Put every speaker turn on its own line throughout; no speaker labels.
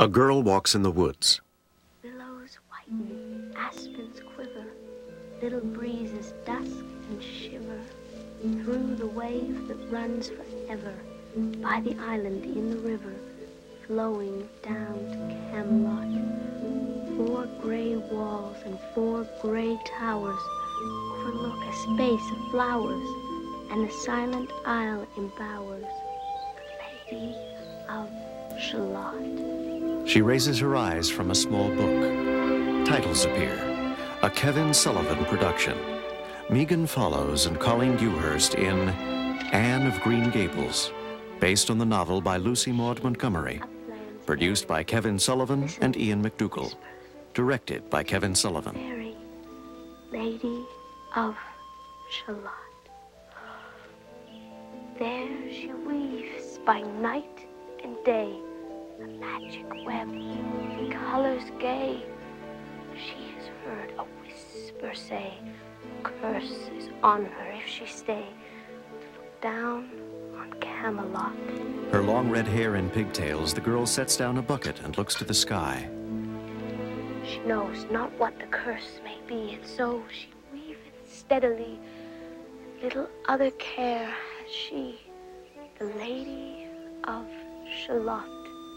A girl walks in the woods.
Willows whiten, aspens quiver, little breezes dusk and shiver through the wave that runs forever by the island in the river, flowing down to Camelot. 4 gray walls and 4 gray towers overlook a space of flowers, and the silent isle embowers the Lady of Shalott.
She raises her eyes from a small book. Titles appear. A Kevin Sullivan production. Megan Follows and Colleen Dewhurst in Anne of Green Gables, based on the novel by Lucy Maud Montgomery. Produced by Kevin Sullivan and Ian McDougall. Directed by Kevin Sullivan.
Mary, Lady of Shalott. There she weaves by night and day a magic web in colors gay. She has heard a whisper say, curse is on her if she stay. Look down on Camelot.
Her long red hair and pigtails, the girl sets down a bucket and looks to the sky.
She knows not what the curse may be, and so she weaveth steadily. Little other care has she, the Lady of Shalott.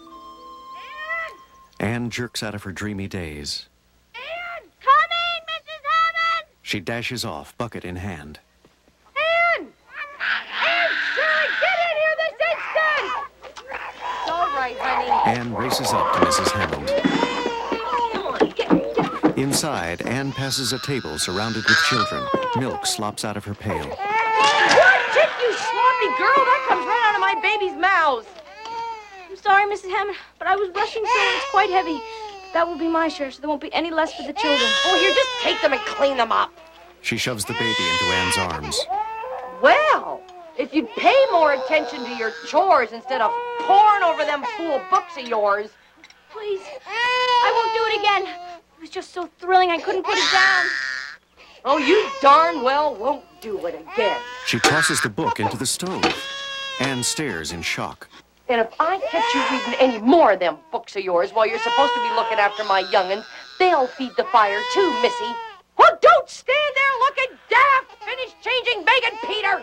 Anne jerks out of her dreamy daze.
Anne! Coming, Mrs. Hammond!
She dashes off, bucket in hand.
Anne! Anne, Shirley, get in here this instant! It's all right, honey.
Anne races up to Mrs. Hammond.
Come on, get.
Inside, Anne passes a table surrounded with children. Milk slops out of her pail.
What? Dick, you sloppy girl! That comes right out of my baby's mouth.
I'm sorry, Mrs. Hammond, but I was rushing so and it's quite heavy. That will be my share, so there won't be any less for the children.
Oh, here, just take them and clean them up.
She shoves the baby into Anne's arms.
Well, if you'd pay more attention to your chores instead of poring over them fool books of yours.
Please, I won't do it again. It was just so thrilling I couldn't put it down.
Oh, you darn well won't do it again.
She tosses the book into the stove. Anne stares in shock.
And if I catch you reading any more of them books of yours while you're supposed to be looking after my young'uns, they'll feed the fire too, missy. Well, don't stand there looking daft. Finish changing bacon, Peter.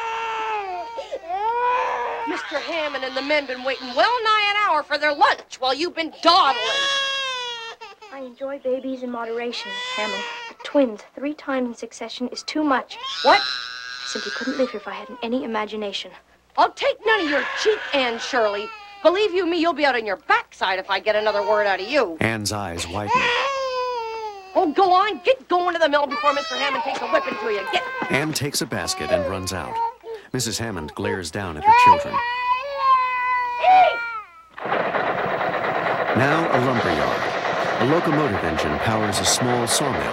Mr. Hammond and the men been waiting well nigh an hour for their lunch while you've been dawdling.
I enjoy babies in moderation, Miss Hammond. But twins 3 times in succession is too much.
What?
I simply couldn't live here if I hadn't any imagination.
I'll take none of your cheek, Anne Shirley. Believe you me, you'll be out on your backside if I get another word out of you.
Anne's eyes widen.
Oh, go on. Get going to the mill before Mr. Hammond takes a whipping to you. Get.
Anne takes a basket and runs out. Mrs. Hammond glares down at her children. Now a lumber yard. A locomotive engine powers a small sawmill.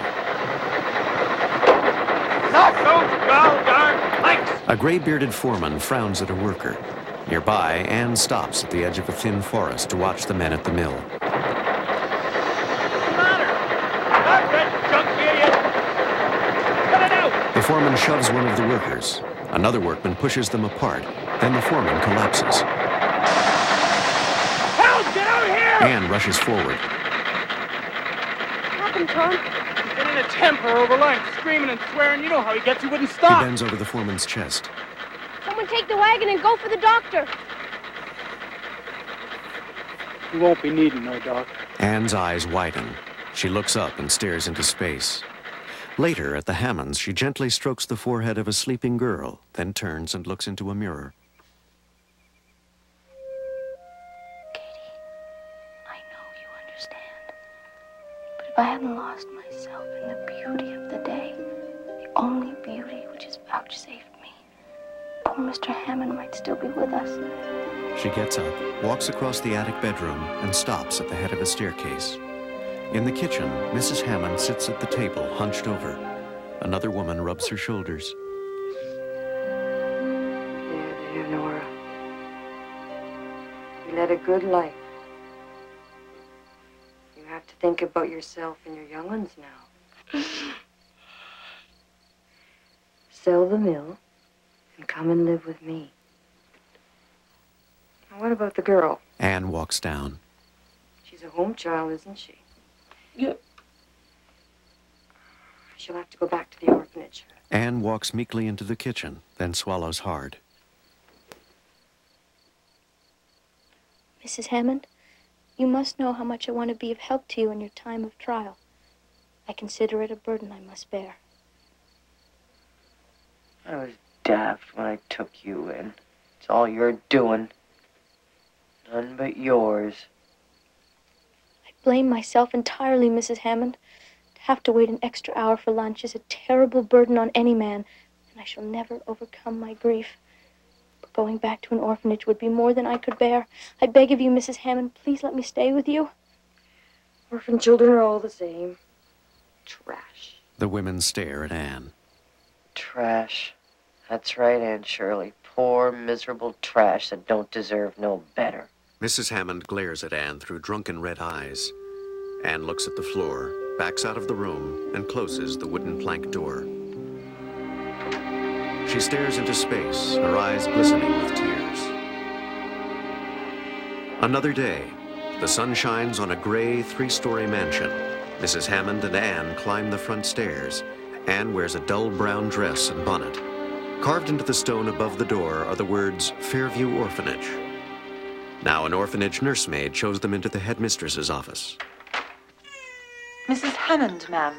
Not those gall-darn pikes!
A gray-bearded foreman frowns at a worker. Nearby, Anne stops at the edge of a thin forest to watch the men at the mill.
What's the matter? Stop that junk, you idiot! Cut it out!
The foreman shoves one of the workers. Another workman pushes them apart. Then the foreman collapses.
Help! Get out here!
Anne rushes forward.
What happened, Tom?
He's been in a temper over lunch, screaming and swearing. You know how he gets. He wouldn't
He
stop.
bends over the foreman's chest.
Someone take the wagon and go for the doctor.
You won't be needing no doctor.
Anne's eyes widen. She looks up and stares into space. Later, at the Hammonds, she gently strokes the forehead of a sleeping girl, then turns and looks into a mirror.
Katie, I know you understand. But if I hadn't lost myself in the beauty of the day, the only beauty which is vouchsafed me, poor Mr. Hammond might still be with us.
She gets up, walks across the attic bedroom, and stops at the head of a staircase. In the kitchen, Mrs. Hammond sits at the table, hunched over. Another woman rubs her shoulders.
There, Nora. You led a good life. You have to think about yourself and your young'uns now. Sell the mill and come and live with me. Now, what about the girl?
Anne walks down.
a home child, isn't she?
Yeah.
She'll have to go back to the orphanage.
Anne walks meekly into the kitchen, then swallows hard.
Mrs. Hammond, you must know how much I want to be of help to you in your time of trial. I consider it a burden I must bear.
I was daft when I took you in. It's all you're doing. None but yours.
I blame myself entirely, Mrs. Hammond. To have to wait an extra hour for lunch is a terrible burden on any man, and I shall never overcome my grief. But going back to an orphanage would be more than I could bear. I beg of you, Mrs. Hammond, please let me stay with you.
Orphan children are all the same. Trash.
The women stare at Anne.
Trash. That's right, Aunt Shirley. Poor, miserable trash that don't deserve no better.
Mrs. Hammond glares at Anne through drunken red eyes. Anne looks at the floor, backs out of the room, and closes the wooden plank door. She stares into space, her eyes glistening with tears. Another day. The sun shines on a gray, three-story mansion. Mrs. Hammond and Anne climb the front stairs. Anne wears a dull brown dress and bonnet. Carved into the stone above the door are the words, Fairview Orphanage. Now an orphanage nursemaid shows them into the headmistress's office.
Mrs. Hammond, ma'am.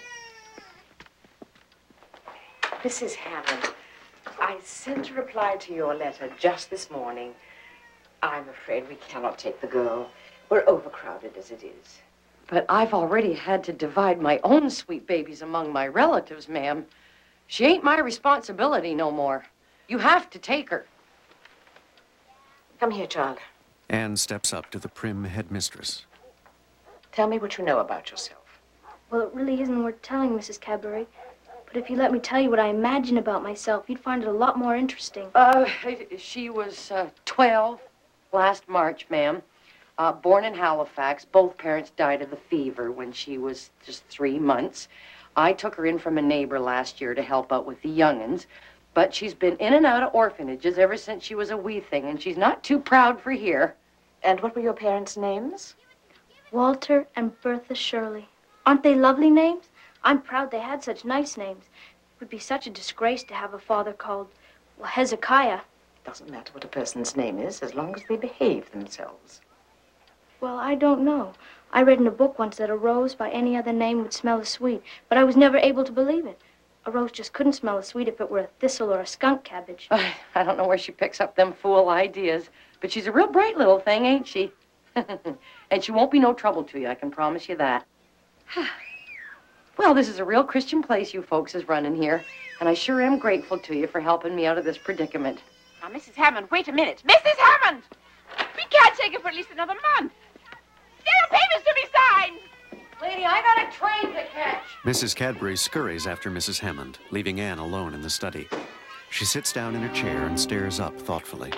Mrs. Hammond, I sent a reply to your letter just this morning. I'm afraid we cannot take the girl. We're overcrowded as it is.
But I've already had to divide my own sweet babies among my relatives, ma'am. She ain't my responsibility no more. You have to take her.
Come here, child.
Anne steps up to the prim headmistress.
Tell me what you know about yourself.
Well, it really isn't worth telling, Mrs. Cadbury. But if you let me tell you what I imagine about myself, you'd find it a lot more interesting.
She was 12 last March, ma'am. Born in Halifax. Both parents died of the fever when she was just 3 months. I took her in from a neighbor last year to help out with the young'uns. But she's been in and out of orphanages ever since she was a wee thing, and she's not too proud for here.
And what were your parents' names?
Walter and Bertha Shirley. Aren't they lovely names? I'm proud they had such nice names. It would be such a disgrace to have a father called, well, Hezekiah.
Doesn't matter what a person's name is, as long as they behave themselves.
Well, I don't know. I read in a book once that a rose by any other name would smell as sweet, but I was never able to believe it. A rose just couldn't smell as sweet if it were a thistle or a skunk cabbage.
I don't know where she picks up them fool ideas, but she's a real bright little thing, ain't she? And she won't be no trouble to you, I can promise you that. Well, this is a real Christian place you folks is running here, and I sure am grateful to you for helping me out of this predicament.
Now, Mrs. Hammond, wait a minute. Mrs. Hammond! We can't take it for at least another month. There are papers to be signed.
Lady, I got a train to catch.
Mrs. Cadbury scurries after Mrs. Hammond, leaving Anne alone in the study. She sits down in her chair and stares up thoughtfully.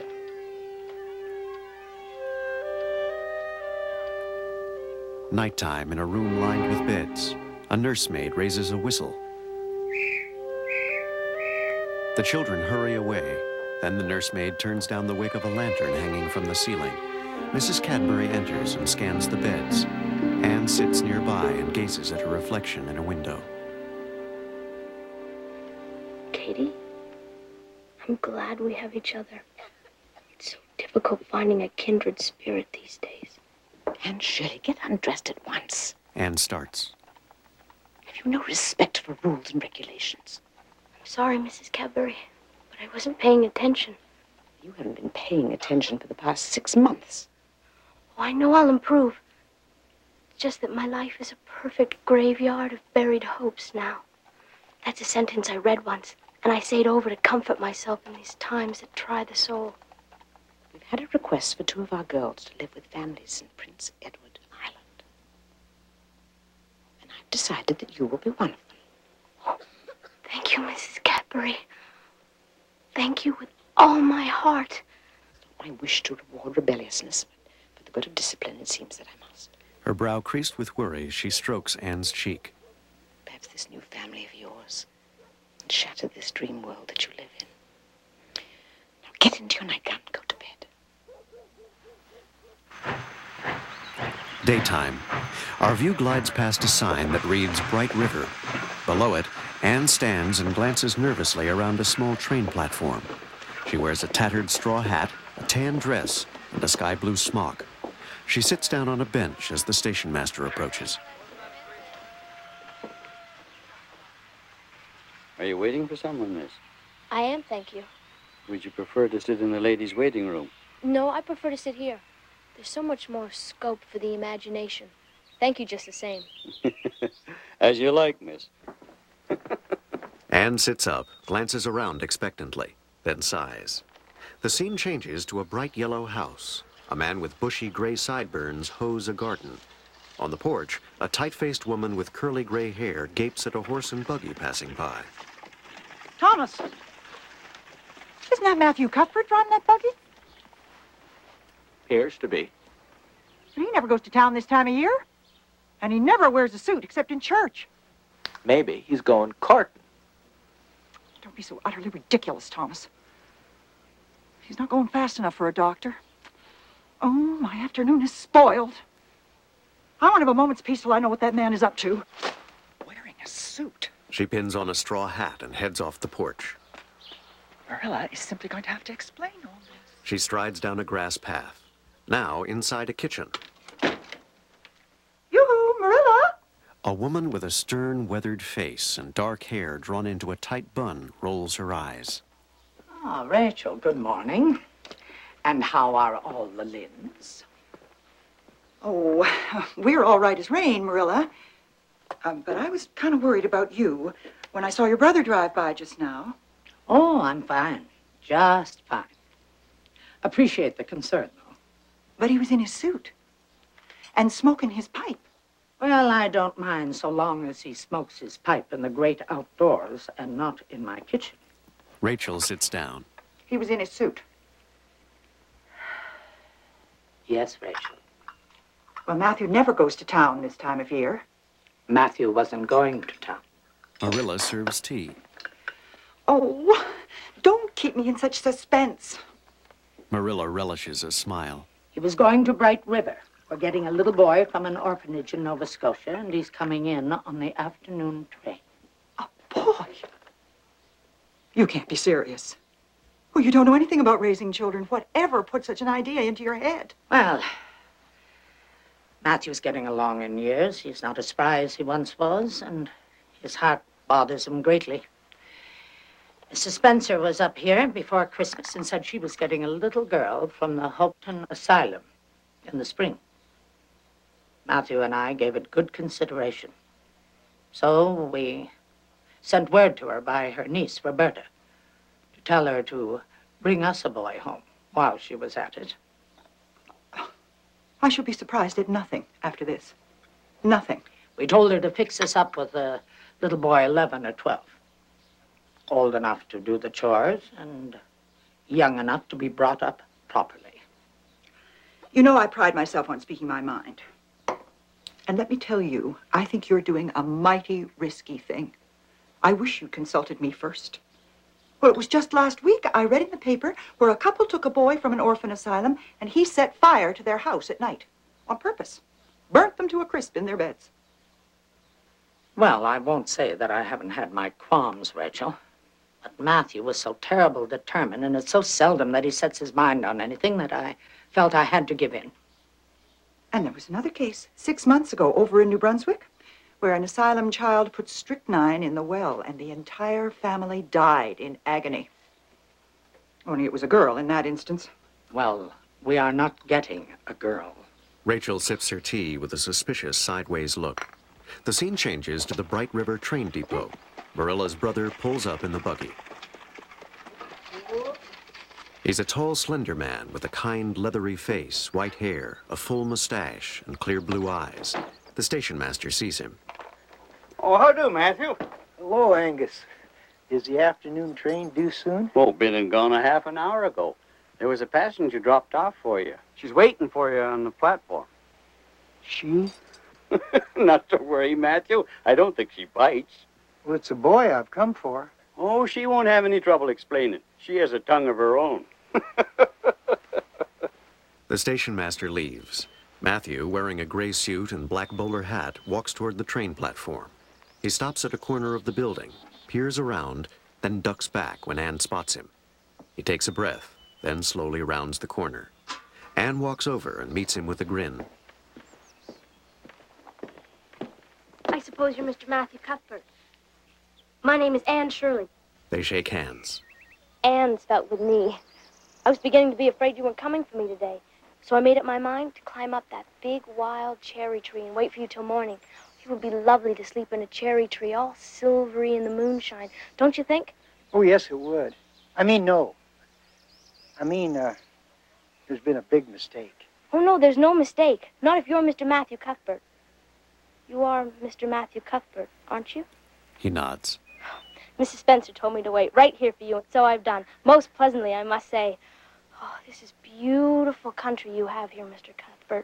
Nighttime in a room lined with beds. A nursemaid raises a whistle. The children hurry away. Then the nursemaid turns down the wick of a lantern hanging from the ceiling. Mrs. Cadbury enters and scans the beds. Anne sits nearby and gazes at her reflection in a window.
Katie, I'm glad we have each other. It's so difficult finding a kindred spirit these days.
Aunt Shirley, get undressed at once.
Anne starts.
Have you no respect for rules and regulations?
I'm sorry, Mrs. Cadbury, but I wasn't paying attention.
You haven't been paying attention for the past 6 months.
Oh, I know I'll improve. It's just that my life is a perfect graveyard of buried hopes now. That's a sentence I read once, and I say it over to comfort myself in these times that try the soul.
We've had a request for 2 of our girls to live with families in Prince Edward Island. And I've decided that you will be one of them.
Oh, thank you, Mrs. Cadbury. Thank you with all my heart.
It's not my wish to reward rebelliousness, but for the good of discipline, it seems that I must.
Her brow creased with worry, she strokes Anne's cheek.
Perhaps this new family of yours will shatter this dream world that you live in. Now get into your nightgown and go to bed.
Daytime. Our view glides past a sign that reads Bright River. Below it, Anne stands and glances nervously around a small train platform. She wears a tattered straw hat, a tan dress, and a sky blue smock. She sits down on a bench as the station master approaches.
Are you waiting for someone, miss?
I am, thank you.
Would you prefer to sit in the ladies' waiting room?
No, I prefer to sit here. There's so much more scope for the imagination. Thank you just the same.
As you like, miss.
Anne sits up, glances around expectantly, then sighs. The scene changes to a bright yellow house. A man with bushy gray sideburns hoes a garden. On the porch, a tight-faced woman with curly gray hair gapes at a horse and buggy passing by.
Thomas, isn't that Matthew Cuthbert driving that buggy?
Appears to be.
But he never goes to town this time of year. And he never wears a suit except in church.
Maybe he's going courting.
Don't be so utterly ridiculous, Thomas. He's not going fast enough for a doctor. Oh, my afternoon is spoiled. I won't have a moment's peace till I know what that man is up to. Wearing a suit.
She pins on a straw hat and heads off the porch.
Marilla is simply going to have to explain all this.
She strides down a grass path. Now inside a kitchen.
Yoo-hoo, Marilla!
A woman with a stern, weathered face and dark hair drawn into a tight bun rolls her eyes.
Ah, Rachel, good morning. And how are all the Lynns?
Oh, we're all right as rain, Marilla. But I was kind of worried about you when I saw your brother drive by just now.
Oh, I'm fine. Just fine. Appreciate the concern, though.
But he was in his suit and smoking his pipe.
Well, I don't mind so long as he smokes his pipe in the great outdoors and not in my kitchen.
Rachel sits down.
He was in his suit.
Yes, Rachel.
Well, Matthew never goes to town this time of year.
Matthew wasn't going to town.
Marilla serves tea.
Oh, don't keep me in such suspense.
Marilla relishes a smile.
He was going to Bright River. We're getting a little boy from an orphanage in Nova Scotia, and he's coming in on the afternoon train.
A boy? You can't be serious. Well, you don't know anything about raising children. Whatever put such an idea into your head?
Well, Matthew's getting along in years. He's not as spry as he once was, and his heart bothers him greatly. Mrs. Spencer was up here before Christmas and said she was getting a little girl from the Hopeton Asylum in the spring. Matthew and I gave it good consideration. So we sent word to her by her niece, Roberta, to tell her to bring us a boy home while she was at it.
I shall be surprised at nothing after this. Nothing.
We told her to fix us up with a little boy 11 or 12. Old enough to do the chores and young enough to be brought up properly.
You know, I pride myself on speaking my mind. And let me tell you, I think you're doing a mighty risky thing. I wish you'd consulted me first. Well, it was just last week I read in the paper where a couple took a boy from an orphan asylum and he set fire to their house at night on purpose. Burnt them to a crisp in their beds.
Well, I won't say that I haven't had my qualms, Rachel. But Matthew was so terrible determined, and it's so seldom that he sets his mind on anything that I felt I had to give in.
And there was another case 6 months ago over in New Brunswick where an asylum child put strychnine in the well and the entire family died in agony. Only it was a girl in that instance.
Well, we are not getting a girl.
Rachel sips her tea with a suspicious sideways look. The scene changes to the Bright River train depot. Marilla's brother pulls up in the buggy. He's a tall, slender man with a kind, leathery face, white hair, a full mustache, and clear blue eyes. The station master sees him.
Oh, how do, Matthew? Hello, Angus. Is the afternoon train due soon?
Oh, been and gone a half an hour ago. There was a passenger dropped off for you. She's waiting for you on the platform.
She?
Not to worry, Matthew. I don't think she bites.
Well, it's a boy I've come for.
Oh, she won't have any trouble explaining. She has a tongue of her own.
The station master leaves. Matthew, wearing a gray suit and black bowler hat, walks toward the train platform. He stops at a corner of the building, peers around, then ducks back when Anne spots him. He takes a breath, then slowly rounds the corner. Anne walks over and meets him with a grin.
I suppose you're Mr. Matthew Cuthbert. My name is Anne Shirley.
They shake hands.
Anne spelt with me. I was beginning to be afraid you weren't coming for me today. So I made up my mind to climb up that big, wild cherry tree and wait for you till morning. It would be lovely to sleep in a cherry tree, all silvery in the moonshine. Don't you think?
Oh, yes, it would. I mean, no. There's been a big mistake.
Oh, no, there's no mistake. Not if you're Mr. Matthew Cuthbert. You are Mr. Matthew Cuthbert, aren't you?
He nods.
Mrs. Spencer told me to wait right here for you, and so I've done. Most pleasantly, I must say. Oh, this is beautiful country you have here, Mr. Cuthbert.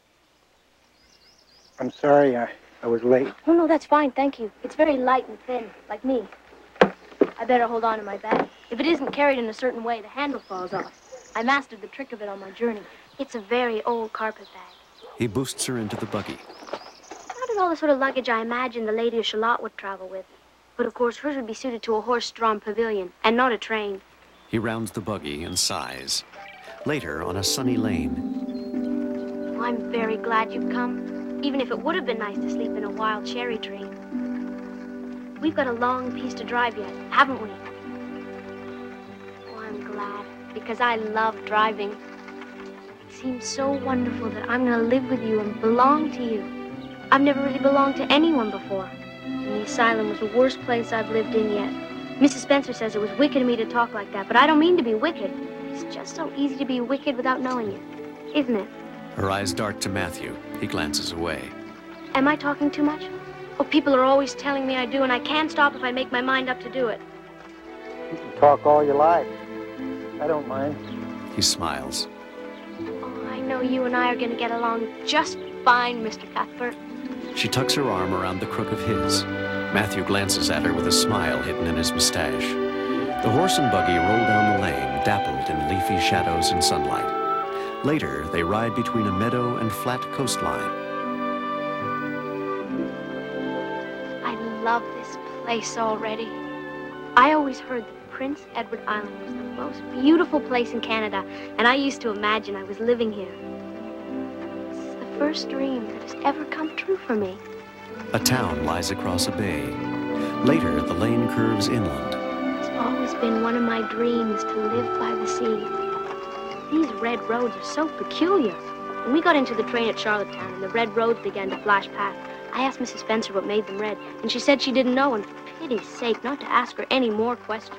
I'm sorry I was late.
Oh, no, that's fine, thank you. It's very light and thin, like me. I better hold on to my bag. If it isn't carried in a certain way, the handle falls off. I mastered the trick of it on my journey. It's a very old carpet bag.
He boosts her into the buggy.
Not at all the sort of luggage I imagined the Lady of Shalott would travel with. But, of course, hers would be suited to a horse-drawn pavilion, and not a train.
He rounds the buggy and sighs. Later, on a sunny lane.
Oh, I'm very glad you've come, even if it would have been nice to sleep in a wild cherry tree. We've got a long piece to drive yet, haven't we? Oh, I'm glad, because I love driving. It seems so wonderful that I'm going to live with you and belong to you. I've never really belonged to anyone before. And the asylum was the worst place I've lived in yet. Mrs. Spencer says it was wicked of me to talk like that, but I don't mean to be wicked. It's just so easy to be wicked without knowing it, isn't it?
Her eyes dart to Matthew. He glances away.
Am I talking too much? Oh, people are always telling me I do, and I can't stop if I make my mind up to do it.
You can talk all you like. I don't mind.
He smiles.
Oh, I know you and I are going to get along just fine, Mr. Cuthbert.
She tucks her arm around the crook of his. Matthew glances at her with a smile hidden in his mustache. The horse and buggy roll down the lane, dappled in leafy shadows and sunlight. Later, they ride between a meadow and flat coastline.
I love this place already. I always heard that Prince Edward Island was the most beautiful place in Canada, and I used to imagine I was living here. This is the first dream that has ever come true for me.
A town lies across a bay. Later, the lane curves inland.
It's always been one of my dreams to live by the sea. These red roads are so peculiar. When we got into the train at Charlottetown and the red roads began to flash past, I asked Mrs. Spencer what made them red, and she said she didn't know, and for pity's sake, not to ask her any more questions.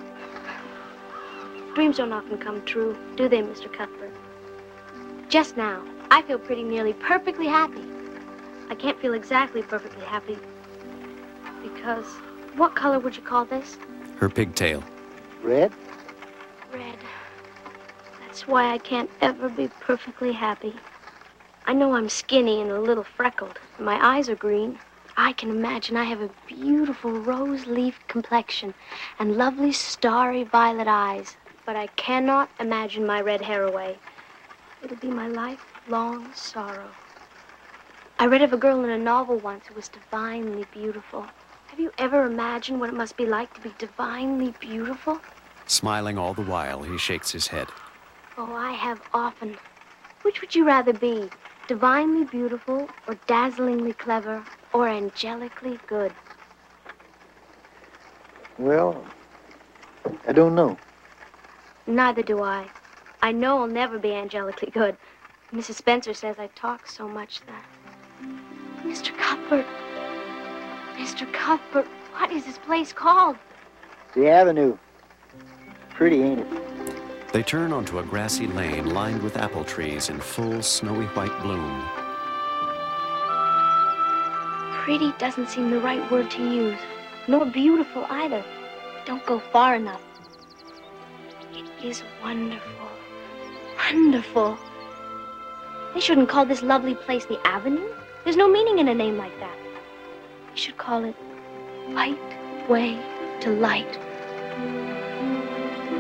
Dreams don't often come true, do they, Mr. Cuthbert? Just now, I feel pretty nearly perfectly happy. I can't feel exactly perfectly happy because, what color would you call this?
Her pigtail.
Red?
Red. That's why I can't ever be perfectly happy. I know I'm skinny and a little freckled, and my eyes are green. I can imagine I have a beautiful rose leaf complexion and lovely starry violet eyes, but I cannot imagine my red hair away. It'll be my lifelong sorrow. I read of a girl in a novel once who was divinely beautiful. Have you ever imagined what it must be like to be divinely beautiful?
Smiling all the while, he shakes his head.
Oh, I have often. Which would you rather be? Divinely beautiful, or dazzlingly clever, or angelically good?
Well, I don't know.
Neither do I. I know I'll never be angelically good. Mrs. Spencer says I talk so much that... Mr. Cuthbert. Mr. Cuthbert, what is this place called?
The Avenue. Pretty, ain't it?
They turn onto a grassy lane lined with apple trees in full snowy white bloom.
Pretty doesn't seem the right word to use, nor beautiful either. Don't go far enough. It is wonderful. Wonderful. They shouldn't call this lovely place the Avenue. There's no meaning in a name like that. They should call it Light Way to Light.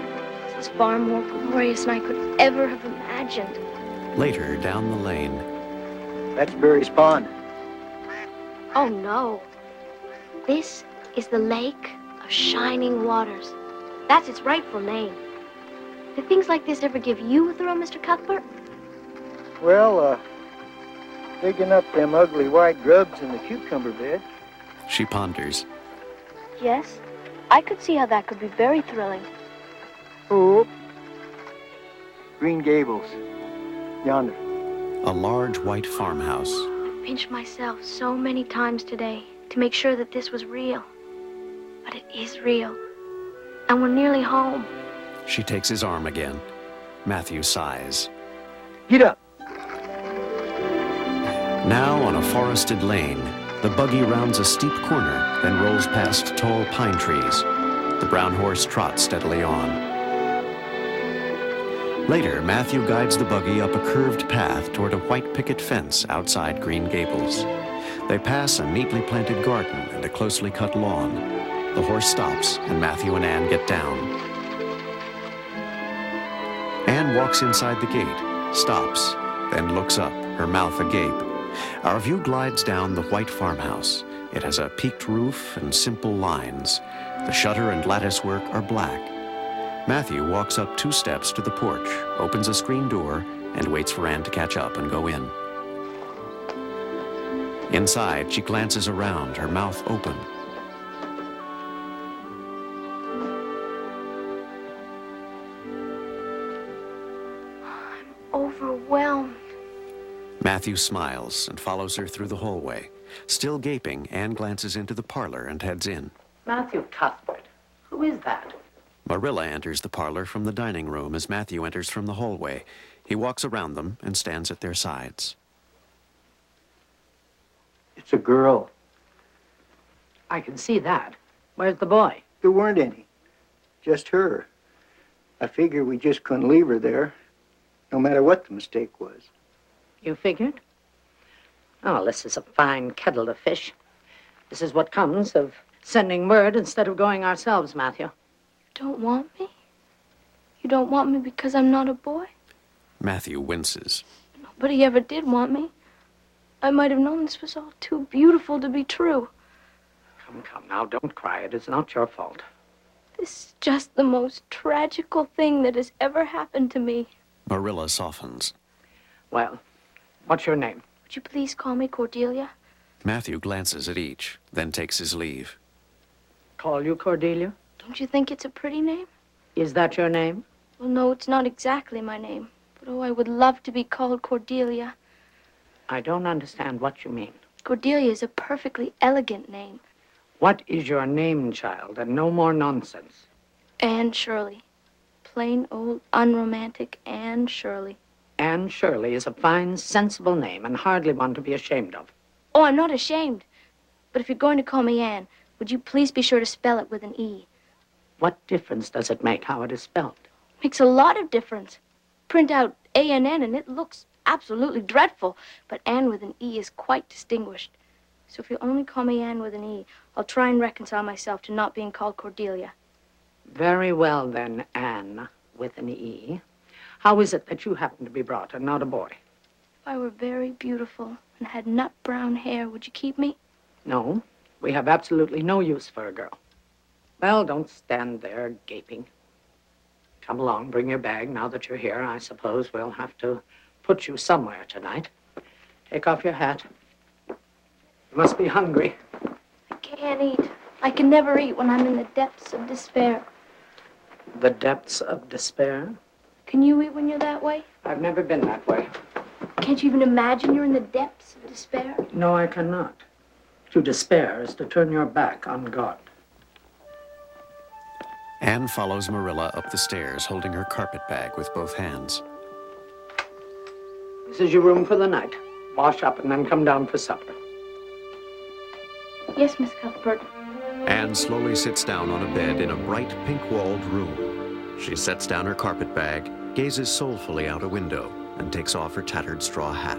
This is far more glorious than I could ever have imagined.
Later, down the lane,
That's Barry's Pond.
Oh, no. This is the Lake of Shining Waters. That's its rightful name. Do things like this ever give you a thrill, Mr. Cuthbert?
Well, digging up them ugly white grubs in the cucumber bed.
She ponders.
Yes, I could see how that could be very thrilling.
Oh, Green Gables, yonder.
A large white farmhouse.
I pinched myself so many times today to make sure that this was real. But it is real. And we're nearly home.
She takes his arm again. Matthew sighs.
Get up.
Now on a forested lane, the buggy rounds a steep corner, then rolls past tall pine trees. The brown horse trots steadily on. Later, Matthew guides the buggy up a curved path toward a white picket fence outside Green Gables. They pass a neatly planted garden and a closely cut lawn. The horse stops, and Matthew and Anne get down. Anne walks inside the gate, stops, then looks up, her mouth agape. Our view glides down the white farmhouse. It has a peaked roof and simple lines. The shutter and lattice work are black. Matthew walks up 2 steps to the porch, opens a screen door, and waits for Anne to catch up and go in. Inside, she glances around, her mouth open.
Overwhelmed.
Matthew smiles and follows her through the hallway. Still gaping, Anne glances into the parlor and heads in.
Matthew Cuthbert, who is that?
Marilla enters the parlor from the dining room as Matthew enters from the hallway. He walks around them and stands at their sides.
It's a girl.
I can see that. Where's the boy?
There weren't any. Just her. I figured we just couldn't leave her there, no matter what the mistake was.
You figured? Oh, this is a fine kettle of fish. This is what comes of sending word instead of going ourselves, Matthew.
You don't want me? You don't want me because I'm not a boy?
Matthew winces.
Nobody ever did want me. I might have known this was all too beautiful to be true.
Come now, don't cry. It is not your fault.
This is just the most tragical thing that has ever happened to me.
Marilla softens.
Well, what's your name?
Would you please call me Cordelia?
Matthew glances at each, then takes his leave.
Call you Cordelia?
Don't you think it's a pretty name?
Is that your name?
Well, no, it's not exactly my name. But oh, I would love to be called Cordelia.
I don't understand what you mean.
Cordelia is a perfectly elegant name.
What is your name, child? And no more nonsense.
Anne Shirley. Plain old unromantic Anne Shirley.
Anne Shirley is a fine, sensible name and hardly one to be ashamed of.
Oh, I'm not ashamed. But if you're going to call me Anne, would you please be sure to spell it with an E?
What difference does it make how it is spelled?
Makes a lot of difference. Print out A-N-N and it looks absolutely dreadful. But Anne with an E is quite distinguished. So if you only call me Anne with an E, I'll try and reconcile myself to not being called Cordelia.
Very well, then, Anne with an E. How is it that you happen to be brought and not a boy?
If I were very beautiful and had nut brown hair, would you keep me?
No, we have absolutely no use for a girl. Well, don't stand there gaping. Come along, bring your bag. Now that you're here, I suppose we'll have to put you somewhere tonight. Take off your hat. You must be hungry.
I can't eat. I can never eat when I'm in the depths of despair.
The depths of despair?
Can you eat when you're that way?
I've never been that way.
Can't you even imagine you're in the depths of despair?
No, I cannot. To despair is to turn your back on God.
Anne follows Marilla up the stairs, holding her carpet bag with both hands.
This is your room for the night. Wash up and then come down for supper.
Yes, Miss Cuthbert.
Anne slowly sits down on a bed in a bright pink-walled room. She sets down her carpet bag, gazes soulfully out a window, and takes off her tattered straw hat.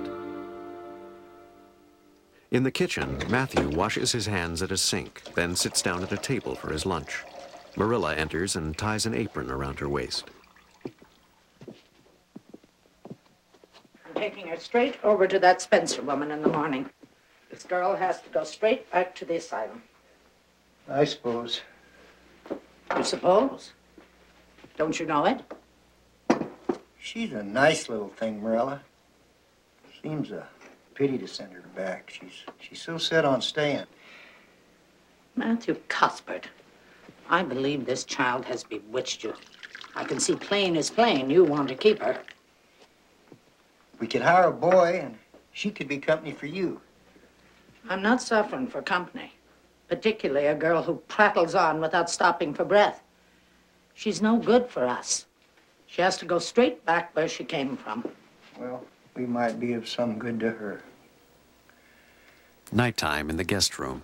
In the kitchen, Matthew washes his hands at a sink, then sits down at a table for his lunch. Marilla enters and ties an apron around her waist.
taking her straight over to that Spencer woman in the morning. This girl has to go straight back to the asylum.
I suppose.
You suppose? Don't you know it?
She's a nice little thing, Marilla. Seems a pity to send her back. She's so set on staying.
Matthew Cuthbert, I believe this child has bewitched you. I can see plain as plain you want to keep her.
We could hire a boy, and she could be company for you.
I'm not suffering for company, particularly a girl who prattles on without stopping for breath. She's no good for us. She has to go straight back where she came from.
Well, we might be of some good to her.
Nighttime in the guest room.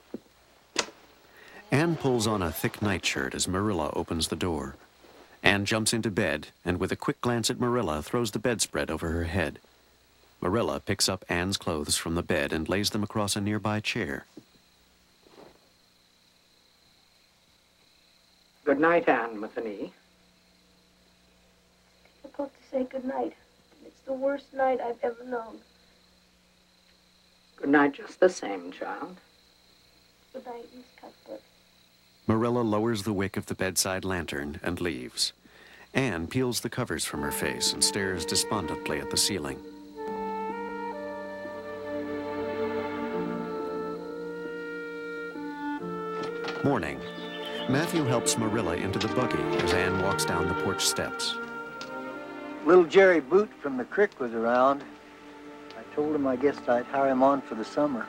Anne pulls on a thick nightshirt as Marilla opens the door. Anne jumps into bed and, with a quick glance at Marilla, throws the bedspread over her head. Marilla picks up Anne's clothes from the bed and lays them across a nearby chair.
Good night, Anne, with an E.
It's difficult to say good night. It's the worst night I've ever known.
Good night just the same, child.
Good night, Miss Cuthbert.
Marilla lowers the wick of the bedside lantern and leaves. Anne peels the covers from her face and stares despondently at the ceiling. Morning. Matthew helps Marilla into the buggy as Anne walks down the porch steps.
Little Jerry Boot from the creek was around. I told him I guessed I'd hire him on for the summer.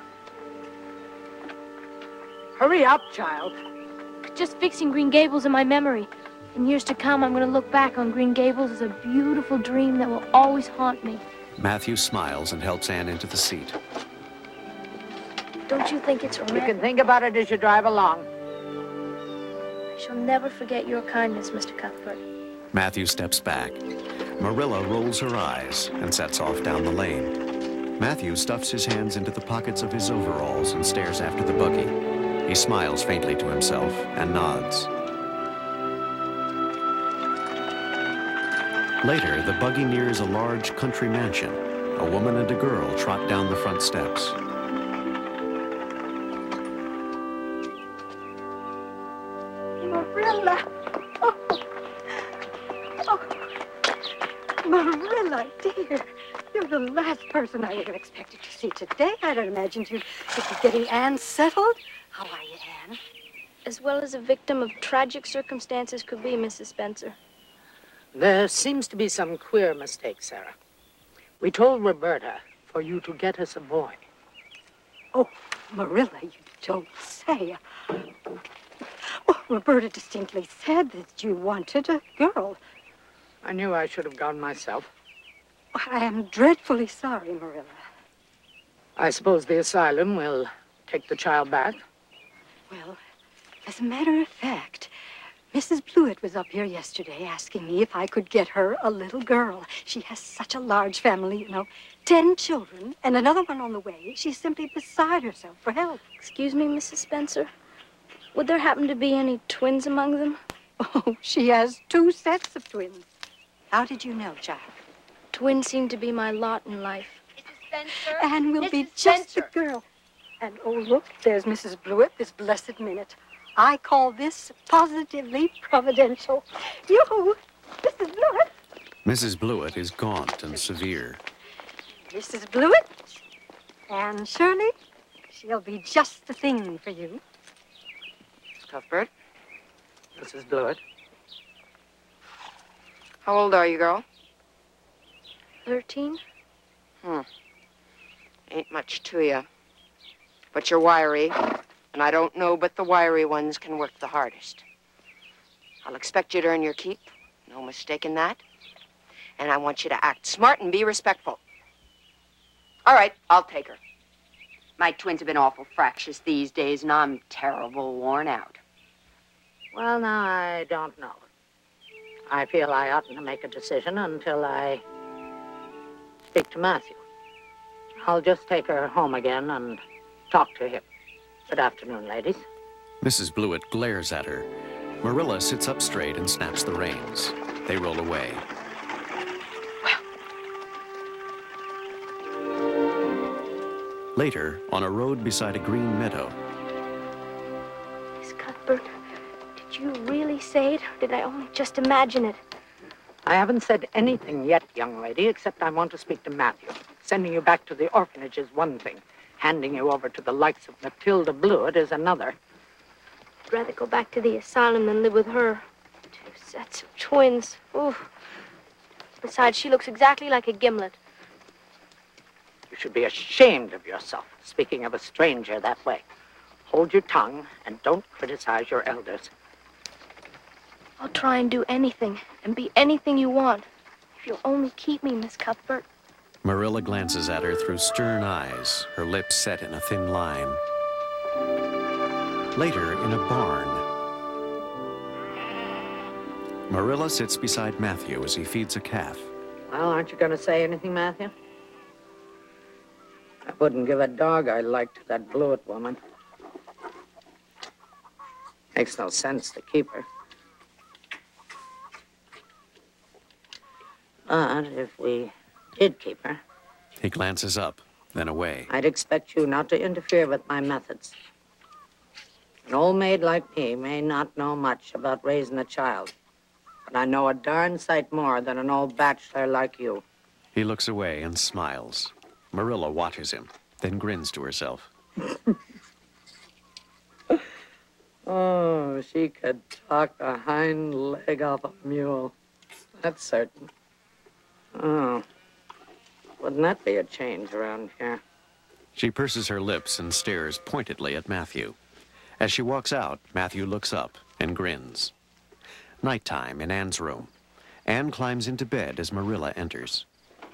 Hurry up, child.
Just fixing Green Gables in my memory. In years to come, I'm going to look back on Green Gables as a beautiful dream that will always haunt me.
Matthew smiles and helps Anne into the seat.
Don't you think it's romantic?
You can think about it as you drive along.
I shall never forget your kindness, Mr. Cuthbert.
Matthew steps back. Marilla rolls her eyes and sets off down the lane. Matthew stuffs his hands into the pockets of his overalls and stares after the buggy. He smiles faintly to himself and nods. Later, the buggy nears a large country mansion. A woman and a girl trot down the front steps.
Marilla! Marilla, dear. You're the last person I ever expected to see today. I'd imagined you'd be getting Anne settled. How are you, Anne?
As well as a victim of tragic circumstances could be, Mrs. Spencer.
There seems to be some queer mistake, Sarah. We told Roberta for you to get us a boy.
Oh, Marilla, you don't say. Oh, Roberta distinctly said that you wanted a girl.
I knew I should have gone myself.
I am dreadfully sorry, Marilla.
I suppose the asylum will take the child back?
Well, as a matter of fact, Mrs. Blewett was up here yesterday asking me if I could get her a little girl. She has such a large family, you know, 10 children, and another one on the way. She's simply beside herself for help.
Excuse me, Mrs. Spencer. Would there happen to be any twins among them?
Oh, she has 2 sets of twins. How did you know, child?
Twins seem to be my lot in life.
Mrs. Spencer?
Anne will be just the girl. And oh, look, there's Mrs. Blewett this blessed minute. I call this positively providential. Yoo-hoo! Mrs. Blewett!
Mrs. Blewett is gaunt and severe.
Mrs. Blewett? Anne Shirley? She'll be just the thing for you.
Miss Cuthbert?
Mrs. Blewett.
How old are you, girl?
13?
Ain't much to you. But you're wiry, and I don't know but the wiry ones can work the hardest. I'll expect you to earn your keep. No mistake in that. And I want you to act smart and be respectful. All right, I'll take her. My twins have been awful fractious these days, and I'm terrible worn out.
Well, now, I don't know. I feel I oughtn't to make a decision until I speak to Matthew. I'll just take her home again and talk to him. Good afternoon, ladies.
Mrs. Blewett glares at her. Marilla sits up straight and snaps the reins. They roll away. Later, on a road beside a green meadow,
Miss Cuthbert, did you really say it, or did I only just imagine it?
I haven't said anything yet, young lady, except I want to speak to Matthew. Sending you back to the orphanage is one thing. Handing you over to the likes of Matilda Blewett is another.
I'd rather go back to the asylum than live with her. 2 sets of twins. Ooh. Besides, she looks exactly like a gimlet.
You should be ashamed of yourself, speaking of a stranger that way. Hold your tongue and don't criticize your elders.
I'll try and do anything and be anything you want. If you'll only keep me, Miss Cuthbert.
Marilla glances at her through stern eyes, her lips set in a thin line. Later, in a barn, Marilla sits beside Matthew as he feeds a calf.
Well, aren't you going to say anything, Matthew? I wouldn't give a dog I liked to that Blewett woman. Makes no sense to keep her. But if we did keep her,
He glances up, then away.
I'd expect you not to interfere with my methods. An old maid like me may not know much about raising a child, but I know a darn sight more than an old bachelor like you.
He looks away and smiles. Marilla watches him, then grins to herself.
Oh, she could talk a hind leg off a mule. That's certain. Oh, wouldn't that be a change around here?
She purses her lips and stares pointedly at Matthew. As she walks out, Matthew looks up and grins. Nighttime in Anne's room. Anne climbs into bed as Marilla enters.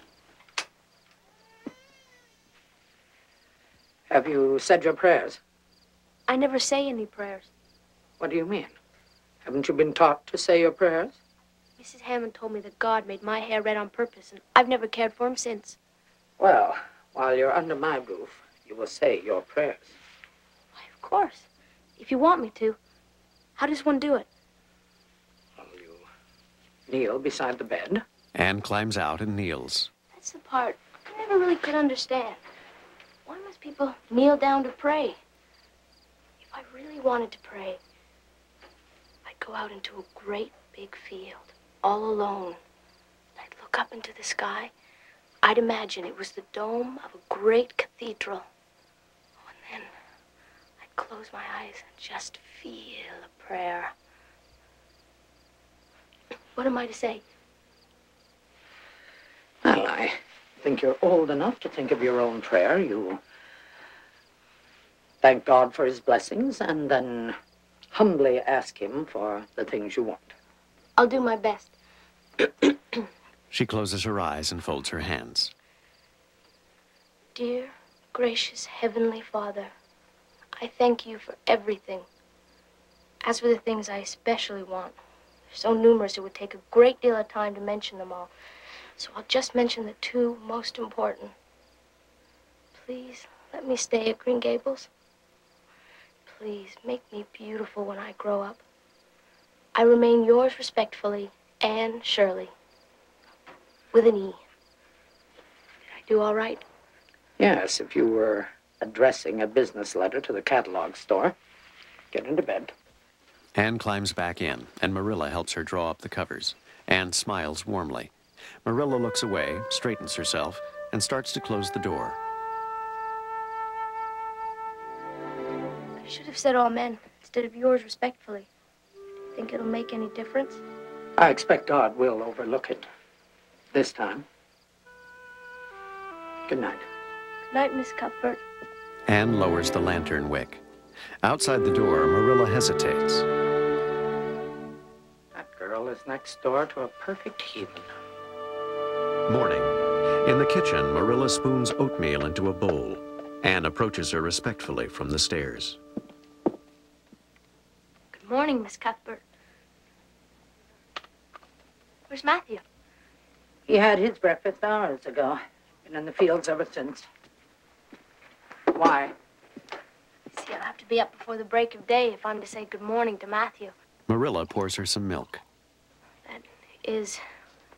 Have you said your prayers?
I never say any prayers.
What do you mean? Haven't you been taught to say your prayers?
Mrs. Hammond told me that God made my hair red on purpose, and I've never cared for him since.
Well, while you're under my roof, you will say your prayers.
Why, of course. If you want me to. How does one do it?
Well, you kneel beside the bed.
Anne climbs out and kneels.
That's the part I never really could understand. Why must people kneel down to pray? If I really wanted to pray, I'd go out into a great big field, all alone. I'd look up into the sky. I'd imagine it was the dome of a great cathedral. Oh, and then I'd close my eyes and just feel a prayer. What am I to say?
Well, I think you're old enough to think of your own prayer. You thank God for his blessings and then humbly ask him for the things you want.
I'll do my best.
She closes her eyes and folds her hands.
Dear, gracious Heavenly Father, I thank you for everything. As for the things I especially want, they're so numerous it would take a great deal of time to mention them all. So I'll just mention the 2 most important. Please, let me stay at Green Gables. Please, make me beautiful when I grow up. I remain yours respectfully, Anne Shirley. With an E. Did I do all right?
Yes, if you were addressing a business letter to the catalog store. Get into bed.
Anne climbs back in, and Marilla helps her draw up the covers. Anne smiles warmly. Marilla looks away, straightens herself, and starts to close the door.
I should have said amen instead of yours respectfully. Do you think it'll make any difference?
I expect God will overlook it. This time. Good night.
Good night, Miss Cuthbert.
Anne lowers the lantern wick. Outside the door, Marilla hesitates.
That girl is next door to a perfect heathen.
Morning. In the kitchen, Marilla spoons oatmeal into a bowl. Anne approaches her respectfully from the stairs.
Good morning, Miss Cuthbert. Where's Matthew?
He had his breakfast hours ago. Been in the fields ever since. Why?
See, I'll have to be up before the break of day if I'm to say good morning to Matthew.
Marilla pours her some milk.
That is,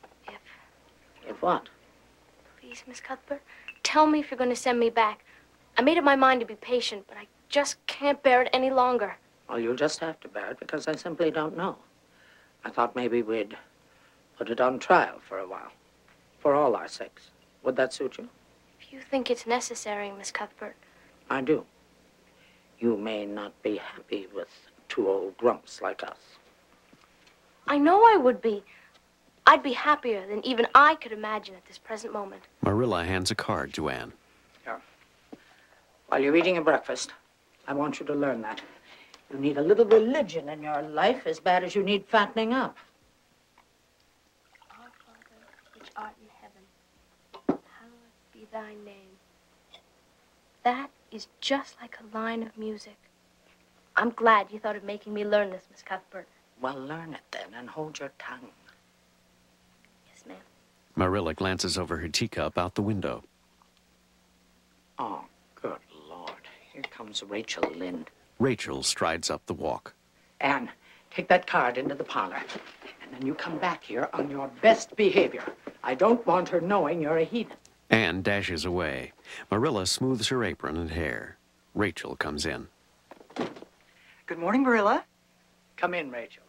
If what?
please, Miss Cuthbert, tell me if you're going to send me back.
I made up my mind to be patient, but I just can't bear it any longer.
Well, you'll just have to bear it because I simply don't know. I thought maybe we'd put it on trial for a while. For all our sakes. Would that suit you?
If you think it's necessary, Miss Cuthbert.
I do. You may not be happy with two old grumps like us.
I know I would be. I'd be happier than even I could imagine at this present moment.
Marilla hands a card to Anne.
Here. While you're eating your breakfast, I want you to learn that. You need a little religion in your life as bad as you need fattening up.
Our Father, which art in heaven, hallowed be thy name. That is just like a line of music. I'm glad you thought of making me learn this, Miss Cuthbert.
Well, learn it then and hold your tongue.
Yes, ma'am.
Marilla glances over her teacup out the window.
Oh, good Lord. Here comes Rachel Lynde.
Rachel strides up the walk.
Anne, take that card into the parlor. And then you come back here on your best behavior. I don't want her knowing you're a heathen.
Anne dashes away. Marilla smooths her apron and hair. Rachel comes in.
Good morning, Marilla.
Come in, Rachel.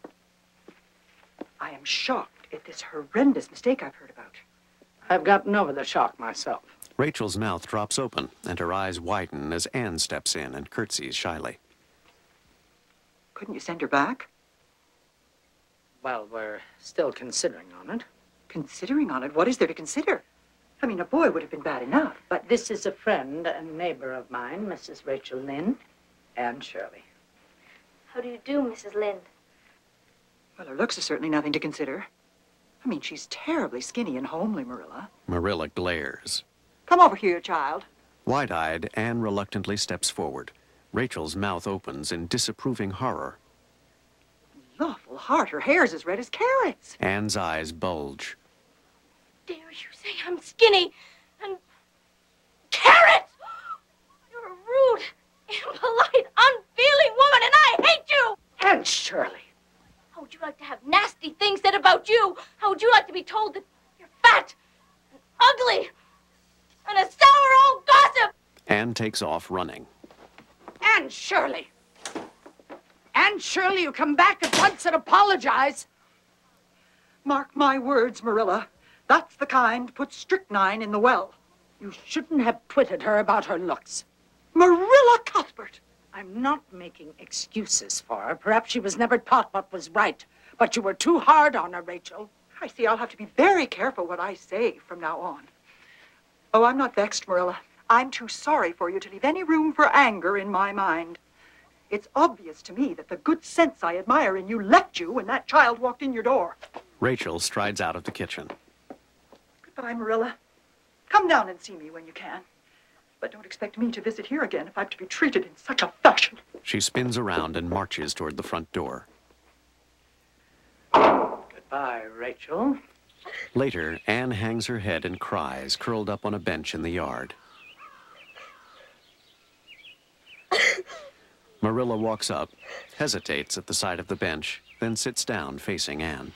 I am shocked at this horrendous mistake I've heard about.
I've gotten over the shock myself.
Rachel's mouth drops open, and her eyes widen as Anne steps in and curtsies shyly.
Couldn't you send her back?
Well, we're still considering on it.
Considering on it? What is there to consider? I mean, a boy would have been bad enough, but...
This is a friend and neighbor of mine, Mrs. Rachel Lynde, Anne Shirley.
How do you do, Mrs. Lynde?
Well, her looks are certainly nothing to consider. I mean, she's terribly skinny and homely, Marilla.
Marilla glares.
Come over here, child.
Wide-eyed, Anne reluctantly steps forward. Rachel's mouth opens in disapproving horror.
Lawful heart, her hair's as red as carrots.
Anne's eyes bulge.
Dare you say I'm skinny and... carrots! You're a rude, impolite, unfeeling woman, and I hate you!
Anne Shirley.
How would you like to have nasty things said about you? How would you like to be told that you're fat and ugly and a sour old gossip?
Anne takes off running.
Anne Shirley. Anne Shirley, you come back at once and apologize.
Mark my words, Marilla. That's the kind put strychnine in the well.
You shouldn't have twitted her about her looks.
Marilla Cuthbert!
I'm not making excuses for her. Perhaps she was never taught what was right. But you were too hard on her, Rachel.
I see I'll have to be very careful what I say from now on. Oh, I'm not vexed, Marilla. I'm too sorry for you to leave any room for anger in my mind. It's obvious to me that the good sense I admire in you left you when that child walked in your door.
Rachel strides out of the kitchen.
Goodbye, Marilla. Come down and see me when you can. But don't expect me to visit here again if I'm to be treated in such a fashion.
She spins around and marches toward the front door.
Goodbye, Rachel.
Later, Anne hangs her head and cries, curled up on a bench in the yard. Marilla walks up, hesitates at the side of the bench, then sits down facing Anne.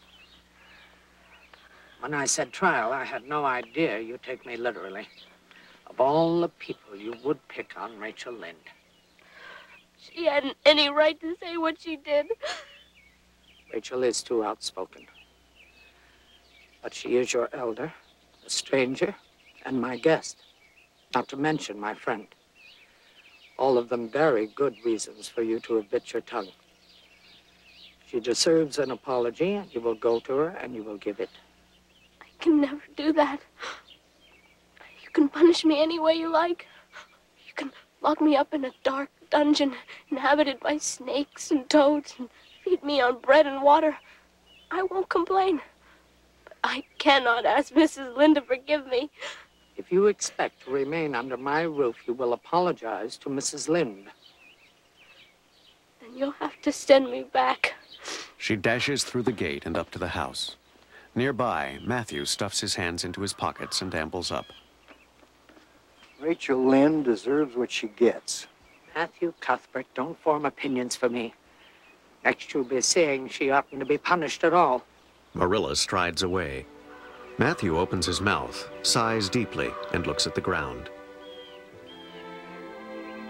When I said trial, I had no idea you'd take me literally. Of all the people, you would pick on Rachel Lynde.
She hadn't any right to say what she did.
Rachel is too outspoken. But she is your elder, a stranger, and my guest. Not to mention my friend. All of them very good reasons for you to have bit your tongue. She deserves an apology, and you will go to her and you will give it.
I can never do that. You can punish me any way you like. You can lock me up in a dark dungeon inhabited by snakes and toads and feed me on bread and water. I won't complain. But I cannot ask Mrs. Lynde to forgive me.
If you expect to remain under my roof, you will apologize to Mrs. Lynde.
Then you'll have to send me back.
She dashes through the gate and up to the house. Nearby, Matthew stuffs his hands into his pockets and ambles up.
Rachel Lynde deserves what she gets.
Matthew Cuthbert, don't form opinions for me. Next you'll be saying she oughtn't to be punished at all.
Marilla strides away. Matthew opens his mouth, sighs deeply, and looks at the ground.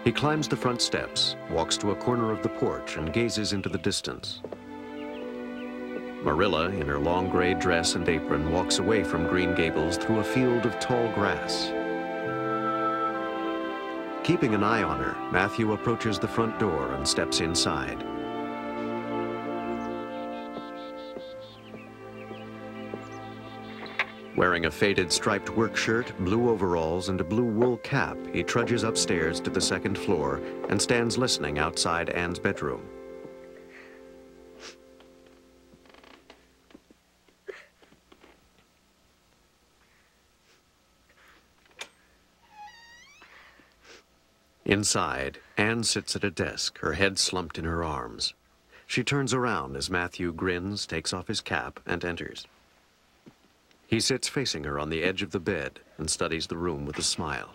He climbs the front steps, walks to a corner of the porch, and gazes into the distance. Marilla, in her long gray dress and apron, walks away from Green Gables through a field of tall grass. Keeping an eye on her, Matthew approaches the front door and steps inside. Wearing a faded striped work shirt, blue overalls, and a blue wool cap, he trudges upstairs to the second floor and stands listening outside Anne's bedroom. Inside, Anne sits at a desk, her head slumped in her arms. She turns around as Matthew grins, takes off his cap, and enters. He sits facing her on the edge of the bed and studies the room with a smile.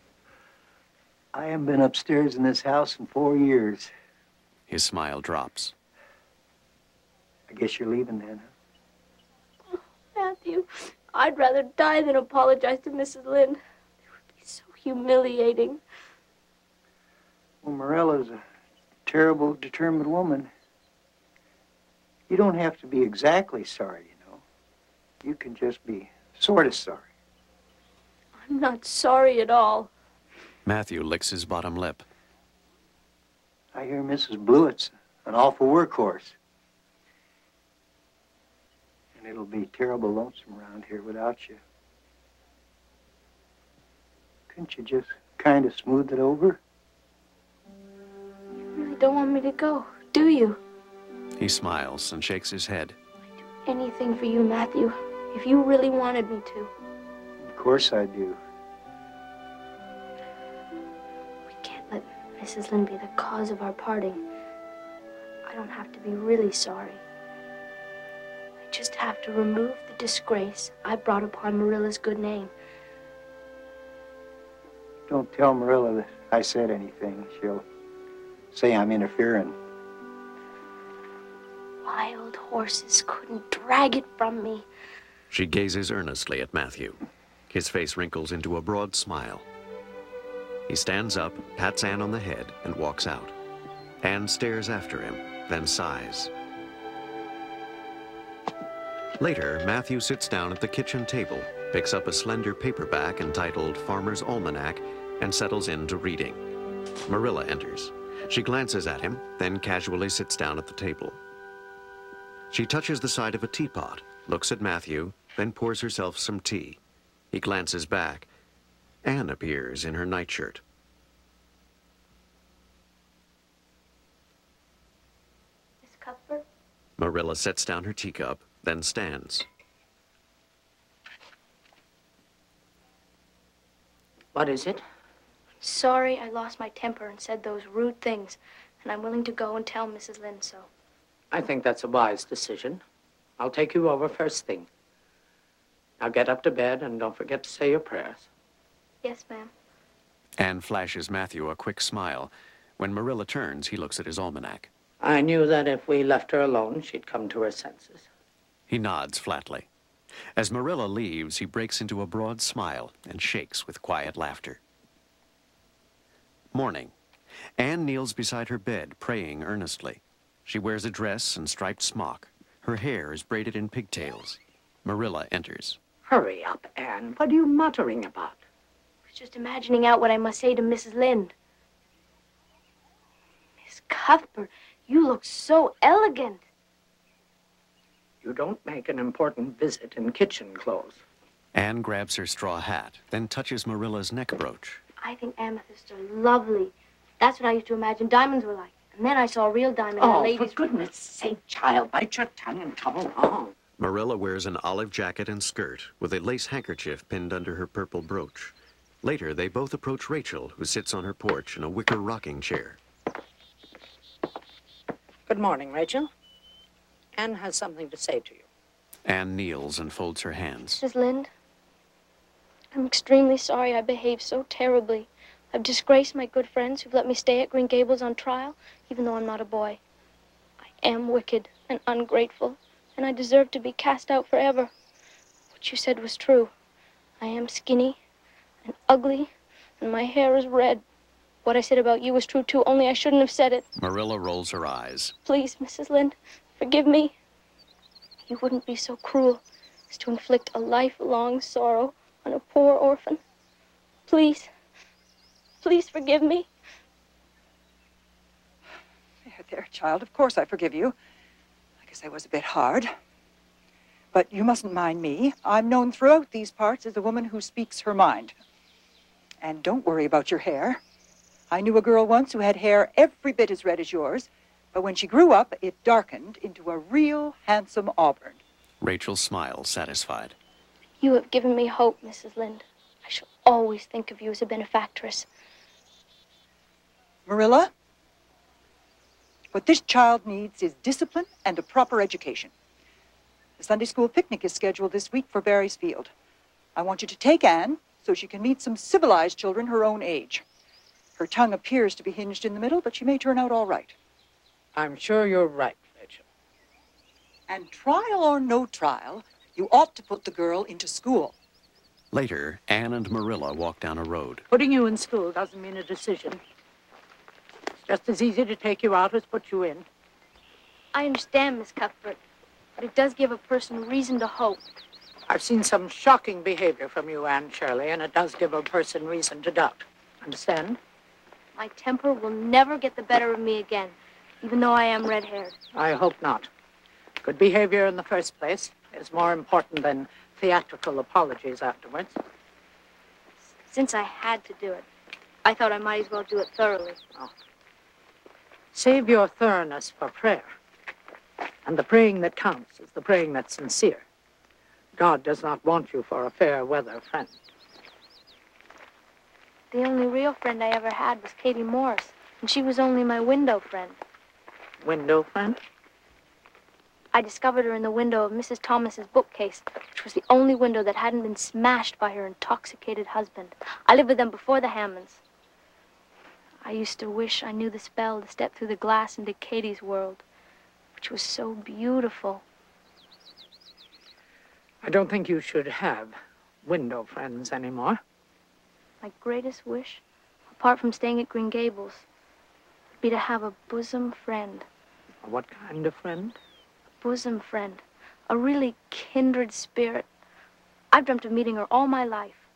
I haven't been upstairs in this house in 4 years.
His smile drops.
I guess you're leaving then, huh?
Oh, Matthew, I'd rather die than apologize to Mrs. Lynde. It would be so humiliating.
Well, Marilla's a terrible, determined woman. You don't have to be exactly sorry, you know. You can just be sort of sorry.
I'm not sorry at all.
Matthew licks his bottom lip.
I hear Mrs. Blewett's an awful workhorse. And it'll be terrible lonesome around here without you. Couldn't you just kind of smooth it over?
You really don't want me to go, do you?
He smiles and shakes his head.
I'd do anything for you, Matthew, if you really wanted me to.
Of course I do.
We can't let Mrs. Lynde be the cause of our parting. I don't have to be really sorry. I just have to remove the disgrace I brought upon Marilla's good name.
Don't tell Marilla that I said anything. She'll say I'm interfering.
Wild horses couldn't drag it from me.
She gazes earnestly at Matthew. His face wrinkles into a broad smile. He stands up, pats Anne on the head, and walks out. Anne stares after him, then sighs. Later, Matthew sits down at the kitchen table, picks up a slender paperback entitled Farmer's Almanac, and settles into reading. Marilla enters. She glances at him, then casually sits down at the table. She touches the side of a teapot, looks at Matthew, then pours herself some tea. He glances back. Anne appears in her nightshirt.
Miss Cuthbert?
Marilla sets down her teacup, then stands.
What is it?
Sorry I lost my temper and said those rude things, and I'm willing to go and tell Mrs. Lynde so.
I think that's a wise decision. I'll take you over first thing. Now get up to bed and don't forget to say your prayers.
Yes, ma'am.
Anne flashes Matthew a quick smile. When Marilla turns, he looks at his almanac.
I knew that if we left her alone, she'd come to her senses.
He nods flatly. As Marilla leaves, he breaks into a broad smile and shakes with quiet laughter. Morning. Anne kneels beside her bed, praying earnestly. She wears a dress and striped smock. Her hair is braided in pigtails. Marilla enters.
Hurry up, Anne. What are you muttering about?
I was just imagining out what I must say to Mrs. Lynde. Miss Cuthbert, you look so elegant.
You don't make an important visit in kitchen clothes.
Anne grabs her straw hat, then touches Marilla's neck brooch.
I think amethysts are lovely. That's what I used to imagine diamonds were like. And then I saw a real diamond in a
Oh,
lady's...
for goodness sake, child, bite your tongue and come along.
Marilla wears an olive jacket and skirt with a lace handkerchief pinned under her purple brooch. Later, they both approach Rachel, who sits on her porch in a wicker rocking chair.
Good morning, Rachel. Anne has something to say to you.
Anne kneels and folds her hands.
Mrs. Lynde, I'm extremely sorry I behaved so terribly. I've disgraced my good friends who've let me stay at Green Gables on trial, even though I'm not a boy. I am wicked and ungrateful, and I deserve to be cast out forever. What you said was true. I am skinny and ugly, and my hair is red. What I said about you was true, too, only I shouldn't have said it.
Marilla rolls her eyes.
Please, Mrs. Lynde, forgive me. You wouldn't be so cruel as to inflict a lifelong sorrow on a poor orphan. Please, please forgive me.
There, child, of course I forgive you. I guess I was a bit hard. But you mustn't mind me. I'm known throughout these parts as a woman who speaks her mind. And don't worry about your hair. I knew a girl once who had hair every bit as red as yours, but when she grew up, it darkened into a real handsome auburn.
Rachel smiles, satisfied.
You have given me hope, Mrs. Lynde. I shall always think of you as a benefactress.
Marilla, what this child needs is discipline and a proper education. The Sunday school picnic is scheduled this week for Barry's Field. I want you to take Anne so she can meet some civilized children her own age. Her tongue appears to be hinged in the middle, but she may turn out all right.
I'm sure you're right, Rachel.
And trial or no trial, you ought to put the girl into school.
Later, Anne and Marilla walk down a road.
Putting you in school doesn't mean a decision. It's just as easy to take you out as put you in.
I understand, Miss Cuthbert, but it does give a person reason to hope.
I've seen some shocking behavior from you, Anne Shirley, and it does give a person reason to doubt. Understand?
My temper will never get the better of me again, even though I am red-haired.
I hope not. Good behavior in the first place is more important than theatrical apologies afterwards.
Since I had to do it, I thought I might as well do it thoroughly.
Oh. Save your thoroughness for prayer. And the praying that counts is the praying that's sincere. God does not want you for a fair-weather friend.
The only real friend I ever had was Katie Morris, and she was only my window friend.
Window friend?
I discovered her in the window of Mrs. Thomas's bookcase, which was the only window that hadn't been smashed by her intoxicated husband. I lived with them before the Hammonds. I used to wish I knew the spell to step through the glass into Katie's world, which was so beautiful.
I don't think you should have window friends anymore.
My greatest wish, apart from staying at Green Gables, would be to have a bosom friend.
What kind of friend?
A bosom friend. A really kindred spirit. I've dreamt of meeting her all my life.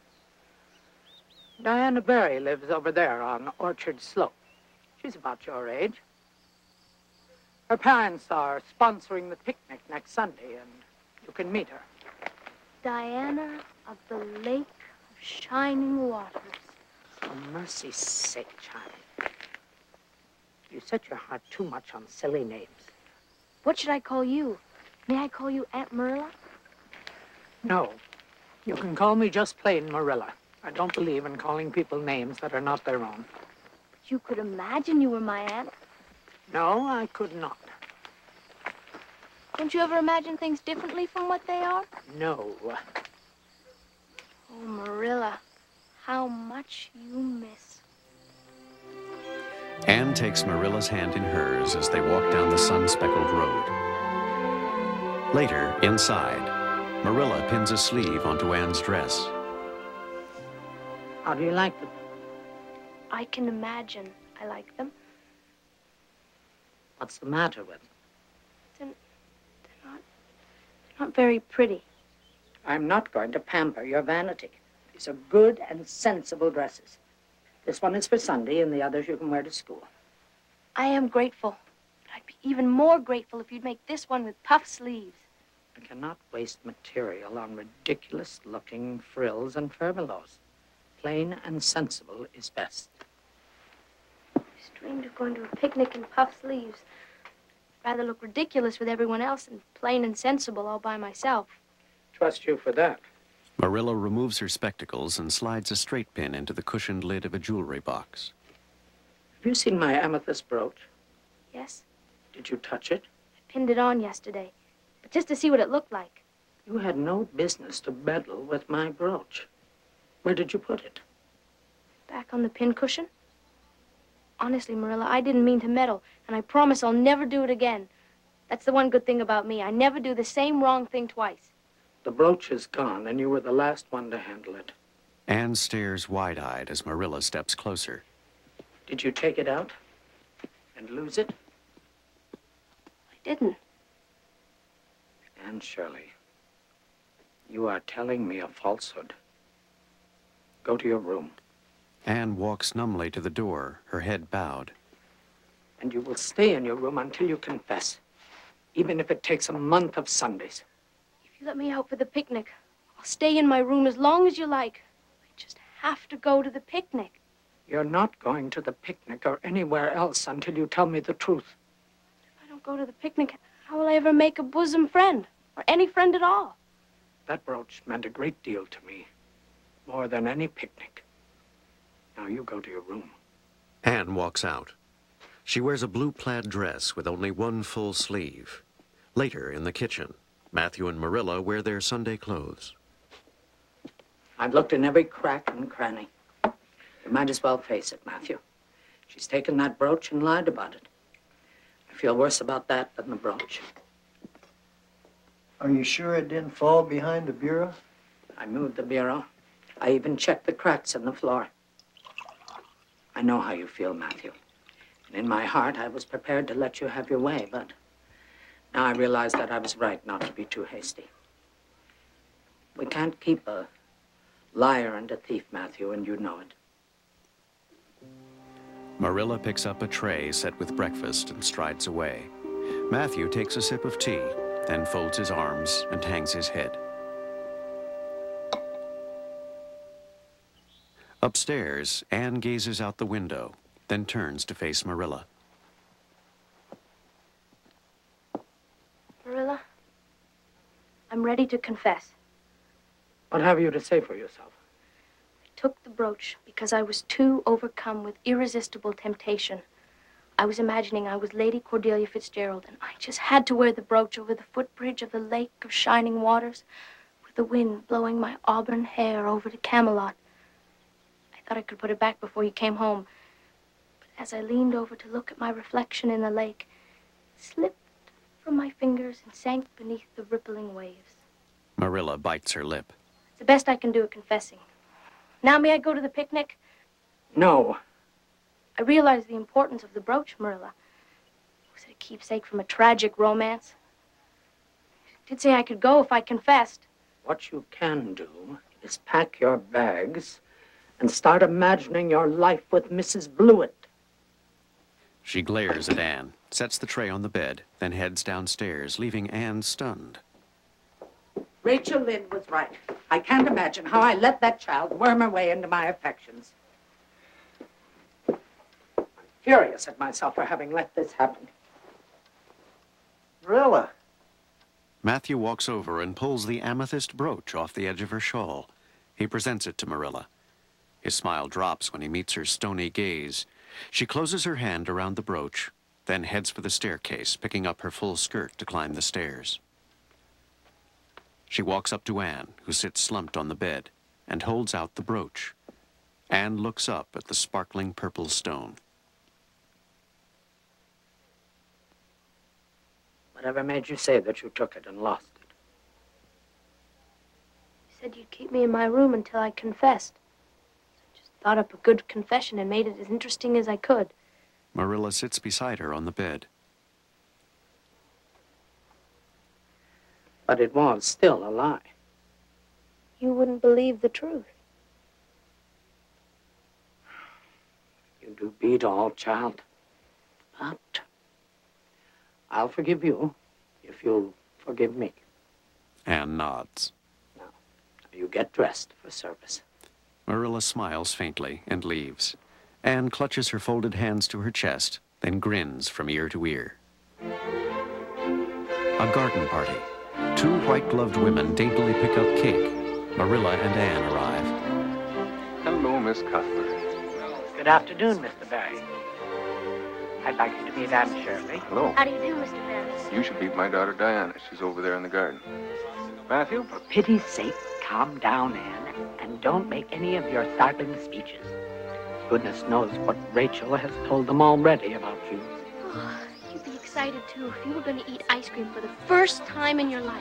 Diana Barry lives over there on Orchard Slope. She's about your age. Her parents are sponsoring the picnic next Sunday, and you can meet her.
Diana of the Lake of Shining Waters.
For mercy's sake, child. You set your heart too much on silly names.
What should I call you? May I call you Aunt Marilla?
No. You can call me just plain Marilla. I don't believe in calling people names that are not their own.
But you could imagine you were my aunt.
No, I could not.
Don't you ever imagine things differently from what they are?
No.
Oh, Marilla, how much you miss.
Anne takes Marilla's hand in hers as they walk down the sun-speckled road. Later, inside, Marilla pins a sleeve onto Anne's dress.
How do you like them?
I can imagine I like them.
What's the matter with them?
They're not very pretty.
I'm not going to pamper your vanity. These are good and sensible dresses. This one is for Sunday, and the others you can wear to school.
I am grateful. But I'd be even more grateful if you'd make this one with puff sleeves.
I cannot waste material on ridiculous-looking frills and furbelows. Plain and sensible is best.
I dreamed of going to a picnic in puff sleeves. Rather look ridiculous with everyone else and plain and sensible all by myself.
Trust you for that.
Marilla removes her spectacles and slides a straight pin into the cushioned lid of a jewelry box.
Have you seen my amethyst brooch?
Yes,
Did you touch it?
I pinned it on yesterday, but just to see what it looked like.
You had no business to meddle with my brooch. Where did you put it?
Back on the pin cushion. Honestly, Marilla, I didn't mean to meddle, and I promise I'll never do it again. That's the one good thing about me. I never do the same wrong thing twice.
The brooch is gone, and you were the last one to handle it.
Anne stares wide-eyed as Marilla steps closer.
Did you take it out and lose it?
I didn't.
Anne Shirley, you are telling me a falsehood. Go to your room.
Anne walks numbly to the door, her head bowed.
And you will stay in your room until you confess, even if it takes a month of Sundays.
If you let me out for the picnic, I'll stay in my room as long as you like. I just have to go to the picnic.
You're not going to the picnic or anywhere else until you tell me the truth.
If I don't go to the picnic, how will I ever make a bosom friend? Or any friend at all?
That brooch meant a great deal to me. More than any picnic. Now you go to your room.
Anne walks out. She wears a blue plaid dress with only one full sleeve. Later, in the kitchen, Matthew and Marilla wear their Sunday clothes.
I've looked in every crack and cranny. You might as well face it, Matthew. She's taken that brooch and lied about it. I feel worse about that than the brooch.
Are you sure it didn't fall behind the bureau?
I moved the bureau. I even checked the cracks in the floor. I know how you feel, Matthew. And in my heart, I was prepared to let you have your way, but now I realize that I was right not to be too hasty. We can't keep a liar and a thief, Matthew, and you know it.
Marilla picks up a tray set with breakfast and strides away. Matthew takes a sip of tea, then folds his arms and hangs his head. Upstairs, Anne gazes out the window, then turns to face Marilla.
Marilla, I'm ready to confess.
What have you to say for yourself?
I took the brooch because I was too overcome with irresistible temptation. I was imagining I was Lady Cordelia Fitzgerald, and I just had to wear the brooch over the footbridge of the Lake of Shining Waters, with the wind blowing my auburn hair over to Camelot. I thought I could put it back before you came home, but as I leaned over to look at my reflection in the lake, it slipped from my fingers and sank beneath the rippling waves.
Marilla bites her lip.
It's the best I can do at confessing. Now may I go to the picnic?
No.
I realize the importance of the brooch, Marilla. Was it a keepsake from a tragic romance? You did say I could go if I confessed.
What you can do is pack your bags and start imagining your life with Mrs. Blewett.
She glares at Anne, sets the tray on the bed, then heads downstairs, leaving Anne stunned.
Rachel Lynde was right. I can't imagine how I let that child worm her way into my affections. I'm furious at myself for having let this happen.
Marilla.
Matthew walks over and pulls the amethyst brooch off the edge of her shawl. He presents it to Marilla. His smile drops when he meets her stony gaze. She closes her hand around the brooch, then heads for the staircase, picking up her full skirt to climb the stairs. She walks up to Anne, who sits slumped on the bed, and holds out the brooch. Anne looks up at the sparkling purple stone.
Whatever made you say that you took it and lost it?
You said you'd keep me in my room until I confessed. I just thought up a good confession and made it as interesting as I could.
Marilla sits beside her on the bed.
But it was still a lie.
You wouldn't believe the truth.
You do beat all, child. But I'll forgive you if you'll forgive me.
Anne nods.
Now, you get dressed for service.
Marilla smiles faintly and leaves. Anne clutches her folded hands to her chest, then grins from ear to ear. A garden party. Two white-gloved women daintily pick up cake. Marilla and Anne arrive.
Hello, Miss Cuthbert.
Good afternoon, Mr. Barry. I'd like you to meet Anne Shirley.
Hello.
How do you do, Mr. Barry?
You should meet my daughter, Diana. She's over there in the garden. Matthew?
For pity's sake, calm down, Anne, and don't make any of your startling speeches. Goodness knows what Rachel has told them already about you.
Oh, you'd be excited, too, if you were going to eat ice cream for the first time in your life.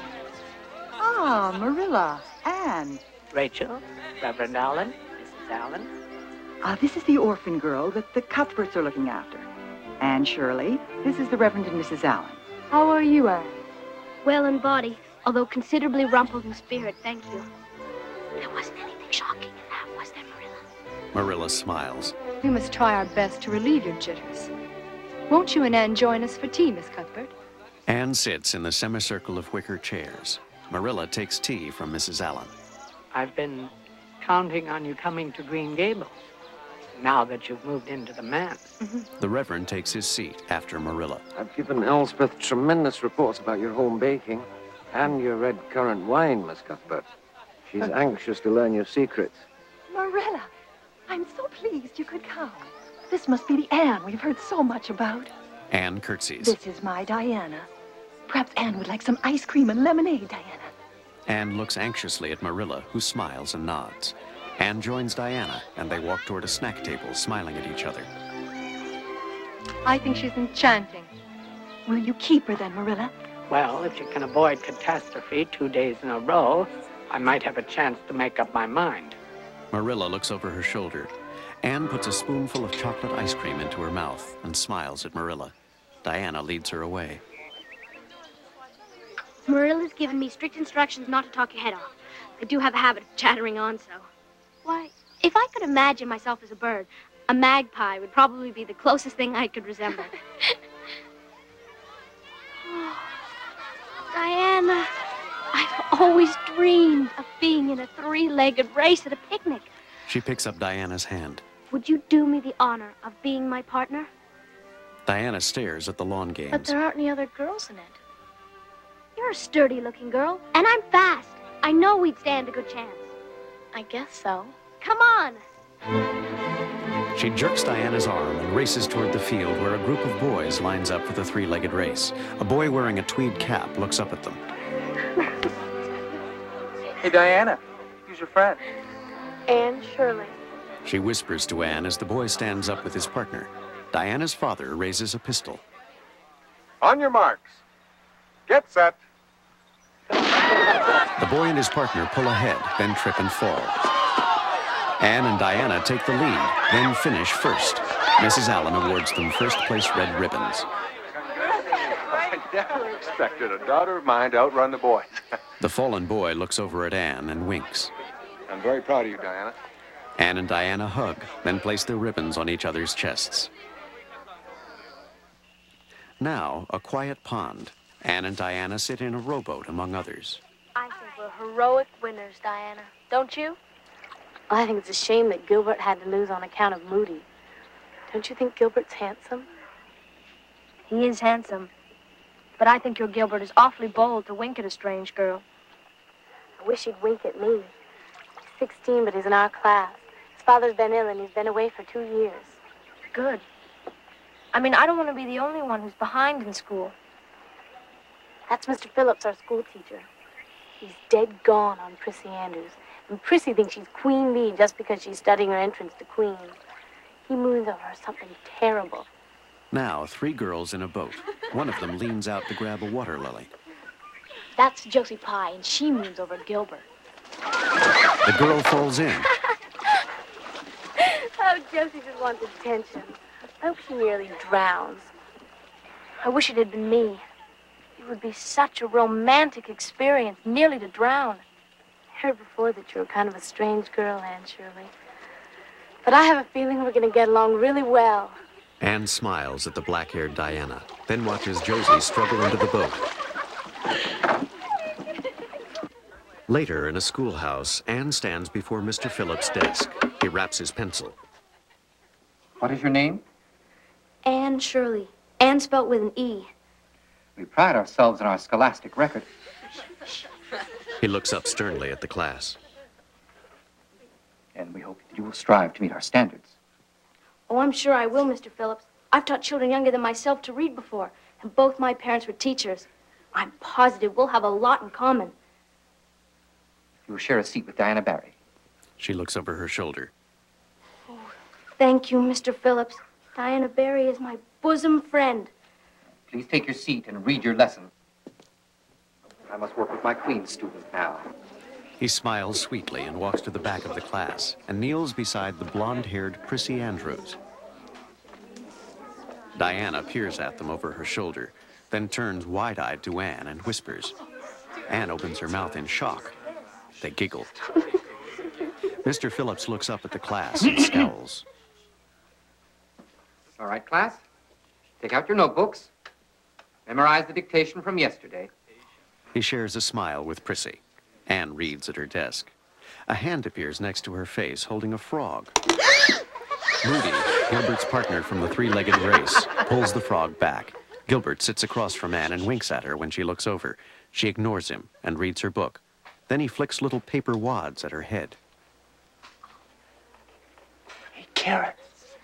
Ah, Marilla, Anne.
Rachel, Reverend Allen, Mrs. Allen.
This is the orphan girl that the Cuthberts are looking after. Anne Shirley. This is the Reverend and Mrs. Allen.
How are you, Anne? Well in body, although considerably rumpled in spirit, thank you. There wasn't anything shocking in that, was there, Marilla?
Marilla smiles.
We must try our best to relieve your jitters. Won't you and Anne join us for tea, Miss Cuthbert?
Anne sits in the semicircle of wicker chairs. Marilla takes tea from Mrs. Allen.
I've been counting on you coming to Green Gables, now that you've moved into the manse.
The Reverend takes his seat after Marilla.
I've given Elspeth tremendous reports about your home baking and your red currant wine, Miss Cuthbert. She's anxious to learn your secrets.
Marilla, I'm so pleased you could come. This must be the Anne we've heard so much about.
Anne curtsies.
This is my Diana. Perhaps Anne would like some ice cream and lemonade, Diana.
Anne looks anxiously at Marilla, who smiles and nods. Anne joins Diana, and they walk toward a snack table, smiling at each other.
I think she's enchanting.
Will you keep her then, Marilla?
Well, if you can avoid catastrophe 2 days in a row, I might have a chance to make up my mind.
Marilla looks over her shoulder. Anne puts a spoonful of chocolate ice cream into her mouth and smiles at Marilla. Diana leads her away.
Marilla's given me strict instructions not to talk your head off. I do have a habit of chattering on, so. Why, if I could imagine myself as a bird, a magpie would probably be the closest thing I could resemble. Oh, Diana, I've always dreamed of being in a three-legged race at a picnic.
She picks up Diana's hand.
Would you do me the honor of being my partner?
Diana stares at the lawn games.
But there aren't any other girls in it.
You're a sturdy-looking girl, and I'm fast. I know we'd stand a good chance.
I guess so.
Come on.
She jerks Diana's arm and races toward the field where a group of boys lines up for the three-legged race. A boy wearing a tweed cap looks up at them.
Hey, Diana, who's your friend?
Anne Shirley.
She whispers to Anne as the boy stands up with his partner. Diana's father raises a pistol.
On your marks. Get set.
The boy and his partner pull ahead, then trip and fall. Anne and Diana take the lead, then finish first. Mrs. Allen awards them first-place red ribbons.
I never expected a daughter of mine to outrun the boy.
The fallen boy looks over at Anne and winks.
I'm very proud of you, Diana.
Anne and Diana hug, then place their ribbons on each other's chests. Now, a quiet pond. Anne and Diana sit in a rowboat, among others.
I think we're heroic winners, Diana. Don't you? I think it's a shame that Gilbert had to lose on account of Moody. Don't you think Gilbert's handsome?
He is handsome. But I think your Gilbert is awfully bold to wink at a strange girl.
I wish he'd wink at me. He's 16, but he's in our class. His father's been ill, and he's been away for 2 years.
Good. I mean, I don't want to be the only one who's behind in school.
That's Mr. Phillips, our school teacher. He's dead gone on Prissy Andrews. And Prissy thinks she's Queen Bee just because she's studying her entrance to Queen. He moons over something terrible.
Now, 3 girls in a boat. One of them leans out to grab a water lily.
That's Josie Pye, and she moons over Gilbert.
The girl falls in.
Oh, Josie just wants attention. I hope she nearly drowns.
I wish it had been me. It would be such a romantic experience, nearly to drown.
I heard before that you were kind of a strange girl, Anne Shirley. But I have a feeling we're going to get along really well.
Anne smiles at the black-haired Diana, then watches Josie struggle into the boat. Later, in a schoolhouse, Anne stands before Mr. Phillips' desk. He wraps his pencil.
What is your name?
Anne Shirley. Anne spelt with an E.
We pride ourselves on our scholastic record.
He looks up sternly at the class.
And we hope that you will strive to meet our standards.
Oh, I'm sure I will, Mr. Phillips. I've taught children younger than myself to read before, and both my parents were teachers. I'm positive we'll have a lot in common.
You will share a seat with Diana Barry.
She looks over her shoulder.
Oh, thank you, Mr. Phillips. Diana Barry is my bosom friend.
Please take your seat and read your lesson. I must work with my Queen's student now.
He smiles sweetly and walks to the back of the class and kneels beside the blonde-haired Prissy Andrews. Diana peers at them over her shoulder, then turns wide-eyed to Anne and whispers. Anne opens her mouth in shock. They giggle. Mr. Phillips looks up at the class and scowls.
All right, class. Take out your notebooks. Memorize the dictation from yesterday.
He shares a smile with Prissy. Anne reads at her desk. A hand appears next to her face, holding a frog. Moody, Gilbert's partner from the three-legged race, pulls the frog back. Gilbert sits across from Anne and winks at her when she looks over. She ignores him and reads her book. Then he flicks little paper wads at her head.
Hey, carrots.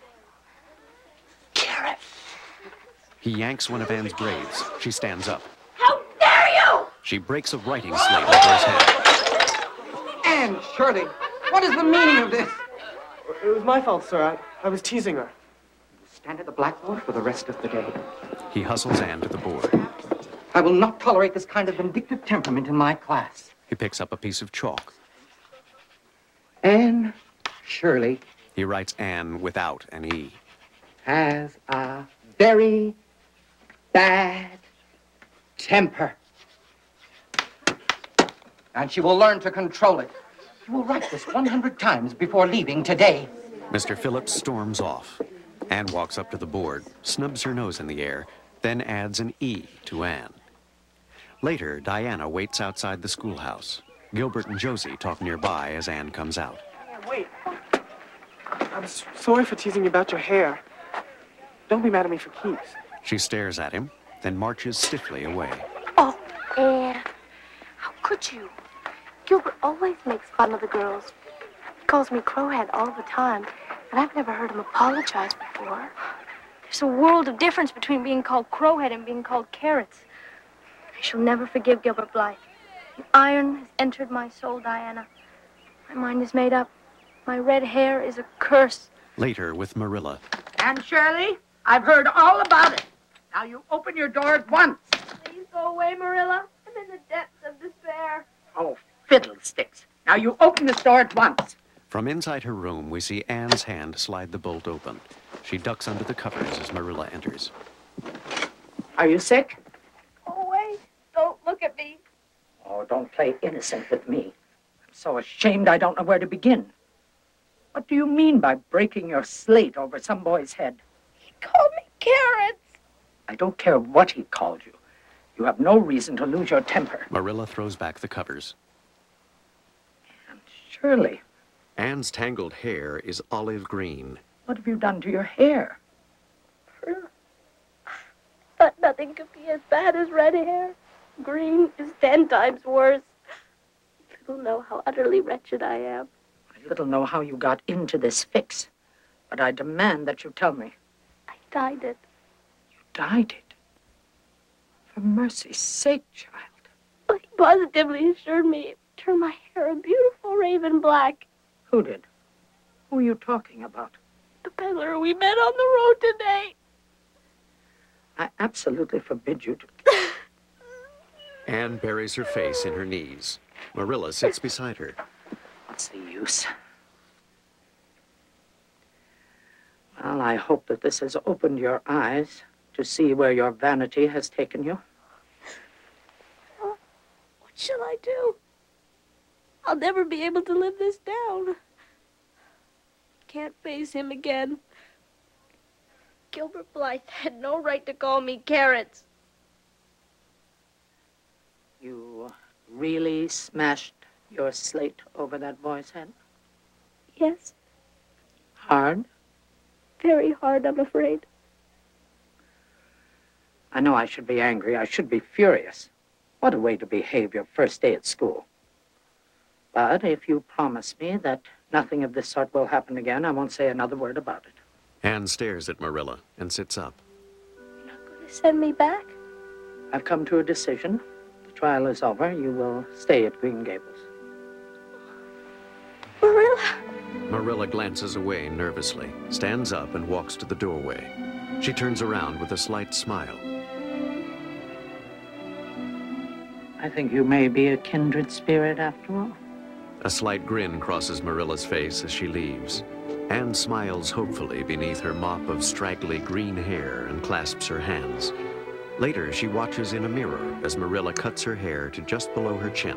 Carrots.
He yanks one of Anne's braids. She stands up.
How dare you!
She breaks a writing slate over his head.
Anne, Shirley, what is the meaning of this? It was my fault, sir. I was teasing her.
Stand at the blackboard for the rest of the day.
He hustles Anne to the board.
I will not tolerate this kind of vindictive temperament in my class.
He picks up a piece of chalk.
Anne Shirley.
He writes Anne without an E.
Has a very bad temper. And she will learn to control it. You will write this 100 times before leaving today.
Mr. Phillips storms off. Anne walks up to the board, snubs her nose in the air, then adds an E to Anne. Later, Diana waits outside the schoolhouse. Gilbert and Josie talk nearby as Anne comes out.
Wait. I'm sorry for teasing you about your hair. Don't be mad at me for keeps.
She stares at him, then marches stiffly away.
Oh, Anne, how could you? Gilbert always makes fun of the girls. He calls me Crowhead all the time, and I've never heard him apologize before.
There's a world of difference between being called Crowhead and being called Carrots. I shall never forgive Gilbert Blythe. The iron has entered my soul, Diana. My mind is made up. My red hair is a curse.
Later, with Marilla.
And Shirley, I've heard all about it. Now you open your door at once.
Please go away, Marilla. I'm in the depths of despair.
Oh, fiddlesticks. Now you open this door at once.
From inside her room, we see Anne's hand slide the bolt open. She ducks under the covers as Marilla enters.
Are you sick?
Go away. Don't look at me.
Oh, don't play innocent with me. I'm so ashamed I don't know where to begin. What do you mean by breaking your slate over some boy's head?
He called me Carrots.
I don't care what he called you. You have no reason to lose your temper.
Marilla throws back the covers.
And Shirley,
Anne's tangled hair is olive green.
what have you done to your hair?
But nothing could be as bad as red hair. Green is 10 times worse. Little know how utterly wretched I am.
I little know how you got into this fix, but I demand that you tell me.
I dyed it.
You dyed it? For mercy's sake, child.
Well, he positively assured me it turned my hair a beautiful raven black.
Who did? Who are you talking about?
The peddler we met on the road today.
I absolutely forbid you to...
Anne buries her face in her knees. Marilla sits beside her.
What's the use? Well, I hope that this has opened your eyes to see where your vanity has taken you.
What shall I do? I'll never be able to live this down. Can't face him again. Gilbert Blythe had no right to call me Carrots.
You really smashed your slate over that boy's head?
Yes,
Hard?
very hard, I'm afraid.
I know I should be angry. I should be furious. What a way to behave your first day at school. But if you promise me that nothing of this sort will happen again, I won't say another word about it.
Anne stares at Marilla and sits up.
You're not going to send me back?
I've come to a decision. The trial is over. You will stay at Green Gables.
Marilla!
Marilla glances away nervously, stands up and walks to the doorway. She turns around with a slight smile.
I think you may be a kindred spirit after all.
A slight grin crosses Marilla's face as she leaves. Anne smiles hopefully beneath her mop of straggly green hair and clasps her hands. Later, she watches in a mirror as Marilla cuts her hair to just below her chin.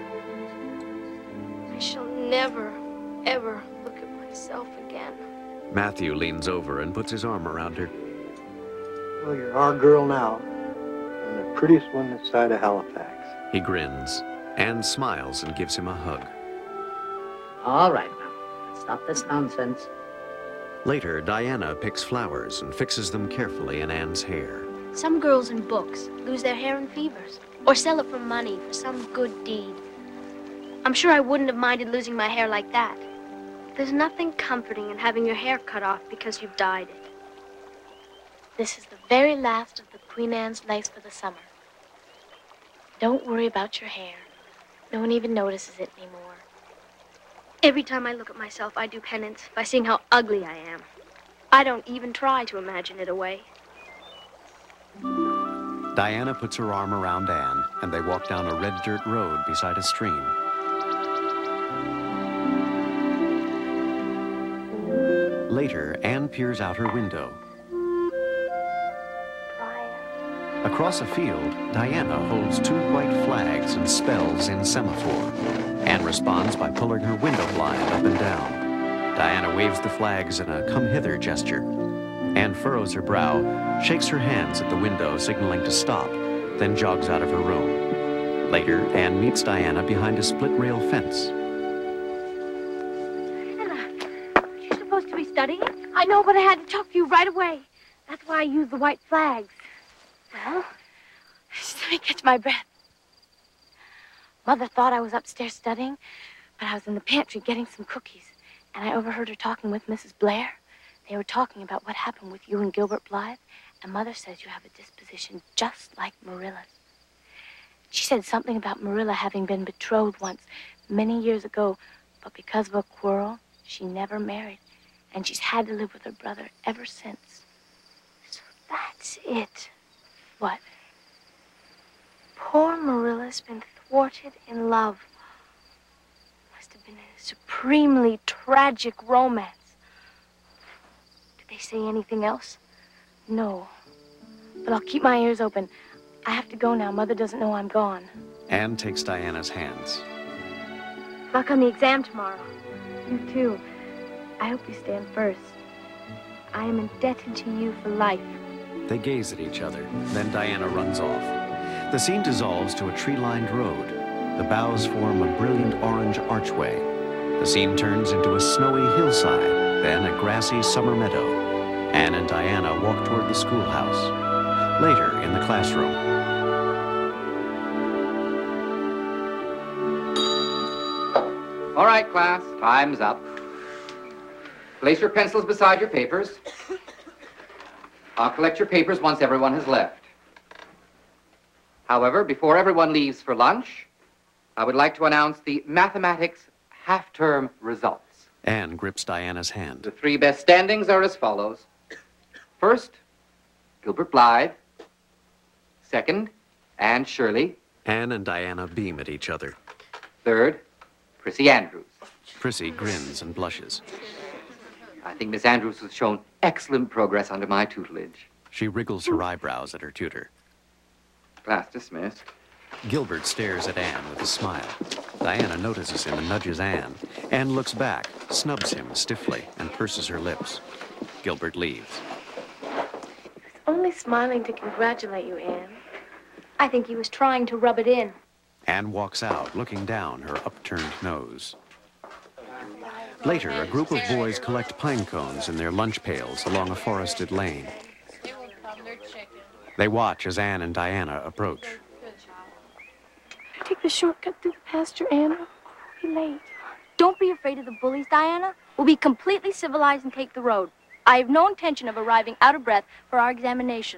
I shall never, ever look at myself again.
Matthew leans over and puts his arm around her.
Well, you're our girl now, and the prettiest one this side of Halifax.
He grins. Anne smiles and gives him a hug.
All right, now, stop this nonsense.
Later, Diana picks flowers and fixes them carefully in Anne's hair.
Some girls in books lose their hair in fevers or sell it for money for some good deed. I'm sure I wouldn't have minded losing my hair like that. There's nothing comforting in having your hair cut off because you've dyed it. This is the very last of the Queen Anne's lace for the summer. Don't worry about your hair. No one even notices it anymore. Every time I look at myself, I do penance by seeing how ugly I am. I don't even try to imagine it away.
Diana puts her arm around Anne, and they walk down a red dirt road beside a stream. Later, Anne peers out her window. Across a field, Diana holds 2 white flags and spells in semaphore. Anne responds by pulling her window blind up and down. Diana waves the flags in a come-hither gesture. Anne furrows her brow, shakes her hands at the window, signaling to stop, then jogs out of her room. Later, Anne meets Diana behind a split-rail fence.
Anna, you're supposed to be studying? I know, but I had to talk to you right away. That's why I used the white flags. Well, just let me catch my breath. Mother thought I was upstairs studying, but I was in the pantry getting some cookies, and I overheard her talking with Mrs. Blair. They were talking about what happened with you and Gilbert Blythe, and Mother says you have a disposition just like Marilla's. She said something about Marilla having been betrothed once, many years ago, but because of a quarrel, she never married, and she's had to live with her brother ever since. So that's it. What? Poor Marilla's been thwarted in love. Must have been a supremely tragic romance. Did they say anything else? No. But I'll keep my ears open. I have to go now. Mother doesn't know I'm gone.
Anne takes Diana's hands.
Luck on the exam tomorrow. You too. I hope you stand first. I am indebted to you for life.
They gaze at each other. Then Diana runs off. The scene dissolves to a tree-lined road. The boughs form a brilliant orange archway. The scene turns into a snowy hillside, then a grassy summer meadow. Anne and Diana walk toward the schoolhouse. Later, in the classroom.
All right, class, time's up. Place your pencils beside your papers. I'll collect your papers once everyone has left. However, before everyone leaves for lunch, I would like to announce the mathematics half-term results.
Anne grips Diana's hand.
The 3 best standings are as follows. First, Gilbert Blythe. Second, Anne Shirley.
Anne and Diana beam at each other.
Third, Prissy Andrews.
Prissy grins and blushes.
I think Miss Andrews has shown excellent progress under my tutelage.
She wriggles her eyebrows at her tutor.
Class dismissed.
Gilbert stares at Anne with a smile. Diana notices him and nudges Anne. Anne looks back, snubs him stiffly, and purses her lips. Gilbert leaves.
Only smiling to congratulate you, Anne. I think he was trying to rub it in.
Anne walks out, looking down her upturned nose. Later, a group of boys collect pine cones in their lunch pails along a forested lane. They watch as Anne and Diana approach.
Take the shortcut through the pasture, Anna. We'll be late. Don't be afraid of the bullies, Diana. We'll be completely civilized and take the road. I have no intention of arriving out of breath for our examination.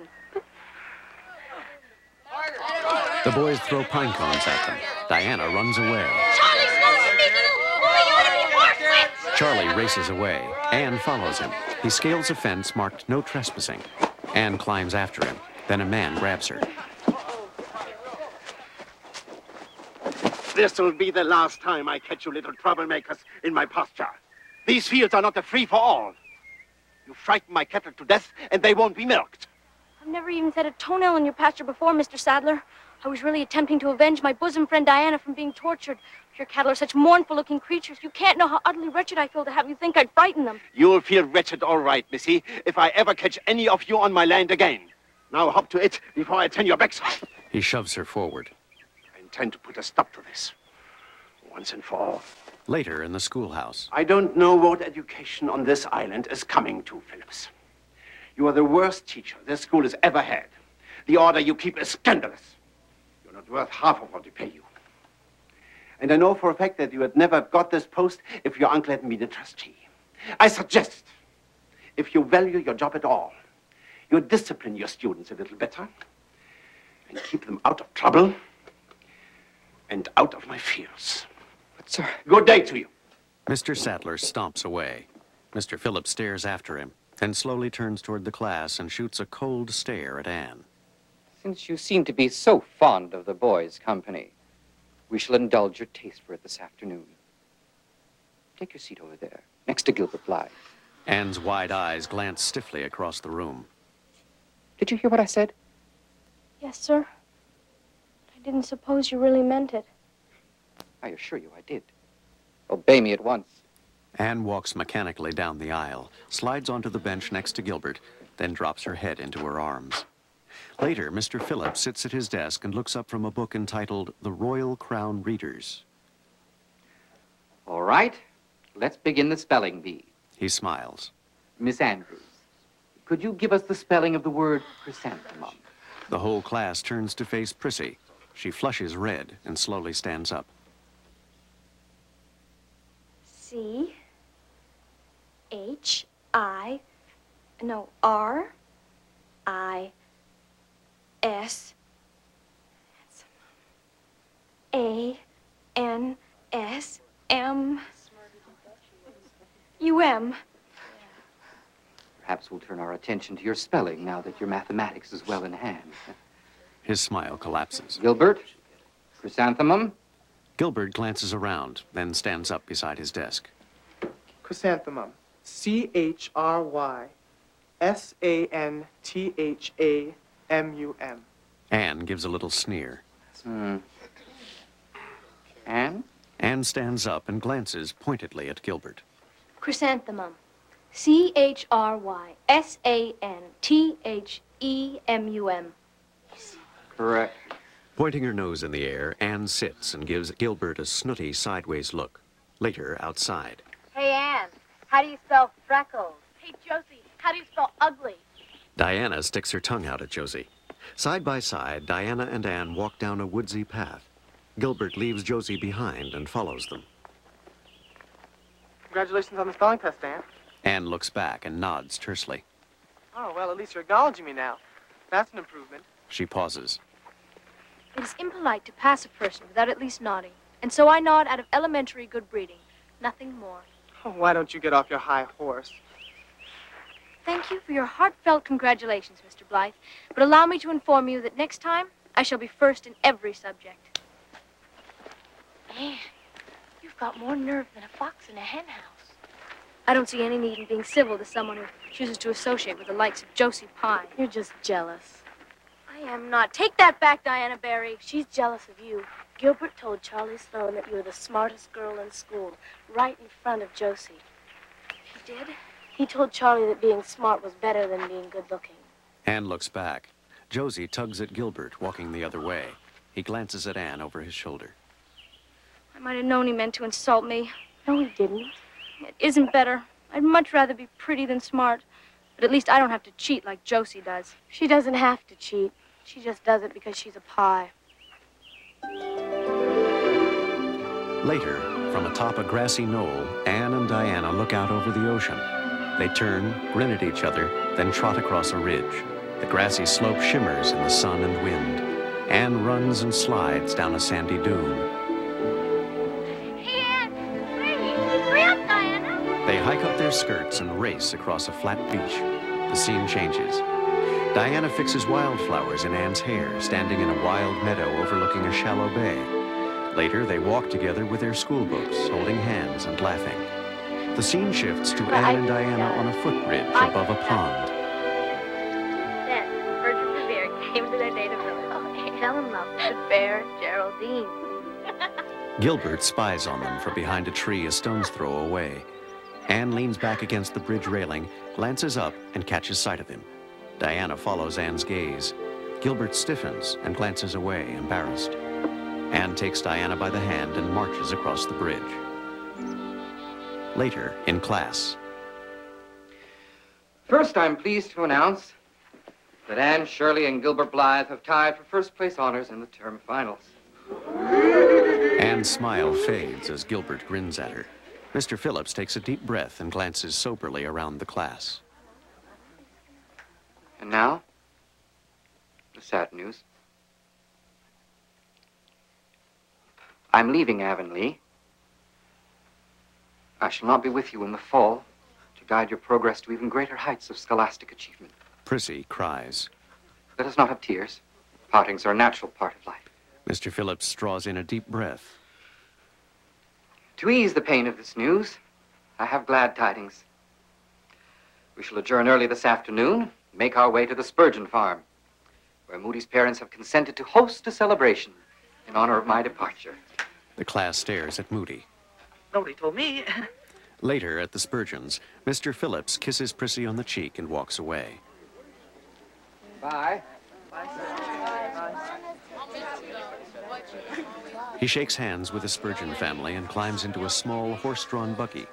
The boys throw pine cones at them. Diana runs away.
Charlie, slow speed, little bully! You want to be horse?
Charlie races away. Anne follows him. He scales a fence marked no trespassing. Anne climbs after him. Then a man grabs her.
This'll be the last time I catch you little troublemakers in my pasture. These fields are not a free-for-all. You frighten my cattle to death, and they won't be milked.
I've never even set a toenail in your pasture before, Mr. Sadler. I was really attempting to avenge my bosom friend Diana from being tortured. Your cattle are such mournful-looking creatures. You can't know how utterly wretched I feel to have you think I'd frighten them.
You'll feel wretched, all right, missy, if I ever catch any of you on my land again. Now hop to it before I turn your backs off.
He shoves her forward.
I intend to put a stop to this, once and for all.
Later in the schoolhouse.
I don't know what education on this island is coming to, Phillips. You are the worst teacher this school has ever had. The order you keep is scandalous. You're not worth half of what we pay you. And I know for a fact that you had never got this post if your uncle hadn't been a trustee. I suggest, if you value your job at all, you discipline your students a little better and keep them out of trouble and out of my fields.
But, sir...
Good day to you.
Mr. Sadler stomps away. Mr. Phillips stares after him, then slowly turns toward the class and shoots a cold stare at Anne.
Since you seem to be so fond of the boys' company, we shall indulge your taste for it this afternoon. Take your seat over there, next to Gilbert Blythe.
Anne's wide eyes glance stiffly across the room.
Did you hear what I said?
Yes, sir. I didn't suppose you really meant it.
I assure you I did. Obey me at once.
Anne walks mechanically down the aisle, slides onto the bench next to Gilbert, then drops her head into her arms. Later, Mr. Phillips sits at his desk and looks up from a book entitled The Royal Crown Readers.
All right, let's begin the spelling bee.
He smiles.
Miss Andrews, could you give us the spelling of the word chrysanthemum?
The whole class turns to face Prissy. She flushes red and slowly stands up.
R-I-S-A-N-S-M-U-M.
Perhaps we'll turn our attention to your spelling now that your mathematics is well in hand.
His smile collapses.
Gilbert, chrysanthemum.
Gilbert glances around, then stands up beside his desk.
Chrysanthemum. C-H-R-Y-S-A-N-T-H-A-M-U-M.
Anne gives a little sneer.
Anne?
Anne stands up and glances pointedly at Gilbert.
Chrysanthemum. C-H-R-Y-S-A-N-T-H-E-M-U-M.
Correct.
Pointing her nose in the air, Anne sits and gives Gilbert a snooty sideways look. Later, outside.
Hey, Anne, how do you spell freckles? Hey, Josie, how do you spell ugly?
Diana sticks her tongue out at Josie. Side by side, Diana and Anne walk down a woodsy path. Gilbert leaves Josie behind and follows them.
Congratulations on the spelling test, Anne.
Anne looks back and nods tersely.
Oh, well, at least you're acknowledging me now. That's an improvement.
She pauses.
It is impolite to pass a person without at least nodding, and so I nod out of elementary good breeding. Nothing more.
Oh, why don't you get off your high horse?
Thank you for your heartfelt congratulations, Mr. Blythe, but allow me to inform you that next time I shall be first in every subject.
Anne, you've got more nerve than a fox in a hen house.
I don't see any need in being civil to someone who chooses to associate with the likes of Josie Pye.
You're just jealous.
I am not. Take that back, Diana Barry.
She's jealous of you. Gilbert told Charlie Sloan that you were the smartest girl in school, right in front of Josie.
He did?
He told Charlie that being smart was better than being good-looking.
Anne looks back. Josie tugs at Gilbert, walking the other way. He glances at Anne over his shoulder.
I might have known he meant to insult me.
No, he didn't.
It isn't better. I'd much rather be pretty than smart. But at least I don't have to cheat like Josie does.
She doesn't have to cheat. She just does it because she's a pie.
Later, from atop a grassy knoll, Anne and Diana look out over the ocean. They turn, grin at each other, then trot across a ridge. The grassy slope shimmers in the sun and wind. Anne runs and slides down a sandy dune.
Hey, Anne, hurry up, Diana.
They hike up their skirts and race across a flat beach. The scene changes. Diana fixes wildflowers in Anne's hair, standing in a wild meadow overlooking a shallow bay. Later, they walk together with their school books, holding hands and laughing. The scene shifts to Anne and Diana on a footbridge above a pond.
Then, Bertram Revere came to their native village. He fell in love with the fair Geraldine.
Gilbert spies on them from behind a tree a stone's throw away. Anne leans back against the bridge railing, glances up, and catches sight of him. Diana follows Anne's gaze. Gilbert stiffens and glances away, embarrassed. Anne takes Diana by the hand and marches across the bridge. Later, in class.
First, I'm pleased to announce that Anne Shirley and Gilbert Blythe have tied for first-place honors in the term finals.
Anne's smile fades as Gilbert grins at her. Mr. Phillips takes a deep breath and glances soberly around the class.
And now, the sad news. I'm leaving Avonlea. I shall not be with you in the fall to guide your progress to even greater heights of scholastic achievement.
Prissy cries.
Let us not have tears. Partings are a natural part of life.
Mr. Phillips draws in a deep breath.
To ease the pain of this news, I have glad tidings. We shall adjourn early this afternoon and make our way to the Spurgeon farm, where Moody's parents have consented to host a celebration in honor of my departure.
The class stares at Moody.
Nobody told me.
Later, at the Spurgeons, Mr. Phillips kisses Prissy on the cheek and walks away.
Bye.
He shakes hands with the Spurgeon family and climbs into a small horse-drawn buggy.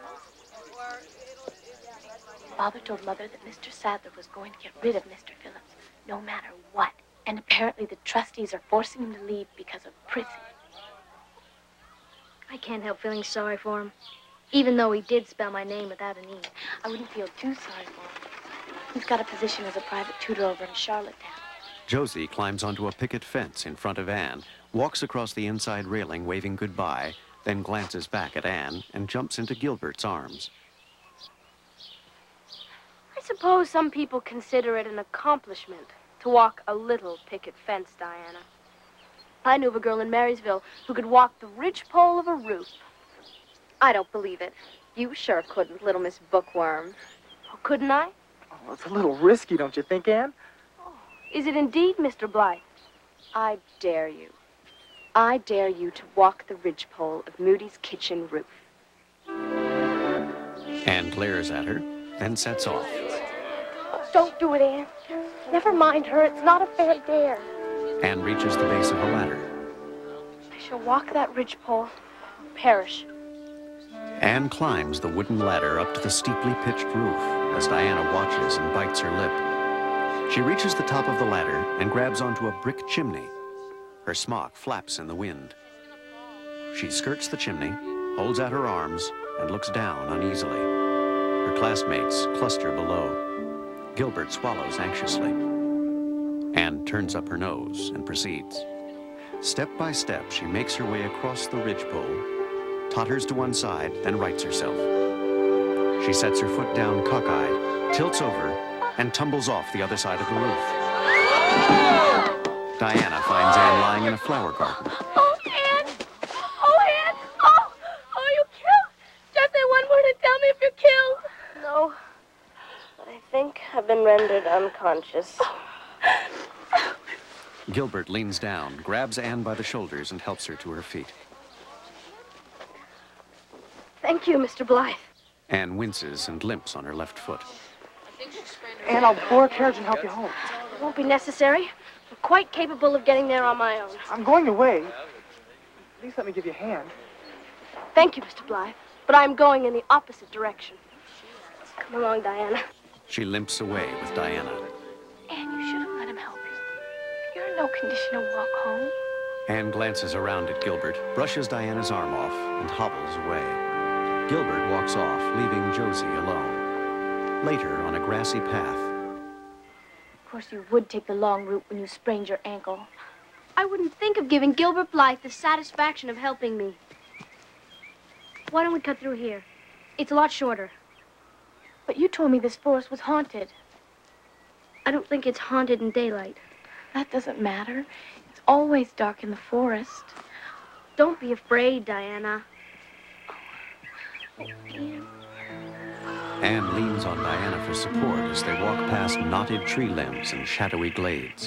Father told Mother that Mr. Sadler was going to get rid of Mr. Phillips, no matter what. And apparently the trustees are forcing him to leave because of Prissy.
I can't help feeling sorry for him. Even though he did spell my name without an E.
I wouldn't feel too sorry for him. He's got a position as a private tutor over in Charlottetown.
Josie climbs onto a picket fence in front of Anne, walks across the inside railing waving goodbye, then glances back at Anne and jumps into Gilbert's arms.
I suppose some people consider it an accomplishment to walk a little picket fence, Diana. I knew of a girl in Marysville who could walk the ridgepole of a roof.
I don't believe it. You sure couldn't, little Miss Bookworm.
Oh, couldn't I?
Oh, it's a little risky, don't you think, Anne?
Is it indeed, Mr. Blythe?
I dare you. I dare you to walk the ridgepole of Moody's kitchen roof.
Anne glares at her, then sets off.
Don't do it, Anne. Never mind her. It's not a fair dare.
Anne reaches the base of a ladder.
I shall walk that ridgepole, perish.
Anne climbs the wooden ladder up to the steeply pitched roof as Diana watches and bites her lip. She reaches the top of the ladder and grabs onto a brick chimney. Her smock flaps in the wind. She skirts the chimney, holds out her arms, and looks down uneasily. Her classmates cluster below. Gilbert swallows anxiously. Anne turns up her nose and proceeds. Step by step, she makes her way across the ridgepole, totters to one side, then rights herself. She sets her foot down cockeyed, tilts over, and tumbles off the other side of the roof. Diana finds Anne lying in a flower garden.
Oh, Anne! Oh, Anne! Oh! Oh, you killed! Just say one word and tell me if you're killed.
No. I think I've been rendered unconscious.
Gilbert leans down, grabs Anne by the shoulders, and helps her to her feet.
Thank you, Mr. Blythe.
Anne winces and limps on her left foot.
Anne, I'll board a carriage and help you home.
It won't be necessary. I'm quite capable of getting there on my own.
I'm going away. At least let me give you a hand.
Thank you, Mr. Blythe. But I'm going in the opposite direction. Come along, Diana.
She limps away with Diana.
Anne, you should have let him help you. You're in no condition to walk home.
Anne glances around at Gilbert, brushes Diana's arm off, and hobbles away. Gilbert walks off, leaving Josie alone. Later, on a grassy path.
Of course, you would take the long route when you sprained your ankle.
I wouldn't think of giving Gilbert Blythe the satisfaction of helping me. Why don't we cut through here? It's a lot shorter.
But you told me this forest was haunted.
I don't think it's haunted in daylight.
That doesn't matter. It's always dark in the forest.
Don't be afraid, Diana. Oh, Anne.
Anne leans on Diana for support as they walk past knotted tree limbs and shadowy glades.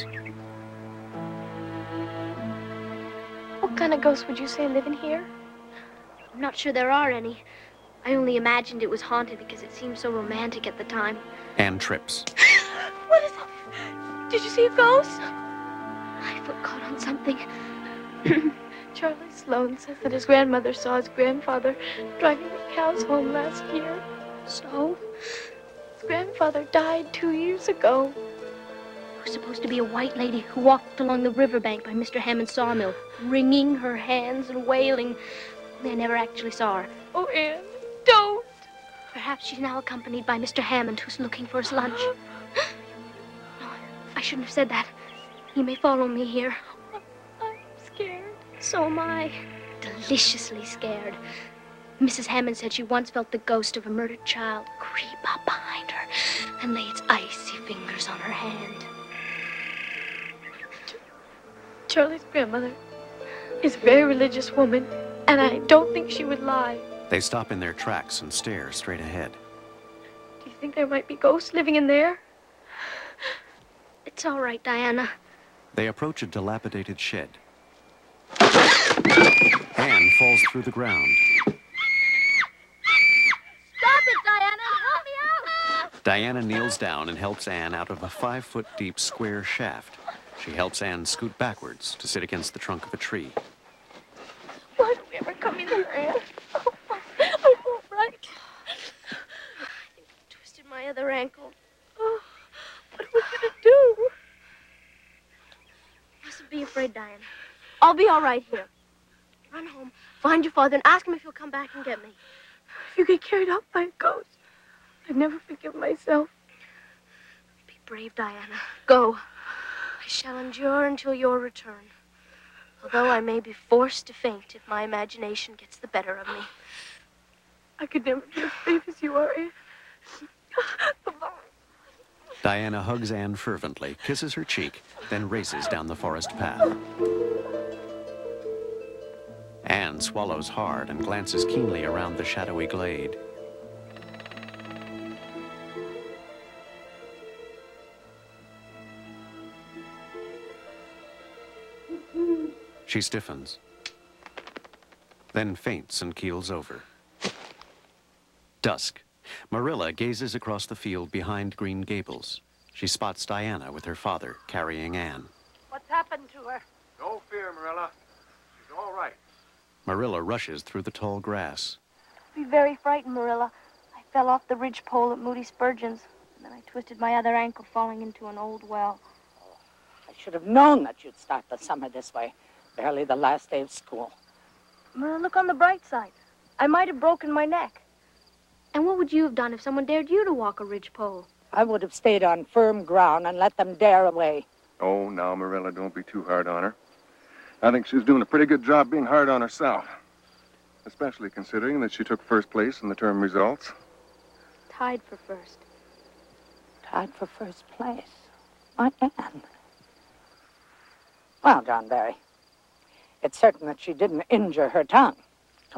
What kind of ghosts would you say live in here?
I'm not sure there are any. I only imagined it was haunted because it seemed so romantic at the time.
Anne trips.
What is it? Did you see a ghost?
My foot caught on something.
Charlie Sloane says that his grandmother saw his grandfather driving the cows home last year.
So?
His grandfather died 2 years ago.
It was supposed to be a white lady who walked along the riverbank by Mr. Hammond's sawmill, wringing her hands and wailing. They never actually saw her.
Oh, Anne, don't.
Perhaps she's now accompanied by Mr. Hammond, who's looking for his lunch. No, I shouldn't have said that. He may follow me here.
I'm scared.
So am I. Deliciously scared. Mrs. Hammond said she once felt the ghost of a murdered child creep up behind her and lay its icy fingers on her hand.
Charlie's grandmother is a very religious woman, and I don't think she would lie.
They stop in their tracks and stare straight ahead.
Do you think there might be ghosts living in there?
It's all right, Diana.
They approach a dilapidated shed. Anne falls through the ground.
Stop it, Diana! Help me out!
Diana kneels down and helps Anne out of a 5-foot-deep square shaft. She helps Anne scoot backwards to sit against the trunk of a tree.
Why do we ever come in here, Anne? I'm all right.
I think I twisted my other ankle.
Oh, what are we going to do?
You mustn't be afraid, Diana. I'll be all right here. Run home, find your father, and ask him if he'll come back and get me.
If you get carried off by a ghost, I'd never forgive myself.
Be brave, Diana. Go. I shall endure until your return. Although I may be forced to faint if my imagination gets the better of me.
I could never be as brave as you are, Anne.
Diana hugs Anne fervently, kisses her cheek, then races down the forest path. Anne swallows hard and glances keenly around the shadowy glade. She stiffens, then faints and keels over. Dusk. Marilla gazes across the field behind Green Gables. She spots Diana with her father carrying Anne.
What's happened to her?
No fear, Marilla. She's all right.
Marilla rushes through the tall grass.
Be very frightened, Marilla. I fell off the ridgepole at Moody Spurgeon's, and then I twisted my other ankle falling into an old well.
I should have known that you'd start the summer this way. Barely the last day of school.
Marilla, look on the bright side. I might have broken my neck.
And what would you have done if someone dared you to walk a ridgepole?
I would have stayed on firm ground and let them dare away.
Oh, now, Marilla, don't be too hard on her. I think she's doing a pretty good job being hard on herself. Especially considering that she took first place in the term results.
Tied for first.
Tied for first place? My Anne. Well, John Barry, it's certain that she didn't injure her tongue. Come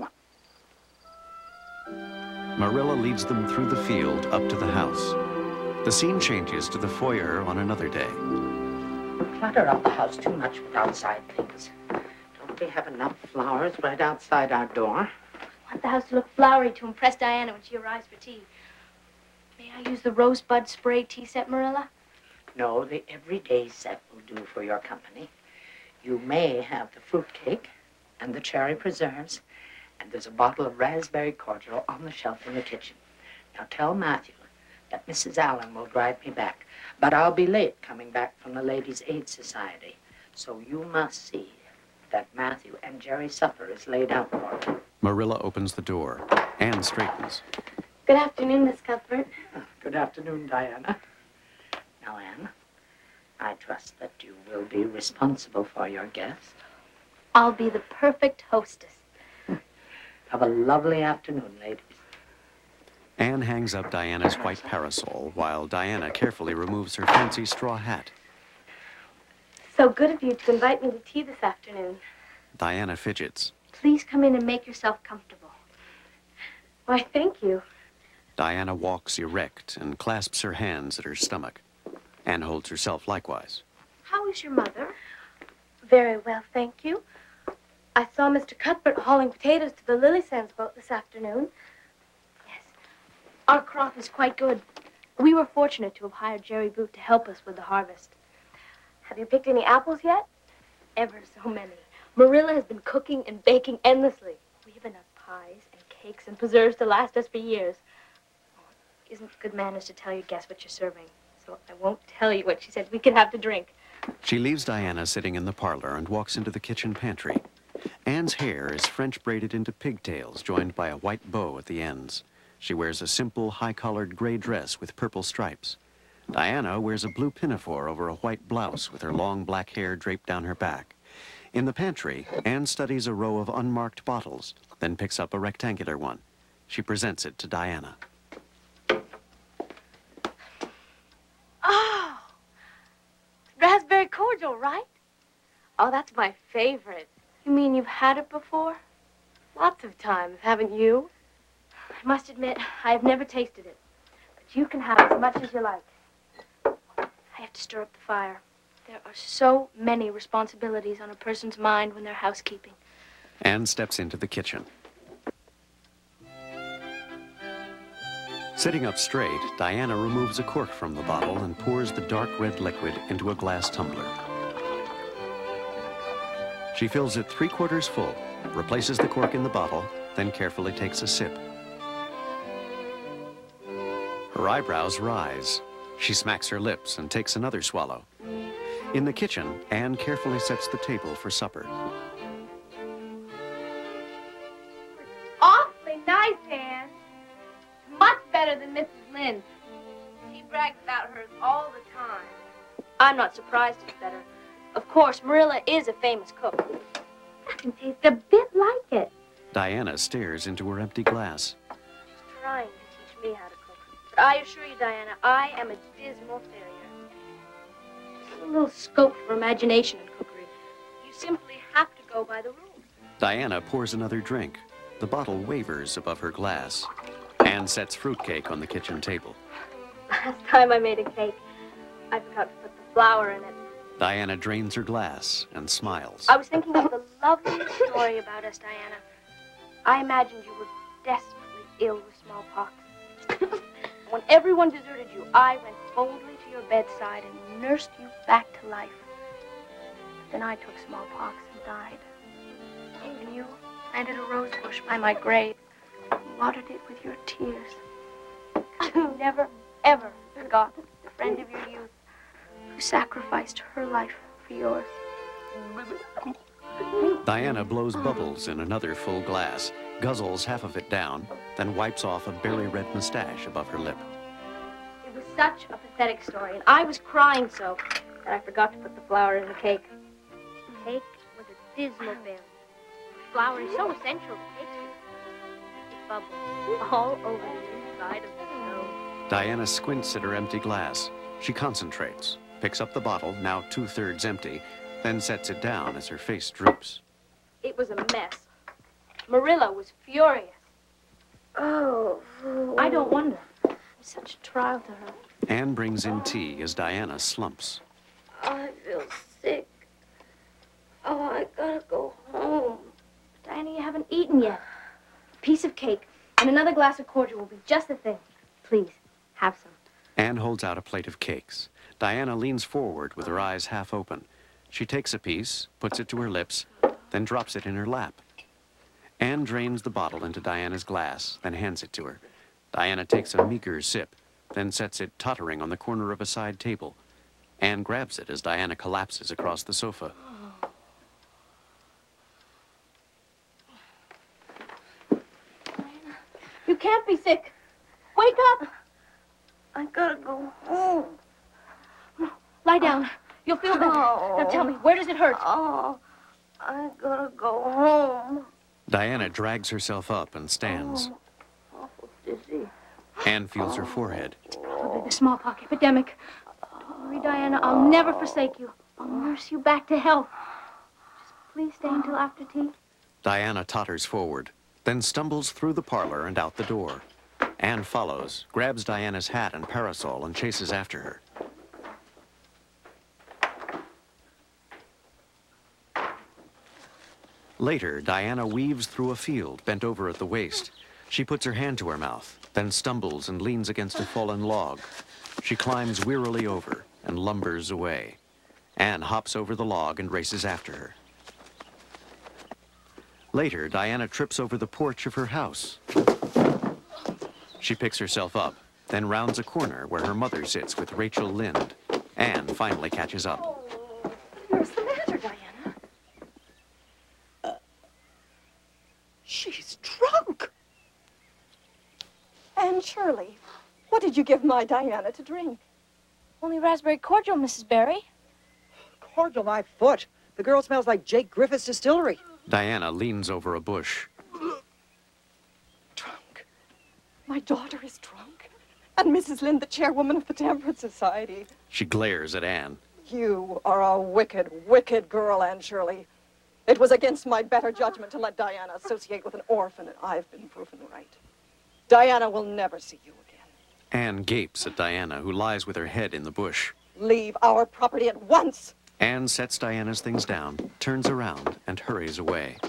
on.
Marilla leads them through the field up to the house. The scene changes to the foyer on another day.
Clutter up the house too much with outside things. Don't we have enough flowers right outside our door?
I want the house to look flowery to impress Diana when she arrives for tea. May I use the rosebud spray tea set, Marilla?
No, the everyday set will do for your company. You may have the fruitcake and the cherry preserves, and there's a bottle of raspberry cordial on the shelf in the kitchen. Now tell Matthew that Mrs. Allen will drive me back, but I'll be late coming back from the Ladies' Aid Society, so you must see that Matthew and Jerry's supper is laid out for them.
Marilla opens the door. Anne straightens.
Good afternoon, Miss Cuthbert.
Good afternoon, Diana. Now, Anne, I trust that you will be responsible for your guest.
I'll be the perfect hostess.
Have a lovely afternoon, ladies.
Anne hangs up Diana's white parasol while Diana carefully removes her fancy straw hat.
So good of you to invite me to tea this afternoon.
Diana fidgets.
Please come in and make yourself comfortable. Why, thank you.
Diana walks erect and clasps her hands at her stomach. Anne holds herself likewise.
How is your mother? Very well, thank you. I saw Mr. Cuthbert hauling potatoes to the Lily Sands boat this afternoon. Yes. Our crop is quite good. We were fortunate to have hired Jerry Boot to help us with the harvest. Have you picked any apples yet? Ever so many. Marilla has been cooking and baking endlessly. We have enough pies and cakes and preserves to last us for years. Oh, it isn't good manners to tell your guests what you're serving, so I won't tell you what she said we could have to drink.
She leaves Diana sitting in the parlor and walks into the kitchen pantry. Anne's hair is French braided into pigtails, joined by a white bow at the ends. She wears a simple, high-collared gray dress with purple stripes. Diana wears a blue pinafore over a white blouse with her long black hair draped down her back. In the pantry, Anne studies a row of unmarked bottles, then picks up a rectangular one. She presents it to Diana.
Oh, raspberry cordial, right? Oh, that's my favorite. You mean you've had it before? Lots of times, haven't you? I must admit, I have never tasted it. But you can have as much as you like. I have to stir up the fire. There are so many responsibilities on a person's mind when they're housekeeping.
Anne steps into the kitchen. Sitting up straight, Diana removes a cork from the bottle and pours the dark red liquid into a glass tumbler. She fills it 3/4 full, replaces the cork in the bottle, then carefully takes a sip. Her eyebrows rise. She smacks her lips and takes another swallow. In the kitchen, Anne carefully sets the table for supper.
Awfully nice, Anne. Much better than Mrs. Lynde. She brags about hers all the time. I'm not surprised it's better. Of course, Marilla is a famous cook. Doesn't taste a bit like it.
Diana stares into her empty glass.
She's trying to teach me how to cook. But I assure you, Diana, I am a dismal failure. There's a little scope for imagination in cookery. You simply have to go by the rules.
Diana pours another drink. The bottle wavers above her glass. Anne sets fruitcake on the kitchen table.
Last time I made a cake, I forgot to put the flour in it.
Diana drains her glass and smiles.
I was thinking of the lovely story about us, Diana. I imagined you were desperately ill with smallpox. When everyone deserted you, I went boldly to your bedside and nursed you back to life. But then I took smallpox and died. And you planted a rose bush by my grave and watered it with your tears. You never, ever forgot the friend of your youth who sacrificed her life for yours.
Diana blows bubbles in another full glass, guzzles half of it down, then wipes off a berry red mustache above her lip.
It was such a pathetic story, and I was crying so that I forgot to put the flour in the cake. The cake was a dismal failure. Flour is so essential to cake soup. It bubbled all over the inside of the stove.
Diana squints at her empty glass. She concentrates, picks up the bottle, now 2/3 empty, then sets it down as her face droops.
It was a mess. Marilla was furious. Oh. I don't wonder. It was such a trial to her.
Anne brings in tea as Diana slumps.
I feel sick. Oh, I gotta go home. Diana, you haven't eaten yet. A piece of cake and another glass of cordial will be just the thing. Please, have some.
Anne holds out a plate of cakes. Diana leans forward with her eyes half open. She takes a piece, puts it to her lips, then drops it in her lap. Anne drains the bottle into Diana's glass, then hands it to her. Diana takes a meager sip, then sets it tottering on the corner of a side table. Anne grabs it as Diana collapses across the sofa.
You can't be sick. Wake up. I gotta go home. No, lie down. You'll feel better. Now tell me, where does it hurt? Oh, I gotta go home.
Diana drags herself up and stands.
Awful dizzy.
Anne feels her forehead.
Probably the smallpox epidemic. Don't worry, Diana. I'll never forsake you. I'll nurse you back to health. Just please stay until after tea.
Diana totters forward, then stumbles through the parlor and out the door. Anne follows, grabs Diana's hat and parasol, and chases after her. Later, Diana weaves through a field, bent over at the waist. She puts her hand to her mouth, then stumbles and leans against a fallen log. She climbs wearily over and lumbers away. Anne hops over the log and races after her. Later, Diana trips over the porch of her house. She picks herself up, then rounds a corner where her mother sits with Rachel Lynde. Anne finally catches up.
What's the matter, Diana? She's drunk. Anne Shirley, what did you give my Diana to drink?
Only raspberry cordial, Mrs. Barry.
Cordial, my foot. The girl smells like Jake Griffith's distillery.
Diana leans over a bush.
Drunk. My daughter is drunk. And Mrs. Lynde, the chairwoman of the Temperance Society.
She glares at Anne.
You are a wicked, wicked girl, Anne Shirley. It was against my better judgment to let Diana associate with an orphan, and I've been proven right. Diana will never see you again.
Anne gapes at Diana, who lies with her head in the bush.
Leave our property at once.
Anne sets Diana's things down, turns around, and hurries away.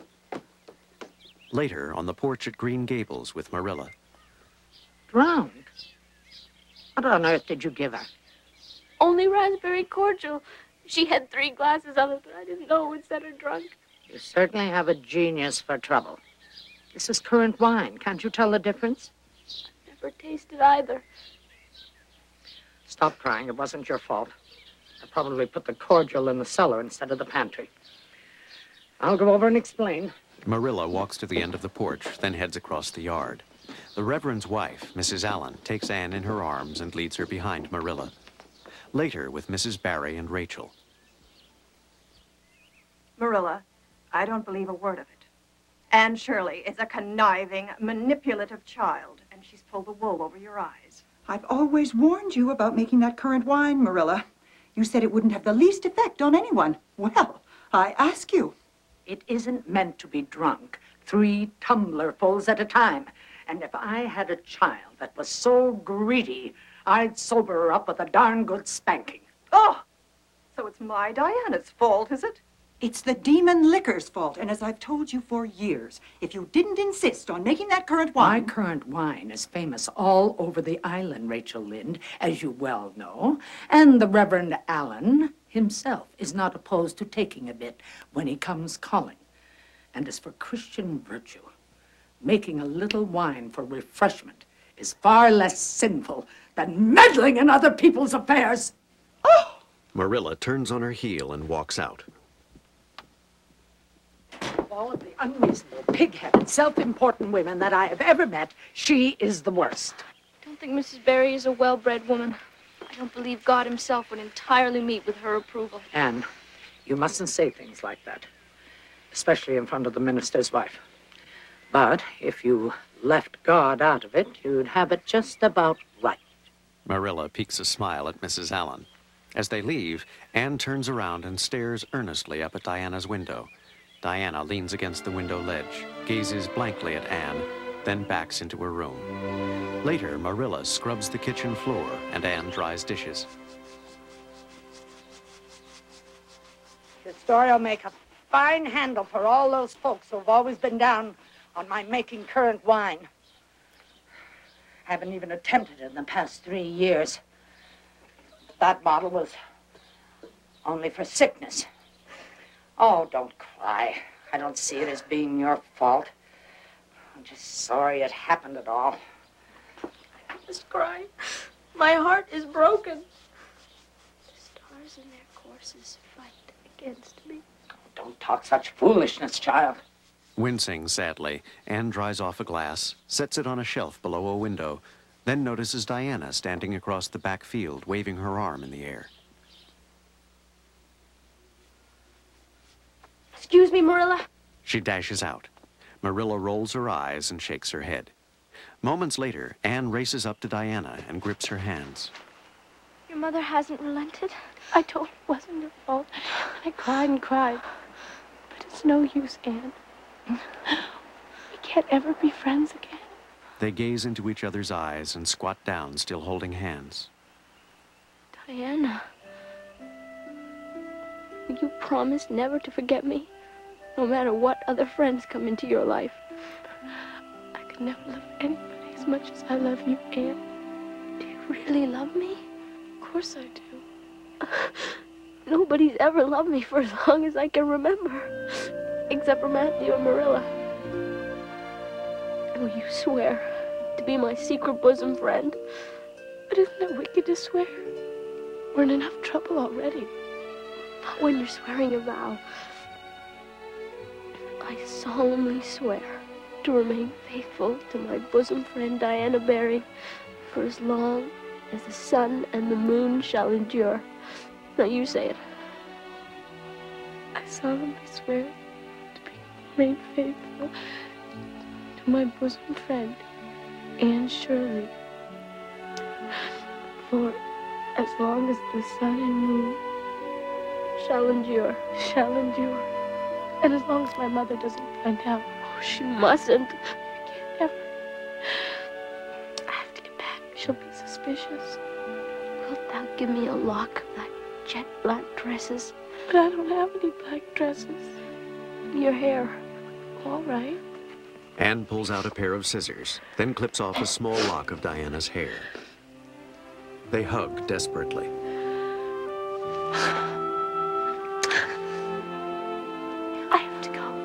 Later, on the porch at Green Gables with Marilla.
Drowned? What on earth did you give her?
Only raspberry cordial. She had 3 glasses of it, but I didn't know it would set her drunk.
You certainly have a genius for trouble. This is currant wine. Can't you tell the difference?
Never tasted either.
Stop crying. It wasn't your fault. I probably put the cordial in the cellar instead of the pantry. I'll go over and explain.
Marilla walks to the end of the porch, then heads across the yard. The Reverend's wife, Mrs. Allen, takes Anne in her arms and leads her behind Marilla. Later, with Mrs. Barry and Rachel.
Marilla, I don't believe a word of it. Anne Shirley is a conniving, manipulative child, and she's pulled the wool over your eyes.
I've always warned you about making that currant wine, Marilla. You said it wouldn't have the least effect on anyone. Well, I ask you.
It isn't meant to be drunk 3 tumblerfuls at a time. And if I had a child that was so greedy, I'd sober her up with a darn good spanking.
Oh, so it's my Diana's fault, is it?
It's the demon liquor's fault, and as I've told you for years, if you didn't insist on making that currant wine...
My currant wine is famous all over the island, Rachel Lynde, as you well know, and the Reverend Allen himself is not opposed to taking a bit when he comes calling. And as for Christian virtue, making a little wine for refreshment is far less sinful than meddling in other people's affairs.
Oh!
Marilla turns on her heel and walks out.
Of all of the unreasonable, pig-headed, self-important women that I have ever met, she is the worst.
I don't think Mrs. Barry is a well-bred woman. I don't believe God himself would entirely meet with her approval.
Anne, you mustn't say things like that, especially in front of the minister's wife. But if you left God out of it, you'd have it just about right.
Marilla peeks a smile at Mrs. Allen. As they leave, Anne turns around and stares earnestly up at Diana's window. Diana leans against the window ledge, gazes blankly at Anne, then backs into her room. Later, Marilla scrubs the kitchen floor and Anne dries dishes.
Your story will make a fine handle for all those folks who've always been down on my making currant wine. Haven't even attempted it in the past 3 years. That bottle was only for sickness. Oh, don't cry. I don't see it as being your fault. I'm just sorry it happened at all.
I must cry. My heart is broken. The stars in their courses fight against me.
Don't talk such foolishness, child.
Wincing sadly, Anne dries off a glass, sets it on a shelf below a window, then notices Diana standing across the back field, waving her arm in the air.
Excuse me, Marilla.
She dashes out. Marilla rolls her eyes and shakes her head. Moments later, Anne races up to Diana and grips her hands.
Your mother hasn't relented. I told her it wasn't her fault. I cried and cried. But it's no use, Anne. We can't ever be friends again.
They gaze into each other's eyes and squat down, still holding hands.
Diana, will you promise never to forget me? No matter what other friends come into your life. I could never love anybody as much as I love you, Anne. Do you really love me?
Of course I do.
Nobody's ever loved me for as long as I can remember. Except for Matthew and Marilla. Will you swear to be my secret bosom friend?
But isn't it wicked to swear? We're in enough trouble already.
Not when you're swearing a vow. I solemnly swear to remain faithful to my bosom friend Diana Barry for as long as the sun and the moon shall endure. Now you say it.
I solemnly swear to remain faithful to my bosom friend, Anne Shirley, for as long as the sun and moon
shall endure.
Shall endure. And as long as my mother doesn't find out.
Oh, she mustn't.
I can't ever. I have to get back. She'll be suspicious.
Wilt thou give me a lock of thy jet black tresses?
But I don't have any black dresses.
Your hair.
All right.
Anne pulls out a pair of scissors, then clips off a small lock of Diana's hair. They hug desperately.
I have to go.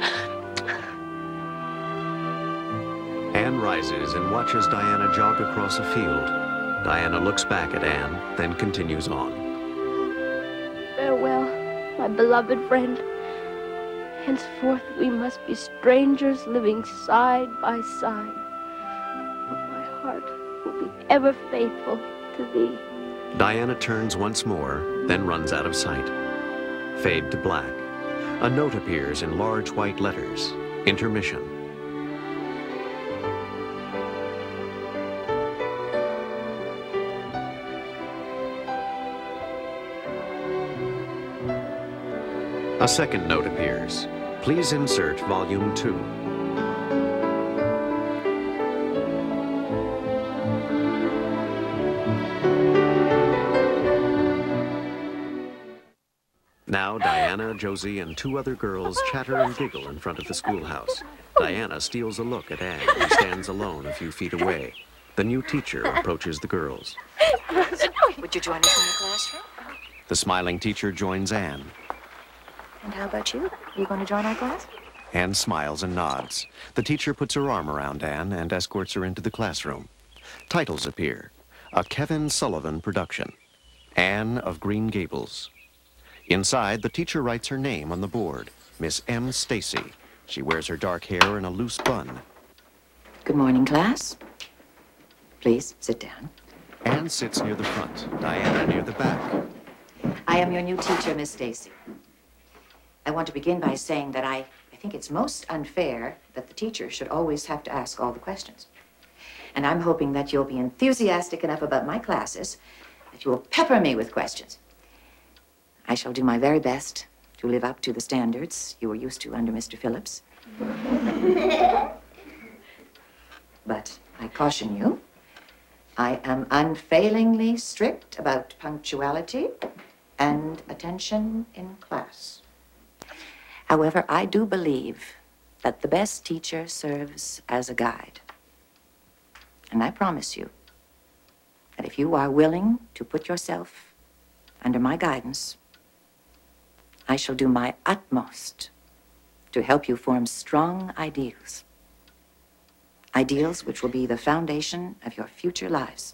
Anne rises and watches Diana jog across a field. Diana looks back at Anne, then continues on.
Farewell, my beloved friend. Henceforth we must be strangers living side by side. But my heart will be ever faithful to thee.
Diana turns once more, then runs out of sight. Fade to black. A note appears in large white letters. Intermission. A second note appears. Please insert volume 2. Now Diana, Josie, and 2 other girls chatter and giggle in front of the schoolhouse. Diana steals a look at Anne, who stands alone a few feet away. The new teacher approaches the girls.
Would you join us in the classroom?
The smiling teacher joins Anne.
And how about you? Are you going to join our class?
Anne smiles and nods. The teacher puts her arm around Anne and escorts her into the classroom. Titles appear. A Kevin Sullivan production. Anne of Green Gables. Inside, the teacher writes her name on the board. Miss M. Stacy. She wears her dark hair in a loose bun.
Good morning, class. Please, sit down.
Anne sits near the front, Diana near the back.
I am your new teacher, Miss Stacy. I want to begin by saying that I think it's most unfair that the teacher should always have to ask all the questions. And I'm hoping that you'll be enthusiastic enough about my classes that you will pepper me with questions. I shall do my very best to live up to the standards you were used to under Mr. Phillips. But I caution you, I am unfailingly strict about punctuality and attention in class. However, I do believe that the best teacher serves as a guide. And I promise you that if you are willing to put yourself under my guidance, I shall do my utmost to help you form strong ideals. Ideals which will be the foundation of your future lives.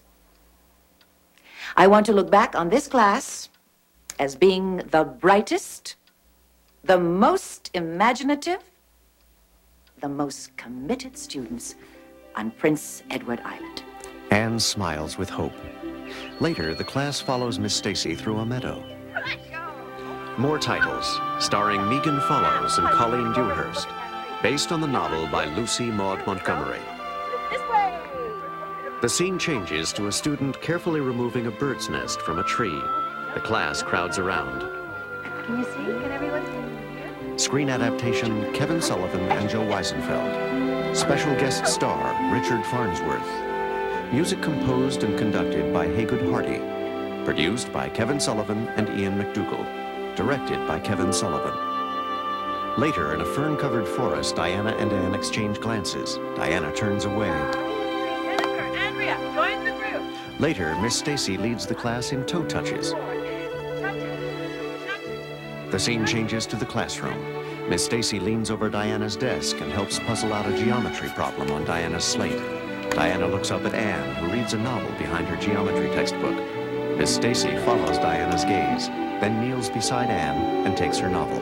I want to look back on this class as being the brightest, the most imaginative, the most committed students on Prince Edward Island.
Anne smiles with hope. Later, the class follows Miss Stacy through a meadow. More titles, starring Megan Follows and Colleen Dewhurst, based on the novel by Lucy Maud Montgomery. The scene changes to a student carefully removing a bird's nest from a tree. The class crowds around.
Can you see? Can everyone see?
Screen adaptation, Kevin Sullivan and Joe Weisenfeld. Special guest star, Richard Farnsworth. Music composed and conducted by Haygood Hardy. Produced by Kevin Sullivan and Ian McDougall. Directed by Kevin Sullivan. Later, in a fern-covered forest, Diana and Anne exchange glances. Diana turns away.
Jennifer, Andrea, join the group.
Later, Miss Stacy leads the class in toe touches. The scene changes to the classroom. Miss Stacy leans over Diana's desk and helps puzzle out a geometry problem on Diana's slate. Diana looks up at Anne, who reads a novel behind her geometry textbook. Miss Stacy follows Diana's gaze, then kneels beside Anne and takes her novel.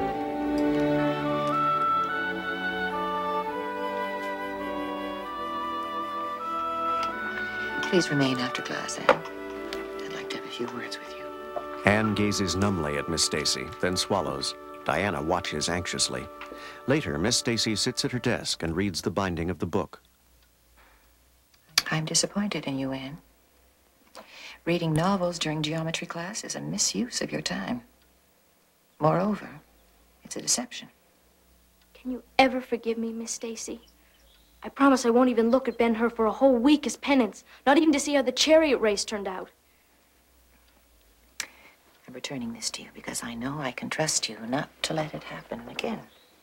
Please remain after class, Anne. I'd like to have a few words with you.
Anne gazes numbly at Miss Stacy, then swallows. Diana watches anxiously. Later, Miss Stacy sits at her desk and reads the binding of the book.
I'm disappointed in you, Anne. Reading novels during geometry class is a misuse of your time. Moreover, it's a deception.
Can you ever forgive me, Miss Stacy? I promise I won't even look at Ben-Hur for a whole week as penance, not even to see how the chariot race turned out.
I'm returning this to you because I know I can trust you not to let it happen again.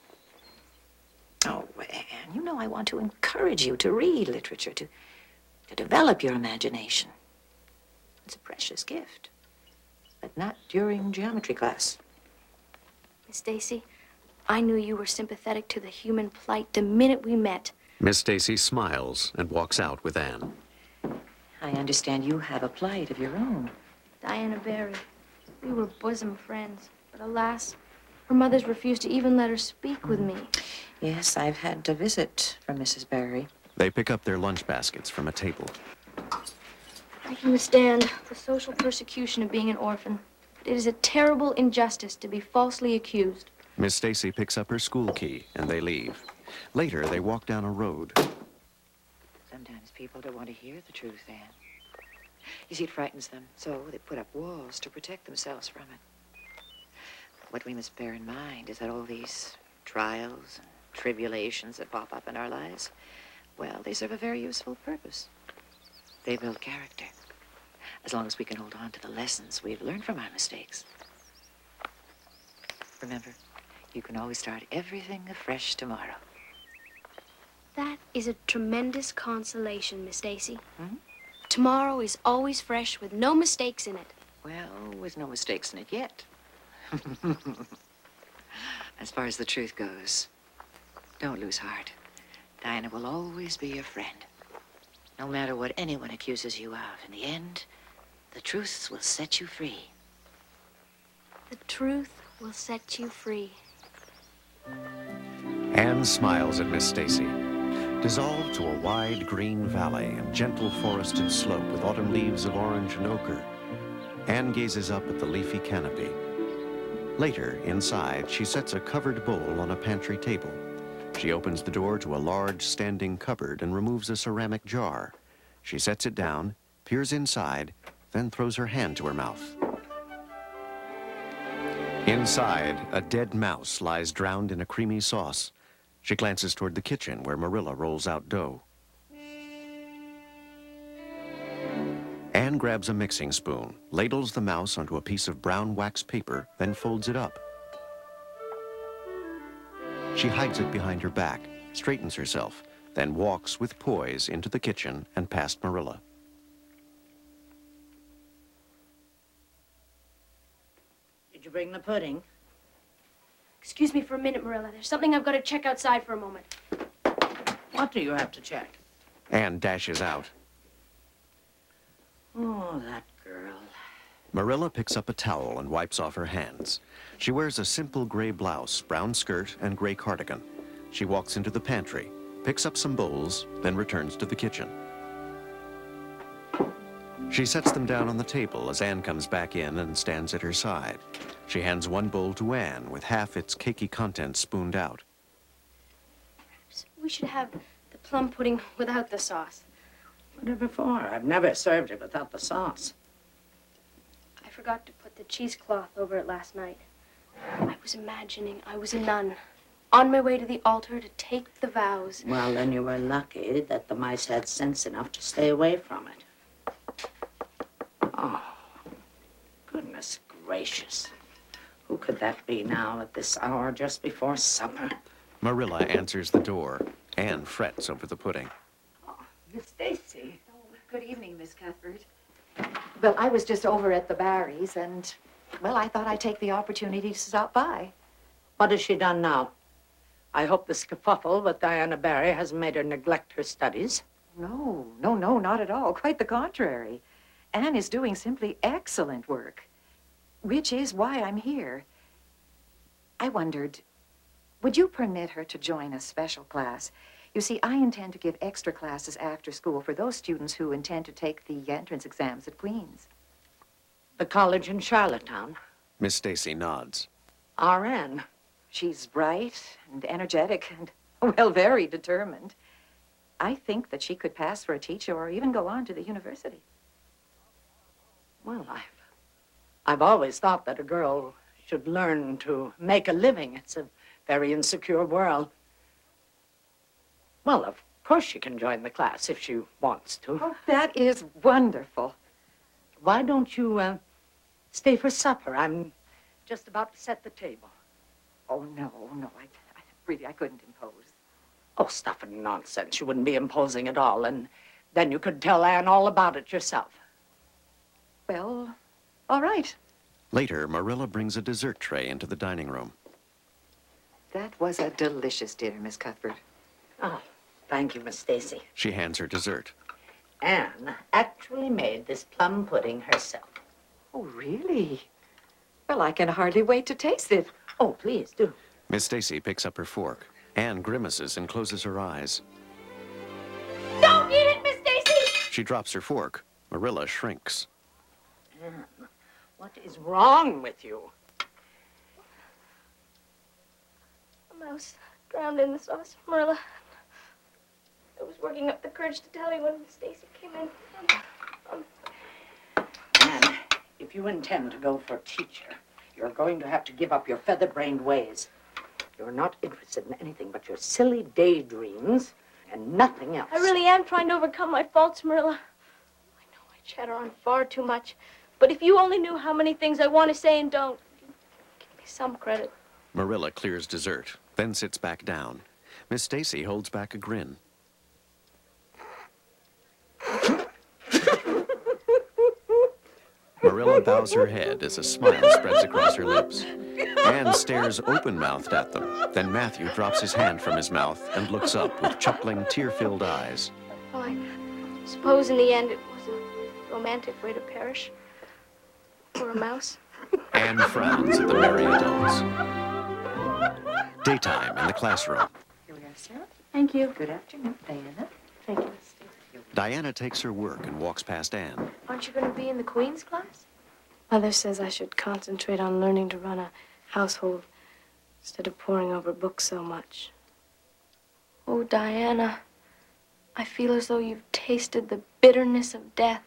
Oh, Anne, you know I want to encourage you to read literature, to develop your imagination. It's a precious gift, but not during geometry class.
Miss Stacy, I knew you were sympathetic to the human plight the minute we met.
Miss Stacy smiles and walks out with Anne.
I understand you have a plight of your own.
Diana Barry. We were bosom friends, but alas, her mother's refused to even let her speak with me.
Yes, I've had a visit from Mrs. Barry.
They pick up their lunch baskets from a table.
I can withstand the social persecution of being an orphan, but it is a terrible injustice to be falsely accused.
Miss Stacy picks up her school key, and they leave. Later, they walk down a road.
Sometimes people don't want to hear the truth, Anne. You see, it frightens them, so they put up walls to protect themselves from it. What we must bear in mind is that all these trials and tribulations that pop up in our lives, well, they serve a very useful purpose. They build character, as long as we can hold on to the lessons we've learned from our mistakes. Remember, you can always start everything afresh tomorrow.
That is a tremendous consolation, Miss Stacy. Tomorrow is always fresh with no mistakes in it.
Well, with no mistakes in it yet. As far as the truth goes, don't lose heart. Diana will always be your friend. No matter what anyone accuses you of, in the end, the truth will set you free.
The truth will set you free.
Anne smiles at Miss Stacy. Dissolved to a wide green valley and gentle forested slope with autumn leaves of orange and ochre. Anne gazes up at the leafy canopy. Later, inside, she sets a covered bowl on a pantry table. She opens the door to a large standing cupboard and removes a ceramic jar. She sets it down, peers inside, then throws her hand to her mouth. Inside, a dead mouse lies drowned in a creamy sauce. She glances toward the kitchen where Marilla rolls out dough. Anne grabs a mixing spoon, ladles the mouse onto a piece of brown wax paper, then folds it up. She hides it behind her back, straightens herself, then walks with poise into the kitchen and past Marilla.
Did you bring the pudding?
Excuse me for a minute, Marilla. There's something I've got to check outside for a moment.
What do you have to check?
Anne dashes out.
Oh, that girl.
Marilla picks up a towel and wipes off her hands. She wears a simple gray blouse, brown skirt, and gray cardigan. She walks into the pantry, picks up some bowls, then returns to the kitchen. She sets them down on the table as Anne comes back in and stands at her side. She hands one bowl to Anne with half its cakey contents spooned out.
We should have the plum pudding without the sauce.
Whatever for? I've never served it without the sauce.
I forgot to put the cheesecloth over it last night. I was imagining I was a nun, on my way to the altar to take the vows.
Well, then you were lucky that the mice had sense enough to stay away from it. Oh, goodness gracious. Who could that be now at this hour just before supper?
Marilla answers the door. Anne frets over the pudding.
Miss Stacy. Oh, good evening, Miss Cuthbert. Well, I was just over at the Barrys, and, well, I thought I'd take the opportunity to stop by.
What has she done now? I hope the skefuffle with Diana Barry hasn't made her neglect her studies.
No, not at all. Quite the contrary. Anne is doing simply excellent work, which is why I'm here. I wondered, would you permit her to join a special class? You see, I intend to give extra classes after school for those students who intend to take the entrance exams at Queen's.
The college in Charlottetown.
Miss Stacy nods.
RN.
She's bright and energetic and, well, very determined. I think that she could pass for a teacher or even go on to the university.
Well, I've always thought that a girl should learn to make a living. It's a very insecure world. Well, of course she can join the class if she wants to.
Oh, that is wonderful.
Why don't you stay for supper? I'm just about to set the table.
Oh, no, I couldn't impose.
Oh, stuff and nonsense. You wouldn't be imposing at all, and then you could tell Anne all about it yourself.
Well, all right.
Later, Marilla brings a dessert tray into the dining room.
That was a delicious dinner, Miss Cuthbert.
Oh, thank you, Miss Stacy.
She hands her dessert.
Anne actually made this plum pudding herself.
Oh, really? Well, I can hardly wait to taste it.
Oh, please do.
Miss Stacy picks up her fork. Anne grimaces and closes her eyes.
Don't eat it, Miss Stacy!
She drops her fork. Marilla shrinks.
Anne, what is wrong with you?
A mouse drowned in the sauce, Marilla. I was working up the courage to tell you when Miss Stacy came in.
Anne, if you intend to go for teacher, you're going to have to give up your feather-brained ways. You're not interested in anything but your silly daydreams and nothing else.
I really am trying to overcome my faults, Marilla. I know I chatter on far too much, but if you only knew how many things I want to say and don't, give me some credit.
Marilla clears dessert, then sits back down. Miss Stacy holds back a grin. Marilla bows her head as a smile spreads across her lips. Anne stares open-mouthed at them. Then Matthew drops his hand from his mouth and looks up with chuckling, tear-filled eyes.
Well, I suppose in the end it was a romantic way to perish. For a mouse.
Anne frowns at the merry adults. Daytime in the classroom.
Here we are, sir.
Thank you.
Good afternoon, Diana.
Thank you, Miss Stacy.
Diana takes her work and walks past Anne.
Aren't you going to be in the Queen's class? Mother says I should concentrate on learning to run a household instead of poring over books so much. Oh, Diana, I feel as though you've tasted the bitterness of death.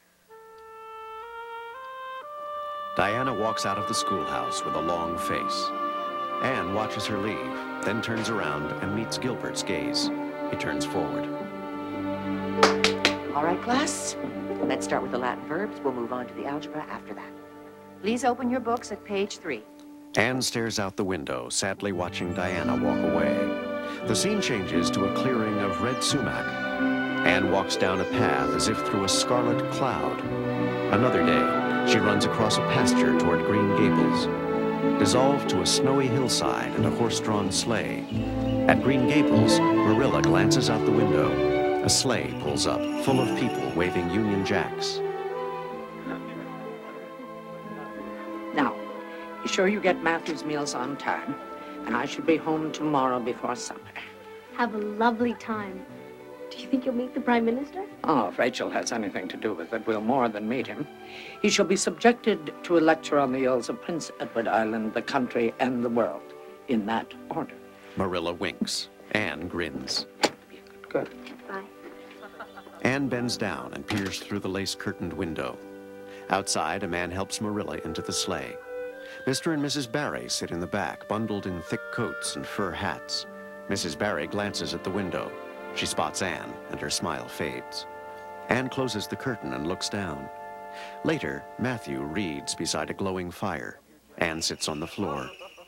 Diana walks out of the schoolhouse with a long face. Anne watches her leave, then turns around and meets Gilbert's gaze. He turns forward.
All right, class. Let's start with the Latin verbs. We'll move on to the algebra after that. Please open your books at page 3.
Anne stares out the window, sadly watching Diana walk away. The scene changes to a clearing of red sumac. Anne walks down a path as if through a scarlet cloud. Another day, she runs across a pasture toward Green Gables. Dissolved to a snowy hillside and a horse-drawn sleigh. At Green Gables, Marilla glances out the window. A sleigh pulls up, full of people waving Union Jacks.
Now, be sure you get Matthew's meals on time, and I should be home tomorrow before supper.
Have a lovely time. Do you think you'll meet the Prime Minister?
Oh, if Rachel has anything to do with it, we'll more than meet him. He shall be subjected to a lecture on the ills of Prince Edward Island, the country, and the world, in that order.
Marilla winks. Anne grins.
Good.
Bye.
Anne bends down and peers through the lace-curtained window. Outside, a man helps Marilla into the sleigh. Mr. and Mrs. Barry sit in the back, bundled in thick coats and fur hats. Mrs. Barry glances at the window. She spots Anne, and her smile fades. Anne closes the curtain and looks down. Later, Matthew reads beside a glowing fire. Anne sits on the floor.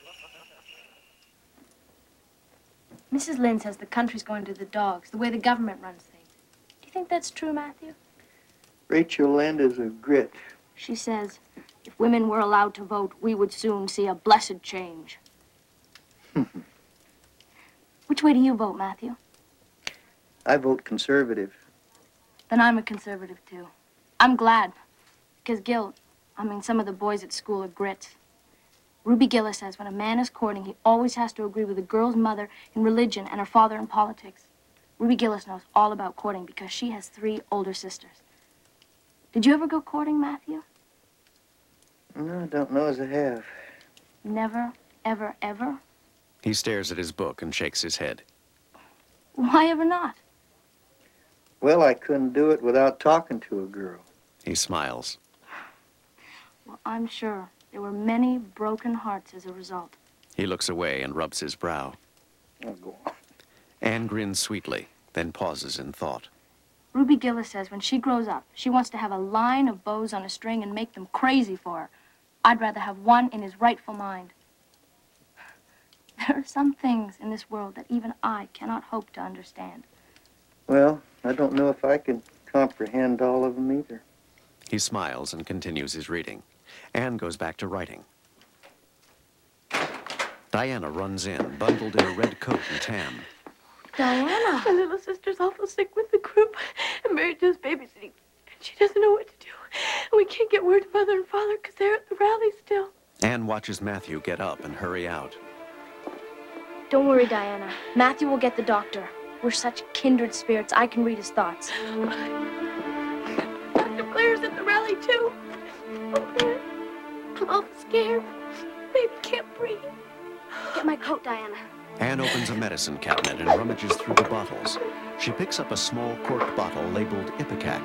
Mrs. Lynde says the country's going to the dogs, the way the government runs things. Do you think that's true, Matthew?
Rachel Lynde is a grit.
She says, if women were allowed to vote, we would soon see a blessed change. Which way do you vote, Matthew?
I vote conservative.
Then I'm a conservative, too. I'm glad. Because some of the boys at school are grits. Ruby Gillis says when a man is courting, he always has to agree with a girl's mother in religion and her father in politics. Ruby Gillis knows all about courting because she has 3 older sisters. Did you ever go courting, Matthew?
No, I don't know as I have.
Never, ever, ever?
He stares at his book and shakes his head.
Why ever not?
Well, I couldn't do it without talking to a girl.
He smiles.
Well, I'm sure there were many broken hearts as a result.
He looks away and rubs his brow.
Oh, go on.
Anne grins sweetly, then pauses in thought.
Ruby Gillis says when she grows up, she wants to have a line of bows on a string and make them crazy for her. I'd rather have one in his rightful mind. There are some things in this world that even I cannot hope to understand.
Well, I don't know if I can comprehend all of them either.
He smiles and continues his reading. Anne goes back to writing. Diana runs in, bundled in a red coat and tam.
Diana!
My little sister's awful sick with the croup, and Mary Jo's babysitting, and she doesn't know what to do. And we can't get word to Mother and Father because they're at the rally still.
Anne watches Matthew get up and hurry out.
Don't worry, Diana. Matthew will get the doctor. We're such kindred spirits, I can read his thoughts.
Dr. Blair's at the rally, too. Oh, I'm awful scared. Baby can't breathe.
Get my coat, Diana.
Anne opens a medicine cabinet and rummages through the bottles. She picks up a small corked bottle labeled Ipecac.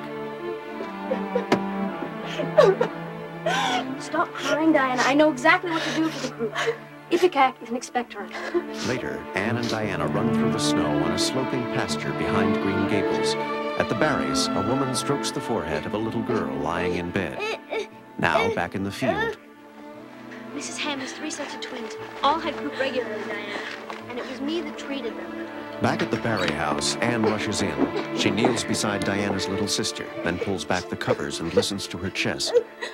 Stop crying, Diana. I know exactly what to do for the group. Ipecac is an expectorant.
Later, Anne and Diana run through the snow on a sloping pasture behind Green Gables. At the Barrys, a woman strokes the forehead of a little girl lying in bed. Now, back in the field.
Mrs. Hammond's 3 sets of twins all had croup regularly, Diana, and it was me that treated them.
Back at the Barry house, Anne rushes in. She kneels beside Diana's little sister, then pulls back the covers and listens to her chest.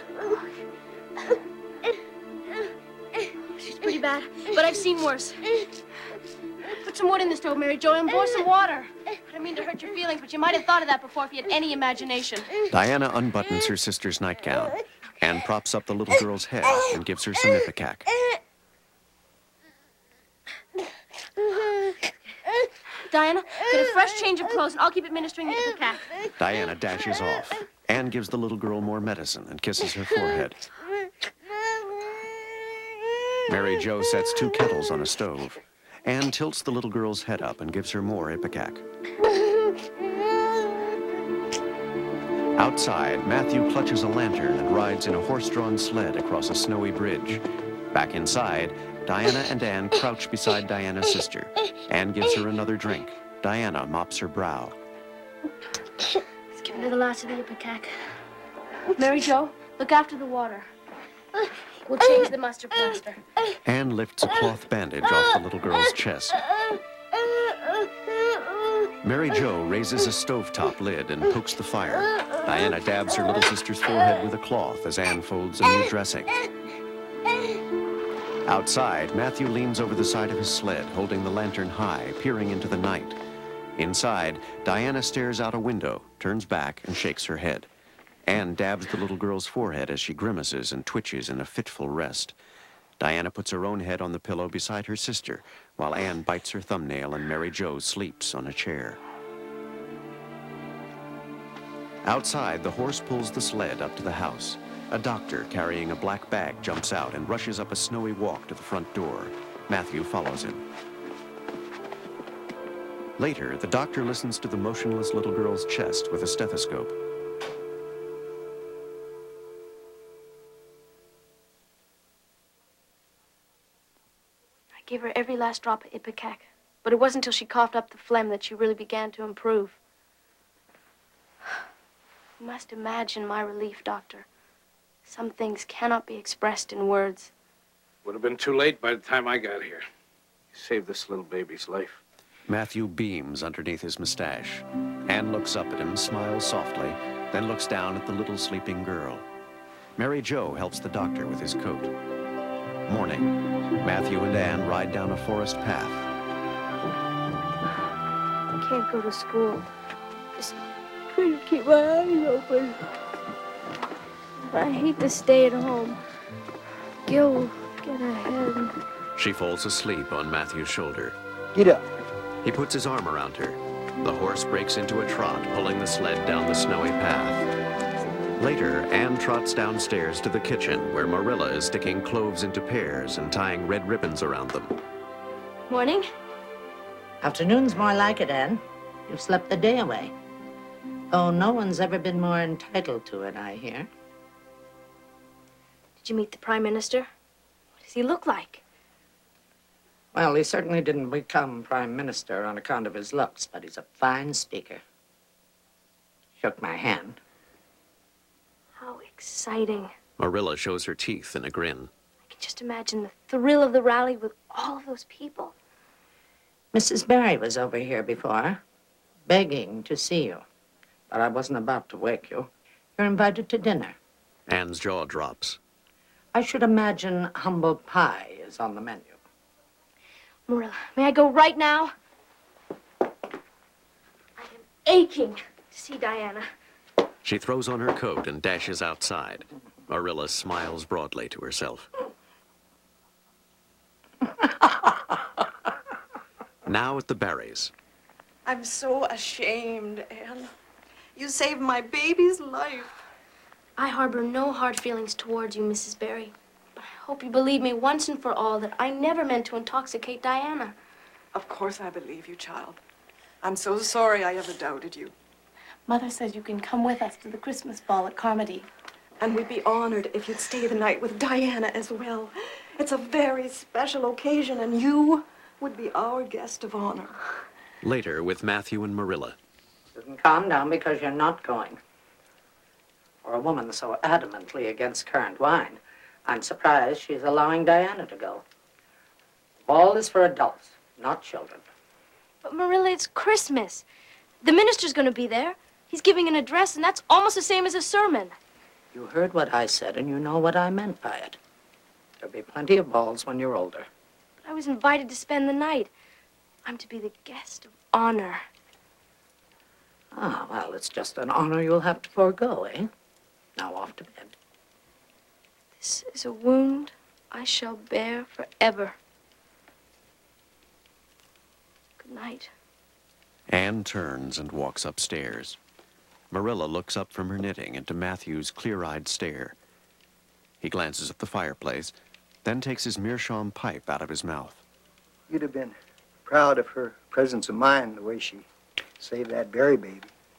She's pretty bad, but I've seen worse. Put some wood in the stove, Mary Jo, and pour some water. I don't mean to hurt your feelings, but you might have thought of that before if you had any imagination.
Diana unbuttons her sister's nightgown. Anne props up the little girl's head and gives her some Ipecac.
Diana, get a fresh change of clothes, and I'll keep administering the Ipecac.
Diana dashes off. Anne gives the little girl more medicine and kisses her forehead. Mary Jo sets 2 kettles on a stove. Anne tilts the little girl's head up and gives her more Ipecac. Outside, Matthew clutches a lantern and rides in a horse-drawn sled across a snowy bridge. Back inside, Diana and Anne crouch beside Diana's sister. Anne gives her another drink. Diana mops her brow.
Let's give her the last of the Ipecac. Mary Jo, look after the water. We'll change the mustard plaster.
Anne lifts a cloth bandage off the little girl's chest. Mary Jo raises a stovetop lid and pokes the fire. Diana dabs her little sister's forehead with a cloth as Anne folds a new dressing. Outside, Matthew leans over the side of his sled, holding the lantern high, peering into the night. Inside, Diana stares out a window, turns back, and shakes her head. Anne dabs the little girl's forehead as she grimaces and twitches in a fitful rest. Diana puts her own head on the pillow beside her sister, while Anne bites her thumbnail and Mary Jo sleeps on a chair. Outside, the horse pulls the sled up to the house. A doctor carrying a black bag jumps out and rushes up a snowy walk to the front door. Matthew follows him. Later, the doctor listens to the motionless little girl's chest with a stethoscope.
gave her every last drop of Ipecac, but it wasn't until she coughed up the phlegm that she really began to improve. You must imagine my relief, Doctor. Some things cannot be expressed in words.
Would have been too late by the time I got here. You saved this little baby's life.
Matthew beams underneath his mustache. Anne looks up at him, smiles softly, then looks down at the little sleeping girl. Mary Jo helps the doctor with his coat. Morning. Matthew and Anne ride down a forest path.
I can't go to school. Just trying to keep my eyes open. But I hate to stay at home. Gil will get ahead.
She falls asleep on Matthew's shoulder.
Get up.
He puts his arm around her. The horse breaks into a trot, pulling the sled down the snowy path. Later, Anne trots downstairs to the kitchen, where Marilla is sticking cloves into pears and tying red ribbons around them.
Morning. Afternoon's more like it, Anne. You've slept the day away. Oh, no one's ever been more entitled to it, I hear.
Did you meet the Prime Minister? What does he look like?
Well, he certainly didn't become Prime Minister on account of his looks, but he's a fine speaker. Shook my hand.
How exciting.
Marilla shows her teeth in a grin.
I can just imagine the thrill of the rally with all of those people.
Mrs. Barry was over here before, begging to see you. But I wasn't about to wake you. You're invited to dinner.
Anne's jaw drops.
I should imagine humble pie is on the menu.
Marilla, may I go right now? I am aching to see Diana.
She throws on her coat and dashes outside. Marilla smiles broadly to herself. Now at the Barrys.
I'm so ashamed, Anne. You saved my baby's life.
I harbor no hard feelings towards you, Mrs. Barry. But I hope you believe me once and for all that I never meant to intoxicate Diana.
Of course I believe you, child. I'm so sorry I ever doubted you.
Mother says you can come with us to the Christmas ball at Carmody.
And we'd be honored if you'd stay the night with Diana as well. It's a very special occasion, and you would be our guest of honor.
Later with Matthew and Marilla.
Didn't calm down because you're not going. For a woman so adamantly against currant wine, I'm surprised she's allowing Diana to go. The ball is for adults, not children.
But Marilla, it's Christmas. The minister's going to be there. He's giving an address, and that's almost the same as a sermon.
You heard what I said, and you know what I meant by it. There'll be plenty of balls when you're older.
I was invited to spend the night. I'm to be the guest of honor.
Ah, well, it's just an honor you'll have to forego, eh? Now off to bed.
This is a wound I shall bear forever. Good night.
Anne turns and walks upstairs. Marilla looks up from her knitting into Matthew's clear-eyed stare. He glances at the fireplace, then takes his meerschaum pipe out of his mouth.
You'd have been proud of her presence of mind, the way she saved that Barry baby.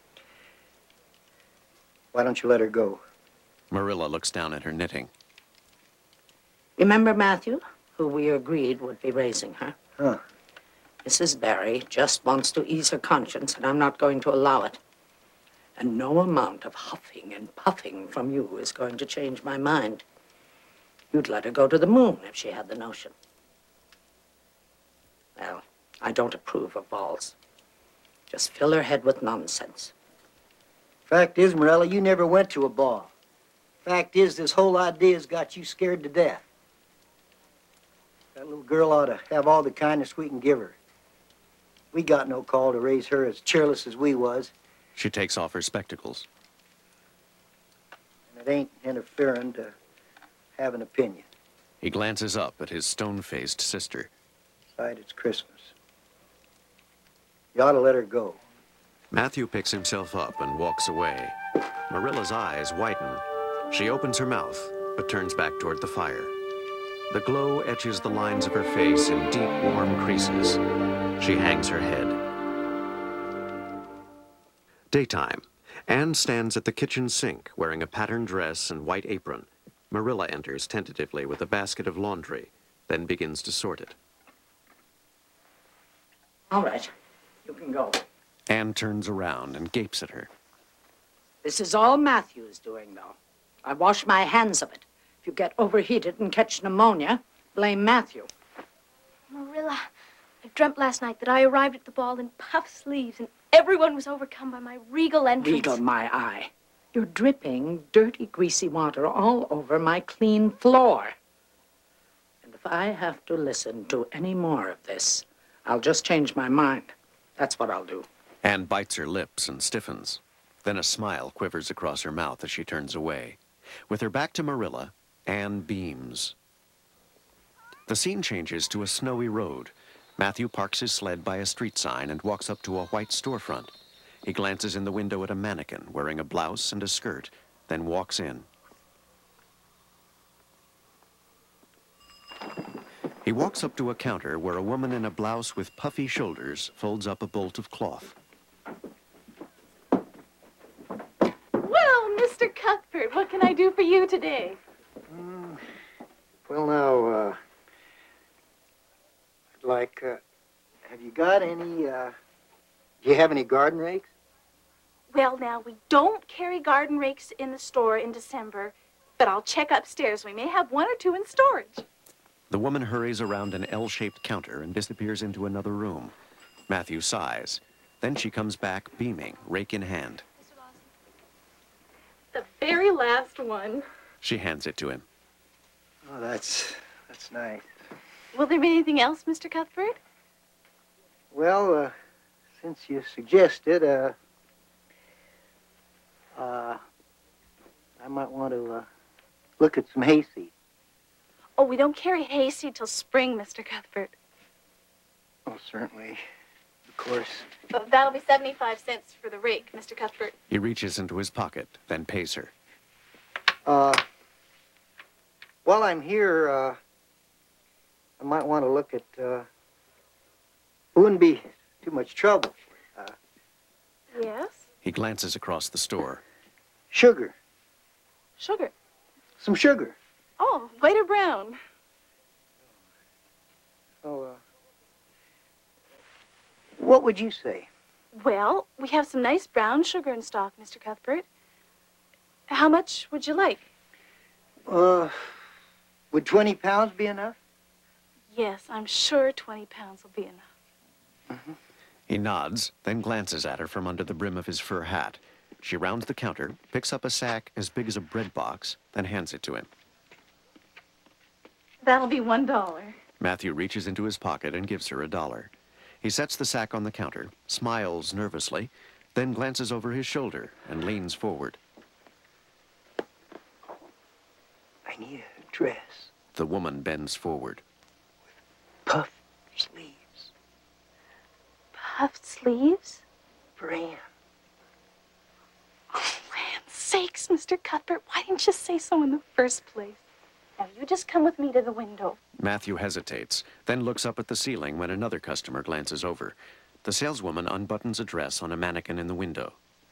Why don't you let her go?
Marilla looks down at her knitting.
Remember Matthew, who we agreed would be raising her?
Huh.
Mrs. Barry just wants to ease her conscience, and I'm not going to allow it. And no amount of huffing and puffing from you is going to change my mind. You'd let her go to the moon if she had the notion. Well, I don't approve of balls. Just fill her head with nonsense.
Fact is, Marilla, you never went to a ball. Fact is, this whole idea's got you scared to death. That little girl ought to have all the kindness we can give her. We got no call to raise her as cheerless as we was.
She takes off her spectacles.
And it ain't interfering to have an opinion.
He glances up at his stone-faced sister.
Besides, it's Christmas. You ought to let her go.
Matthew picks himself up and walks away. Marilla's eyes widen. She opens her mouth, but turns back toward the fire. The glow etches the lines of her face in deep, warm creases. She hangs her head. Daytime. Anne stands at the kitchen sink, wearing a patterned dress and white apron. Marilla enters tentatively with a basket of laundry, then begins to sort it.
All right, you can go.
Anne turns around and gapes at her.
This is all Matthew's doing, though. I wash my hands of it. If you get overheated and catch pneumonia, blame Matthew.
Marilla, I dreamt last night that I arrived at the ball in puff sleeves and everyone was overcome by my regal entrance.
Regal my eye. You're dripping dirty, greasy water all over my clean floor. And if I have to listen to any more of this, I'll just change my mind. That's what I'll do.
Anne bites her lips and stiffens. Then a smile quivers across her mouth as she turns away. With her back to Marilla, Anne beams. The scene changes to a snowy road. Matthew parks his sled by a street sign and walks up to a white storefront. He glances in the window at a mannequin wearing a blouse and a skirt, then walks in. He walks up to a counter where a woman in a blouse with puffy shoulders folds up a bolt of cloth.
Well, Mr. Cuthbert, what can I do for you today?
Well, now, have you got any, do you have any garden rakes?
Well, now, we don't carry garden rakes in the store in December, but I'll check upstairs. We may have one or two in storage.
The woman hurries around an L-shaped counter and disappears into another room. Matthew sighs. Then she comes back, beaming, rake in hand.
The very last one.
She hands it to him.
Oh, that's nice.
Will there be anything else, Mr. Cuthbert?
Well, since you suggested, I might want to look at some hayseed.
Oh, we don't carry hayseed till spring, Mr. Cuthbert.
Oh, certainly. Of course.
That'll be 75 cents for the rake, Mr. Cuthbert.
He reaches into his pocket, then pays her.
While I'm here, I might want to look at, it wouldn't be too much trouble.
Yes?
He glances across the store.
Sugar.
Sugar?
Some sugar.
Oh, white or brown?
Oh, what would you say?
Well, we have some nice brown sugar in stock, Mr. Cuthbert. How much would you like?
Would 20 pounds be enough?
Yes, I'm sure 20 pounds will be enough.
He nods, then glances at her from under the brim of his fur hat. She rounds the counter, picks up a sack as big as a bread box, then hands it to him.
That'll be $1.
Matthew reaches into his pocket and gives her $1. He sets the sack on the counter, smiles nervously, then glances over his shoulder and leans forward.
I need a dress.
The woman bends forward.
Puffed sleeves.
Puffed sleeves?
For Anne.
Oh, land's sakes, Mr. Cuthbert, why didn't you say so in the first place? Now, you just come with me to the window.
Matthew hesitates, then looks up at the ceiling when another customer glances over. The saleswoman unbuttons a dress on a mannequin in the window.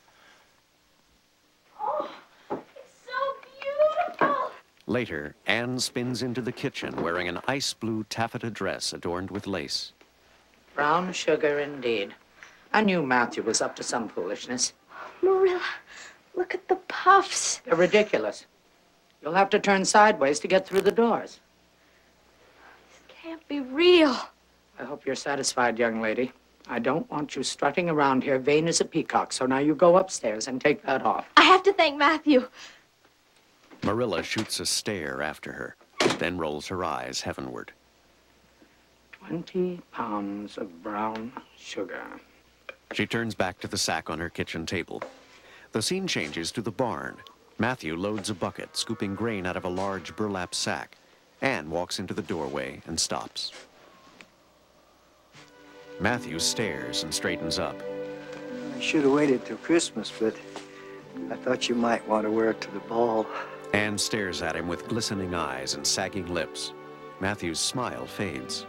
Oh, it's so beautiful!
Later, Anne spins into the kitchen wearing an ice blue taffeta dress adorned with lace.
Brown sugar indeed. I knew Matthew was up to some foolishness.
Marilla, look at the puffs.
They're ridiculous. You'll have to turn sideways to get through the doors.
This can't be real.
I hope you're satisfied, young lady. I don't want you strutting around here vain as a peacock, so now you go upstairs and take that off.
I have to thank Matthew.
Marilla shoots a stare after her, then rolls her eyes heavenward.
20 pounds of brown sugar.
She turns back to the sack on her kitchen table. The scene changes to the barn. Matthew loads a bucket, scooping grain out of a large burlap sack. Anne walks into the doorway and stops. Matthew stares and straightens up.
I should have waited till Christmas, but I thought you might want to wear it to the ball.
Anne stares at him with glistening eyes and sagging lips. Matthew's smile fades.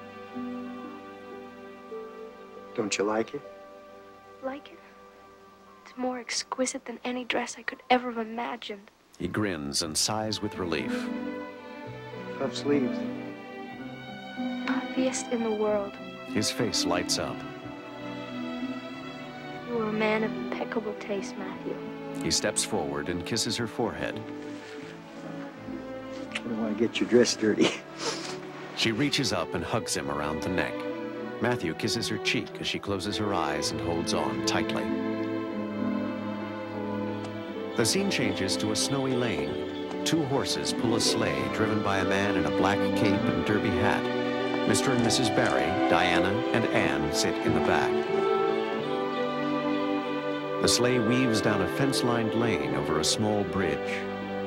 Don't you like it?
Like it? It's more exquisite than any dress I could ever have imagined.
He grins and sighs with relief.
Puff sleeves.
Puffiest in the world.
His face lights up.
You are a man of impeccable taste, Matthew.
He steps forward and kisses her forehead.
I don't want to get your dress dirty.
She reaches up and hugs him around the neck. Matthew kisses her cheek as she closes her eyes and holds on tightly. The scene changes to a snowy lane. 2 horses pull a sleigh driven by a man in a black cape and derby hat. Mr. and Mrs. Barry, Diana, and Anne sit in the back. The sleigh weaves down a fence-lined lane over a small bridge.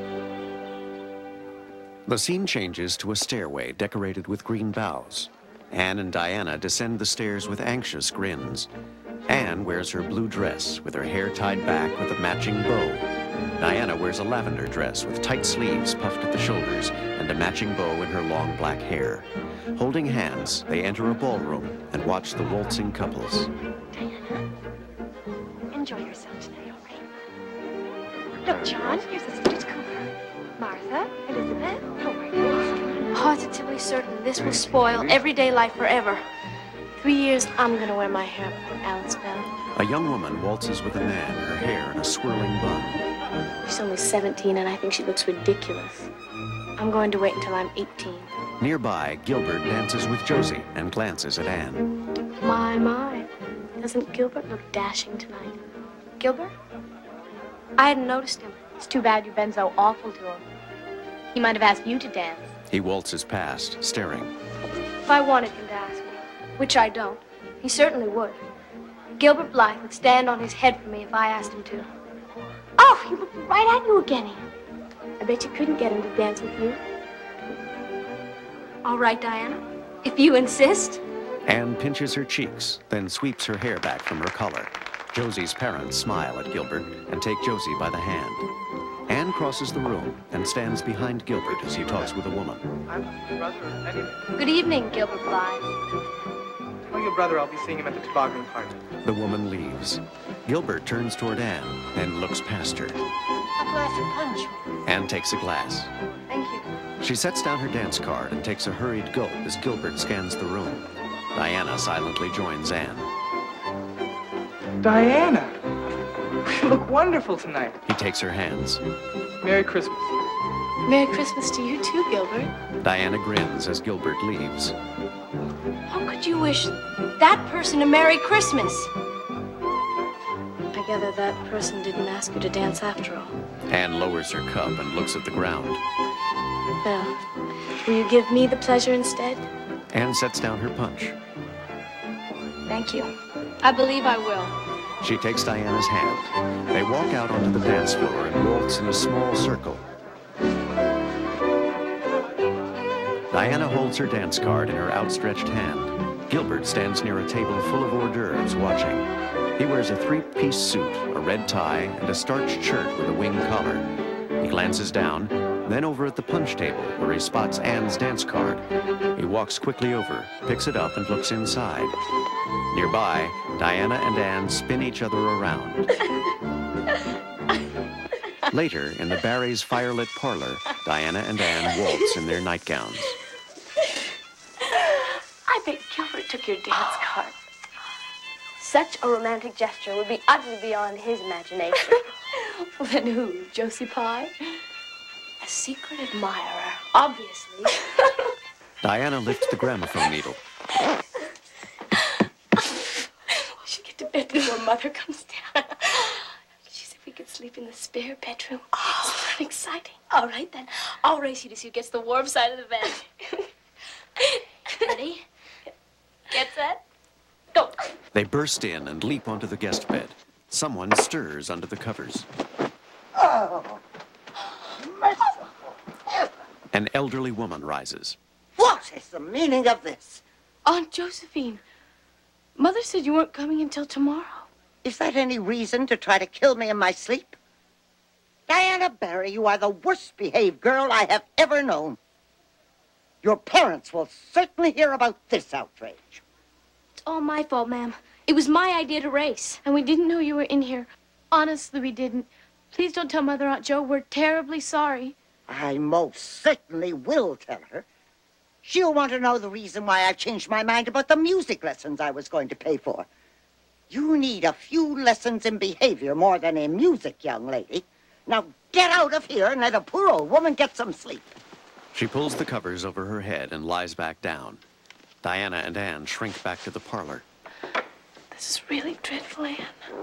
The scene changes to a stairway decorated with green boughs. Anne and Diana descend the stairs with anxious grins. Anne wears her blue dress with her hair tied back with a matching bow. Diana wears a lavender dress with tight sleeves puffed at the shoulders and a matching bow in her long black hair. Holding hands, they enter a ballroom and watch the waltzing couples.
Diana, enjoy yourself today, all right? Look, John, here's the Mrs. Cooper. Martha, Elizabeth, how are you?
Positively certain this will spoil everyday life forever. 3 years, I'm gonna wear my hair like Alice Bell.
A young woman waltzes with a man, her hair in a swirling bun.
She's only 17, and I think she looks ridiculous. I'm going to wait until I'm 18.
Nearby, Gilbert dances with Josie and glances at Anne.
My. Doesn't Gilbert look dashing tonight? Gilbert? I hadn't noticed him. It's too bad you've been so awful to him. He might have asked you to dance.
He waltzes past, staring.
If I wanted him to ask me, which I don't, he certainly would. Gilbert Blythe would stand on his head for me if I asked him to. Oh, he looked right at you again. I bet you couldn't get him to dance with you. All right, Diana, if you insist.
Anne pinches her cheeks, then sweeps her hair back from her collar. Josie's parents smile at Gilbert and take Josie by the hand. Anne crosses the room and stands behind Gilbert as he talks with a woman.
I'm your brother, Eddie.
Good evening, Gilbert Blythe.
Tell your brother I'll be seeing him at the tobogganing party.
The woman leaves. Gilbert turns toward Anne, then looks past her.
A glass of punch.
Anne takes a glass.
Thank you.
She sets down her dance card and takes a hurried gulp as Gilbert scans the room. Diana silently joins Anne.
Diana! You look wonderful tonight.
He takes her hands.
Merry Christmas.
Merry Christmas to you too, Gilbert.
Diana grins as Gilbert leaves.
How could you wish that person a Merry Christmas? I gather that person didn't ask you to dance after all.
Anne lowers her cup and looks at the ground.
Well, will you give me the pleasure instead?
Anne sets down her punch.
Thank you. I believe I will.
She takes Diana's hand. They walk out onto the dance floor and waltz in a small circle. Diana holds her dance card in her outstretched hand. Gilbert stands near a table full of hors d'oeuvres watching. He wears a 3-piece suit, a red tie, and a starched shirt with a wing collar. He glances down, then over at the punch table where he spots Anne's dance card. He walks quickly over, picks it up, and looks inside. Nearby, Diana and Anne spin each other around. Later, in the Barry's firelit parlor, Diana and Anne waltz in their nightgowns.
I bet Gilbert took your dance card. Such a romantic gesture would be utterly beyond his imagination. Well, then who? Josie Pye? A secret admirer, obviously.
Diana lifts the gramophone needle.
We should get to bed before Mother comes down. She said we could sleep in the spare bedroom. Oh, it's not exciting. All right, then. I'll race you to see who gets the warm side of the bed. Ready? Get set? Go.
They burst in and leap onto the guest bed. Someone stirs under the covers.
Oh, merciful.
An elderly woman rises.
What is the meaning of this?
Aunt Josephine, Mother said you weren't coming until tomorrow.
Is that any reason to try to kill me in my sleep? Diana Barry, you are the worst behaved girl I have ever known. Your parents will certainly hear about this outrage.
It's all my fault, ma'am. It was my idea to race, and we didn't know you were in here. Honestly, we didn't. Please don't tell Mother, Aunt Jo. We're terribly sorry.
I most certainly will tell her. She'll want to know the reason why I changed my mind about the music lessons I was going to pay for.
You need a few lessons in behavior more than in music, young lady. Now get out of here and let a poor old woman get some sleep.
She pulls the covers over her head and lies back down. Diana and Anne shrink back to the parlor.
This is really dreadful, Anne.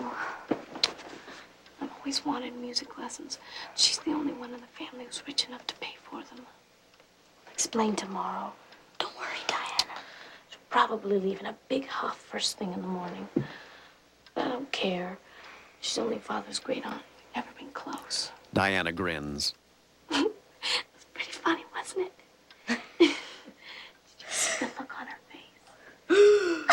I've always wanted music lessons. She's the only one in the family who's rich enough to pay for them. I'll explain tomorrow. Don't worry, Diana. She'll probably leave in a big huff first thing in the morning. But I don't care. She's only Father's great aunt. We've never been close.
Diana grins.
It was pretty funny, wasn't it? Did you see the look on her face?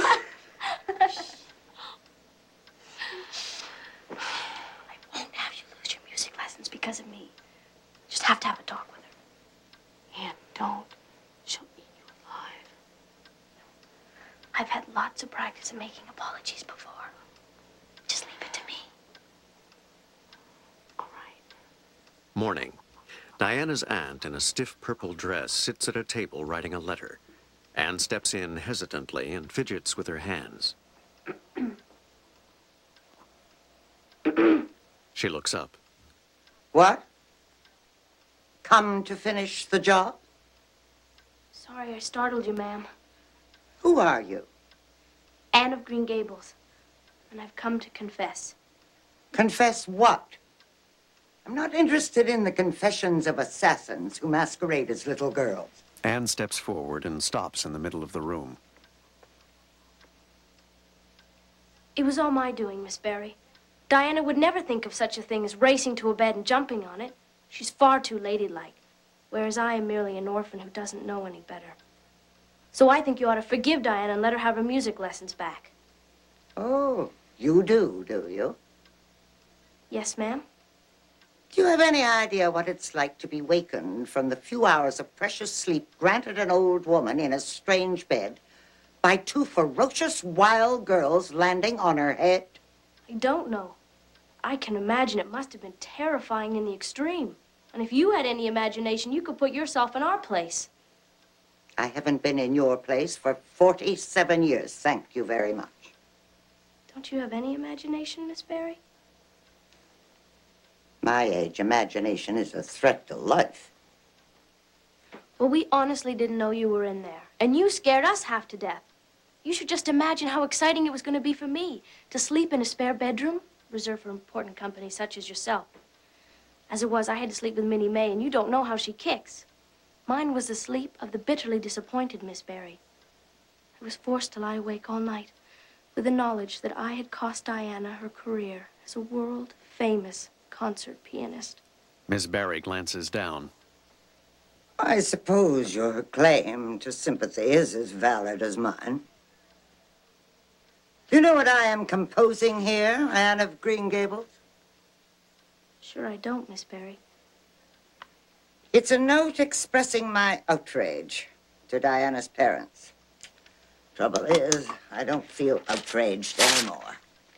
I won't have you lose your music lessons because of me. Just have to have a talk with her. And don't. She'll eat you alive. I've had lots of practice in making apologies before. Just leave it to me.
Morning. Diana's aunt in a stiff purple dress sits at a table writing a letter. Anne steps in hesitantly and fidgets with her hands. She looks up.
What? Come to finish the job?
Sorry I startled you, ma'am.
Who are you?
Anne of Green Gables. And I've come to confess.
Confess what? I'm not interested in the confessions of assassins who masquerade as little girls.
Anne steps forward and stops in the middle of the room.
It was all my doing, Miss Barry. Diana would never think of such a thing as racing to a bed and jumping on it. She's far too ladylike, whereas I am merely an orphan who doesn't know any better. So I think you ought to forgive Diana and let her have her music lessons back.
Oh, you do you?
Yes, ma'am.
Do you have any idea what it's like to be wakened from the few hours of precious sleep granted an old woman in a strange bed by two ferocious wild girls landing on her head?
I don't know. I can imagine it must have been terrifying in the extreme. And if you had any imagination, you could put yourself in our place.
I haven't been in your place for 47 years, thank you very much.
Don't you have any imagination, Miss Barry?
My age, imagination is a threat to life.
Well, we honestly didn't know you were in there. And you scared us half to death. You should just imagine how exciting it was going to be for me to sleep in a spare bedroom reserved for important company such as yourself. As it was, I had to sleep with Minnie May, and you don't know how she kicks. Mine was the sleep of the bitterly disappointed Miss Barry. I was forced to lie awake all night with the knowledge that I had cost Diana her career as a world-famous concert pianist.
Miss Barry glances down.
I suppose your claim to sympathy is as valid as mine. Do you know what I am composing here, Anne of Green Gables?
Sure I don't, Miss Barry.
It's a note expressing my outrage to Diana's parents. Trouble is, I don't feel outraged anymore.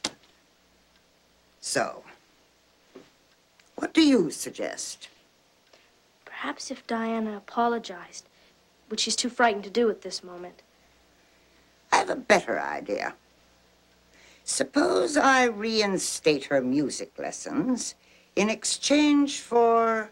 So, what do you suggest?
Perhaps if Diana apologized, which she's too frightened to do at this moment.
I have a better idea. Suppose I reinstate her music lessons in exchange for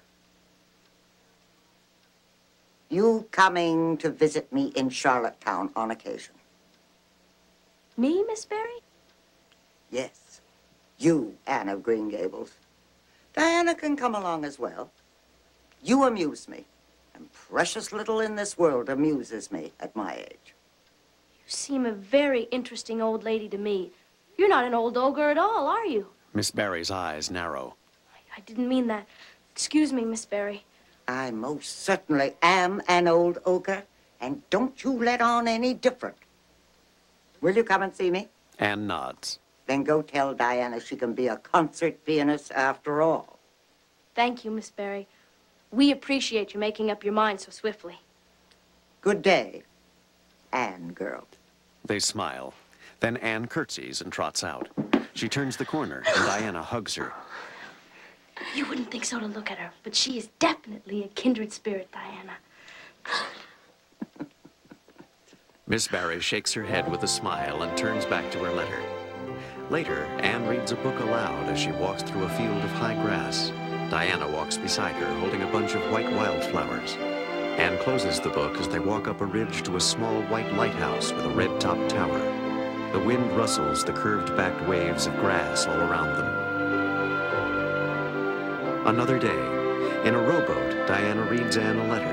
you coming to visit me in Charlottetown on occasion.
Me, Miss Barry?
Yes, you, Anne of Green Gables. Diana can come along as well. You amuse me, and precious little in this world amuses me at my age.
You seem a very interesting old lady to me. You're not an old ogre at all, are you?
Miss Barry's eyes narrow.
I didn't mean that. Excuse me, Miss Barry.
I most certainly am an old ogre, and don't you let on any different. Will you come and see me?
Anne nods.
Then go tell Diana she can be a concert pianist after all.
Thank you, Miss Barry. We appreciate you making up your mind so swiftly.
Good day, Anne girl.
They smile. Then Anne curtsies and trots out. She turns the corner, and Diana hugs her.
You wouldn't think so to look at her, but she is definitely a kindred spirit, Diana.
Miss Barry shakes her head with a smile and turns back to her letter. Later, Anne reads a book aloud as she walks through a field of high grass. Diana walks beside her, holding a bunch of white wildflowers. Anne closes the book as they walk up a ridge to a small white lighthouse with a red-topped tower. The wind rustles the curved-backed waves of grass all around them. Another day. In a rowboat, Diana reads Anne a letter.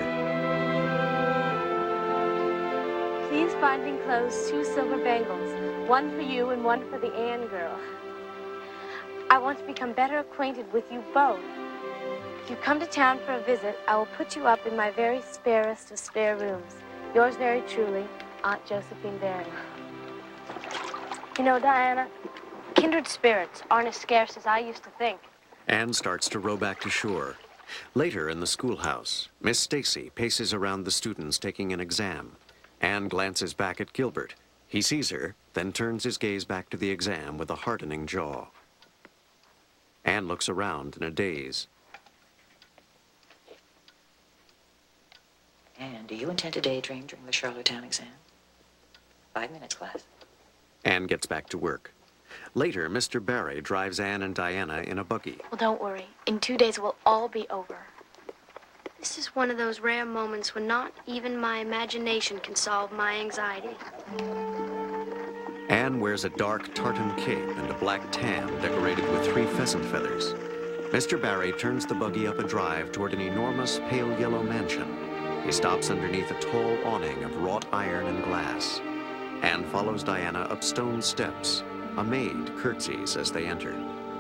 Please find enclosed 2 silver bangles, one for you and one for the Anne girl. I want to become better acquainted with you both. If you come to town for a visit, I will put you up in my very sparest of spare rooms. Yours very truly, Aunt Josephine Barry. You know, Diana, kindred spirits aren't as scarce as I used to think.
Anne starts to row back to shore. Later in the schoolhouse, Miss Stacy paces around the students taking an exam. Anne glances back at Gilbert. He sees her, then turns his gaze back to the exam with a hardening jaw. Anne looks around in a daze.
And do you intend to daydream during the Charlottetown exam? 5 minutes, class.
Anne gets back to work. Later, Mr. Barry drives Anne and Diana in a buggy.
Well, don't worry. In 2 days, it will all be over. This is one of those rare moments when not even my imagination can solve my anxiety.
Anne wears a dark tartan cape and a black tam decorated with 3 pheasant feathers. Mr. Barry turns the buggy up a drive toward an enormous pale yellow mansion. He stops underneath a tall awning of wrought iron and glass. Anne follows Diana up stone steps. A maid curtsies as they enter.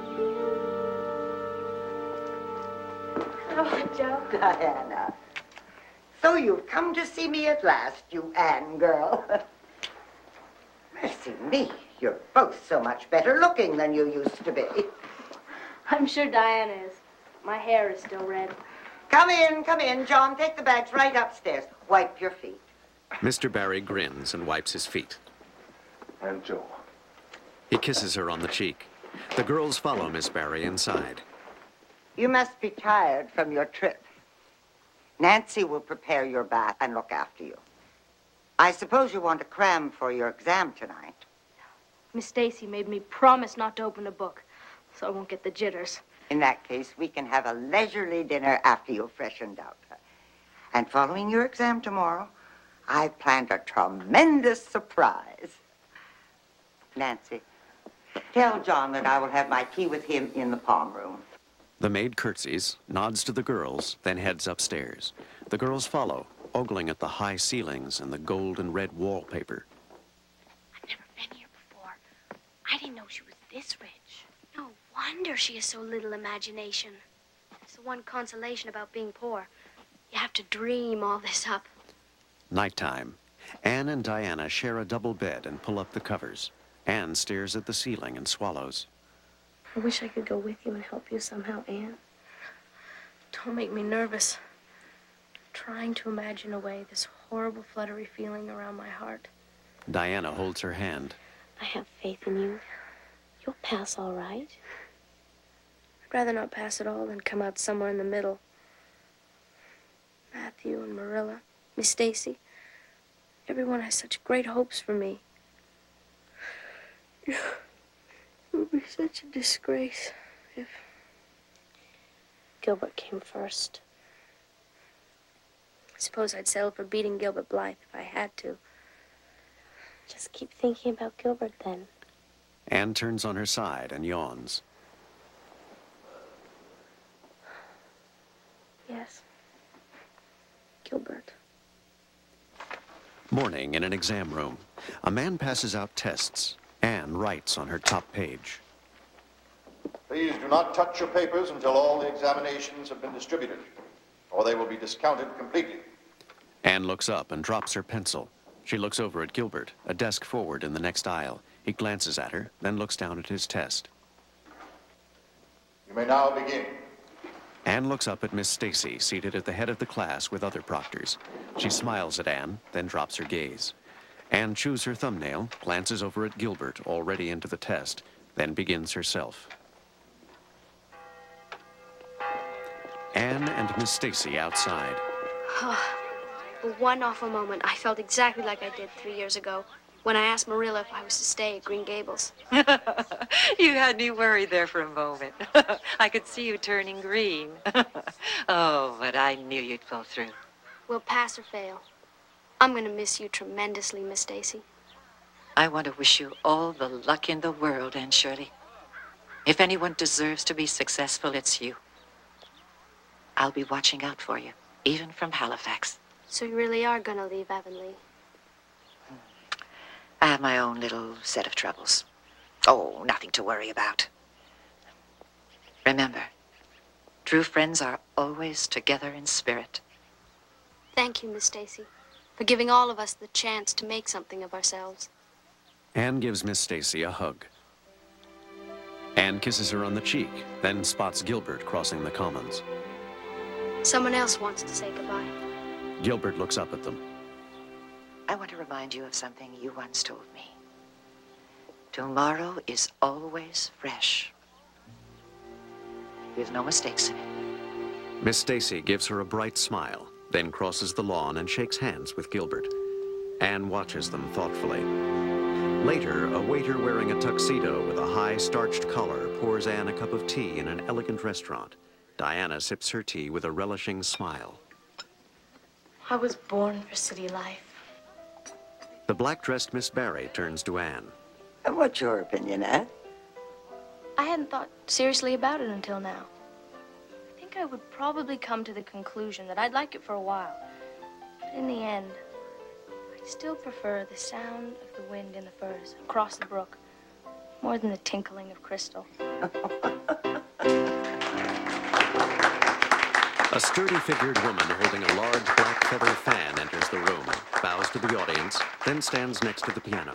Oh, Joe. Diana. So you've come to see me at last, you Anne girl. Mercy me, you're both so much better looking than you used to be.
I'm sure Diana is. My hair is still red.
Come in, John. Take the bags right upstairs. Wipe your feet.
Mr. Barry grins and wipes his feet.
And Joe.
He kisses her on the cheek. The girls follow Miss Barry inside.
You must be tired from your trip. Nancy will prepare your bath and look after you. I suppose you want to cram for your exam tonight.
Miss Stacy made me promise not to open a book, so I won't get the jitters.
In that case, we can have a leisurely dinner after you've freshened up. And following your exam tomorrow, I've planned a tremendous surprise. Nancy, tell John that I will have my tea with him in the palm room.
The maid curtsies, nods to the girls, then heads upstairs. The girls follow, ogling at the high ceilings and the gold and red wallpaper.
I've never been here before. I didn't know she was this rich. No wonder she has so little imagination. It's the one consolation about being poor. You have to dream all this up.
Nighttime. Anne and Diana share a double bed and pull up the covers. Anne stares at the ceiling and swallows.
I wish I could go with you and help you somehow, Anne. Don't make me nervous. I'm trying to imagine away this horrible fluttery feeling around my heart.
Diana holds her hand.
I have faith in you. You'll pass all right. I'd rather not pass at all than come out somewhere in the middle. Matthew and Marilla, Miss Stacy, everyone has such great hopes for me. It would be such a disgrace if Gilbert came first. I suppose I'd settle for beating Gilbert Blythe if I had to. Just keep thinking about Gilbert then.
Anne turns on her side and yawns.
Yes. Gilbert.
Morning in an exam room. A man passes out tests. Anne writes on her top page.
Please do not touch your papers until all the examinations have been distributed, or they will be discounted completely.
Anne looks up and drops her pencil. She looks over at Gilbert, a desk forward in the next aisle. He glances at her, then looks down at his test.
You may now begin.
Anne looks up at Miss Stacy, seated at the head of the class with other proctors. She smiles at Anne, then drops her gaze. Anne chews her thumbnail, glances over at Gilbert, already into the test, then begins herself. Anne and Miss Stacy outside.
For one awful moment, I felt exactly like I did 3 years ago,
when I asked Marilla if I was to stay at Green Gables.
You had me worried there for a moment. I could see you turning green. Oh, but I knew you'd pull through.
We'll pass or fail. I'm going to miss you tremendously, Miss Stacy.
I want to wish you all the luck in the world, Anne Shirley. If anyone deserves to be successful, it's you. I'll be watching out for you, even from Halifax.
So you really are going to leave Avonlea?
I have my own little set of troubles. Oh, nothing to worry about. Remember, true friends are always together in spirit.
Thank you, Miss Stacy, for giving all of us the chance to make something of ourselves.
Anne gives Miss Stacy a hug. Anne kisses her on the cheek, then spots Gilbert crossing the commons.
Someone else wants to say goodbye.
Gilbert looks up at them.
I want to remind you of something you once told me. Tomorrow is always fresh. There's no mistakes in it.
Miss Stacy gives her a bright smile, then crosses the lawn and shakes hands with Gilbert. Anne watches them thoughtfully. Later, a waiter wearing a tuxedo with a high starched collar pours Anne a cup of tea in an elegant restaurant. Diana sips her tea with a relishing smile.
I was born for city life.
The black-dressed Miss Barry turns to Anne.
What's your opinion, Anne?
I hadn't thought seriously about it until now. I think I would probably come to the conclusion that I'd like it for a while. But in the end, I still prefer the sound of the wind in the firs across the brook more than the tinkling of crystal.
A sturdy-figured woman holding a large black feather fan enters the room, bows to the audience, then stands next to the piano.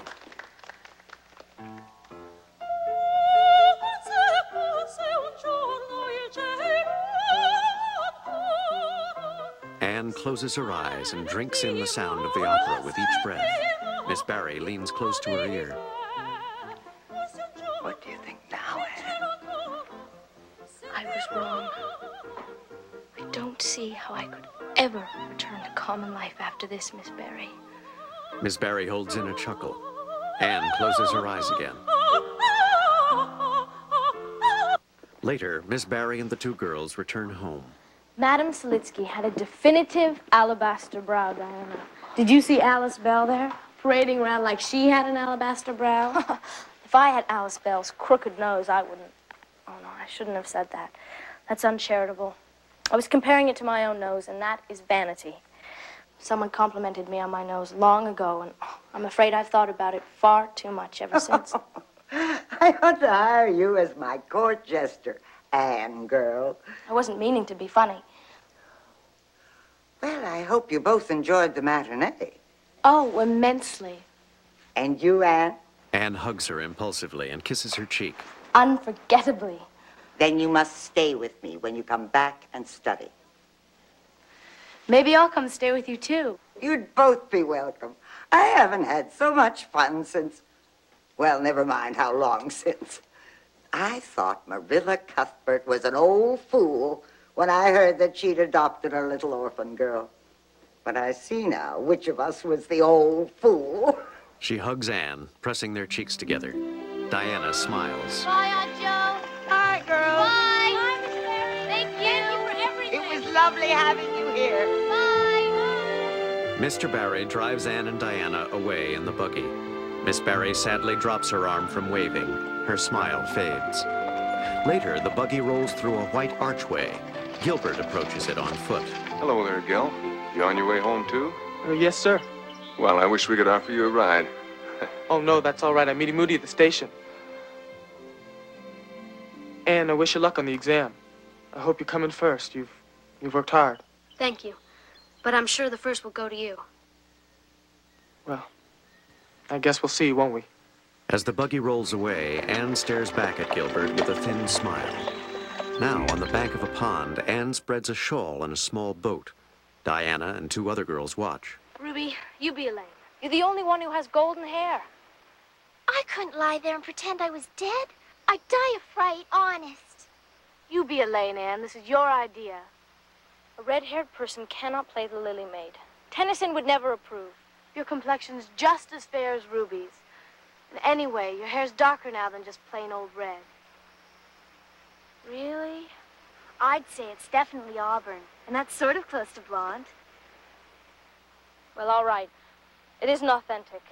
Anne closes her eyes and drinks in the sound of the opera with each breath. Miss Barry leans close to her ear.
What do you think now, Anne?
I was wrong. I don't see how I could ever return to common life after this, Miss Barry.
Miss Barry holds in a chuckle. Anne closes her eyes again. Later, Miss Barry and the two girls return home.
Madame Selitsky had a definitive alabaster brow, Diana. Did you see Alice Bell there, parading around like she had an alabaster brow? If I had Alice Bell's crooked nose, I wouldn't. Oh, no, I shouldn't have said that. That's uncharitable. I was comparing it to my own nose, and that is vanity. Someone complimented me on my nose long ago, and I'm afraid I've thought about it far too much ever since.
I want to hire you as my court jester, Anne, girl.
I wasn't meaning to be funny.
Well, I hope you both enjoyed the matinee.
Oh, immensely.
And you, Anne?
Anne hugs her impulsively and kisses her cheek.
Unforgettably.
Then you must stay with me when you come back and study.
Maybe I'll come stay with you, too.
You'd both be welcome. I haven't had so much fun since, well, never mind how long since. I thought Marilla Cuthbert was an old fool when I heard that she'd adopted a little orphan girl. But I see now which of us was the old fool.
She hugs Anne, pressing their cheeks together. Diana smiles.
Bye, Aunt Jo.
Bye, girls.
Bye. Thank you for everything.
It was lovely having you here.
Bye.
Mr. Barry drives Anne and Diana away in the buggy. Miss Barry sadly drops her arm from waving. Her smile fades. Later, the buggy rolls through a white archway. Gilbert approaches it on foot.
Hello there, Gil. You on your way home, too?
Yes, sir.
Well, I wish we could offer you a ride.
Oh, no, that's all right. I'm meeting Moody at the station. Anne, I wish you luck on the exam. I hope you come in first. You've worked hard.
Thank you. But I'm sure the first will go to you.
Well, I guess we'll see, won't we?
As the buggy rolls away, Anne stares back at Gilbert with a thin smile. Now, on the bank of a pond, Anne spreads a shawl in a small boat. Diana and two other girls watch.
Ruby, you be Elaine. You're the only one who has golden hair.
I couldn't lie there and pretend I was dead. I'd die of fright, honest.
You be Elaine, Anne. This is your idea. A red-haired person cannot play the Lily Maid. Tennyson would never approve. Your complexion's just as fair as Ruby's. And anyway, your hair's darker now than just plain old red.
Really? I'd say it's definitely auburn, and that's sort of close to blonde.
Well, all right. It isn't authentic.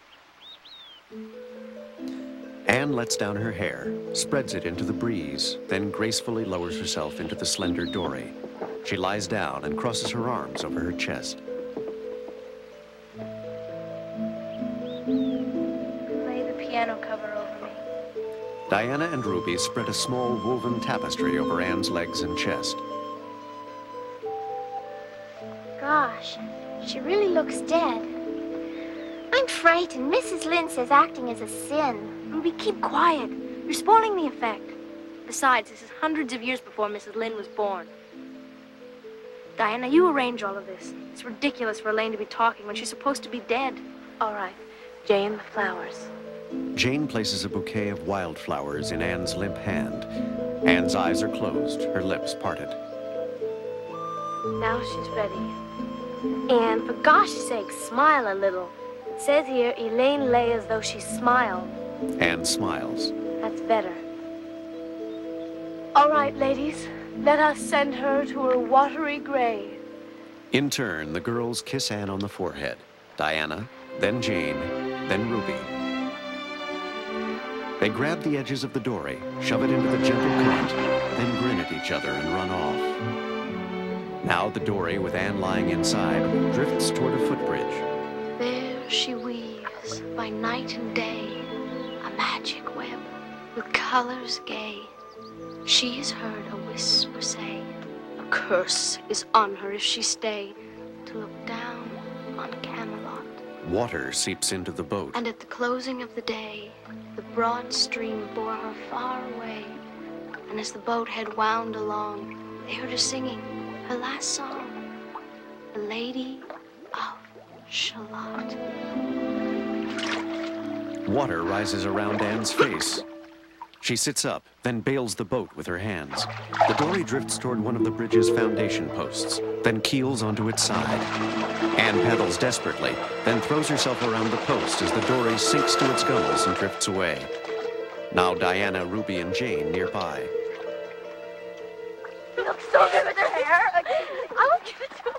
Anne lets down her hair, spreads it into the breeze, then gracefully lowers herself into the slender dory. She lies down and crosses her arms over her chest.
Lay the piano cover over me.
Diana and Ruby spread a small woven tapestry over Anne's legs and chest.
Gosh, she really looks dead. I'm frightened. Mrs. Lynde says acting is a sin.
Ruby, keep quiet. You're spoiling the effect. Besides, this is hundreds of years before Mrs. Lynde was born. Diana, you arrange all of this. It's ridiculous for Elaine to be talking when she's supposed to be dead. All right. Jane, the flowers.
Jane places a bouquet of wildflowers in Anne's limp hand. Anne's eyes are closed, her lips parted.
Now she's ready.
And for gosh sakes, smile a little. It says here, Elaine lay as though she smiled.
Anne smiles.
That's better. All right, ladies. Let us send her to her watery grave.
In turn, the girls kiss Anne on the forehead. Diana, then Jane, then Ruby. They grab the edges of the dory, shove it into the gentle current, then grin at each other and run off. Now the dory, with Anne lying inside, drifts toward a footbridge.
There she weaves, by night and day, a magic web with colors gay. She has heard a whisper say, a curse is on her if she stay to look down on Camelot.
Water seeps into the boat.
And at the closing of the day, the broad stream bore her far away. And as the boat had wound along, they heard her singing her last song, The Lady of Shalott.
Water rises around Anne's face. She sits up, then bails the boat with her hands. The dory drifts toward one of the bridge's foundation posts, then keels onto its side. Anne paddles desperately, then throws herself around the post as the dory sinks to its gunwales and drifts away. Now Diana, Ruby, and Jane nearby.
She looks so good with her hair. I will give it to her.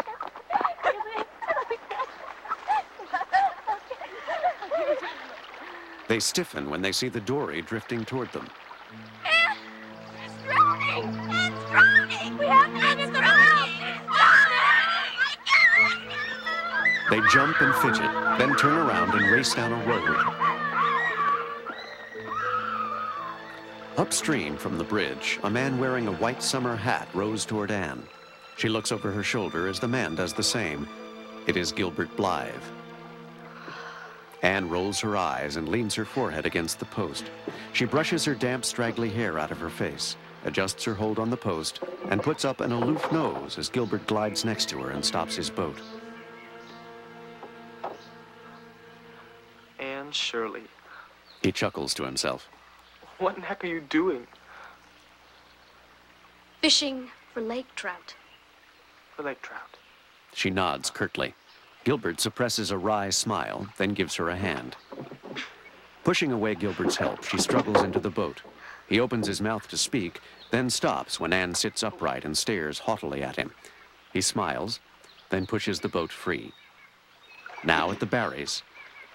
They stiffen when they see the dory drifting toward them.
Anne! It's drowning! It's drowning! We have to get the rope!
They jump and fidget, then turn around and race down a road. Upstream from the bridge, a man wearing a white summer hat rows toward Anne. She looks over her shoulder as the man does the same. It is Gilbert Blythe. Anne rolls her eyes and leans her forehead against the post. She brushes her damp, straggly hair out of her face, adjusts her hold on the post, and puts up an aloof nose as Gilbert glides next to her and stops his boat.
Anne Shirley.
He chuckles to himself.
What in heck are you doing?
Fishing for lake trout.
For lake trout.
She nods curtly. Gilbert suppresses a wry smile, then gives her a hand. Pushing away Gilbert's help, she struggles into the boat. He opens his mouth to speak, then stops when Anne sits upright and stares haughtily at him. He smiles, then pushes the boat free. Now at the Barrys.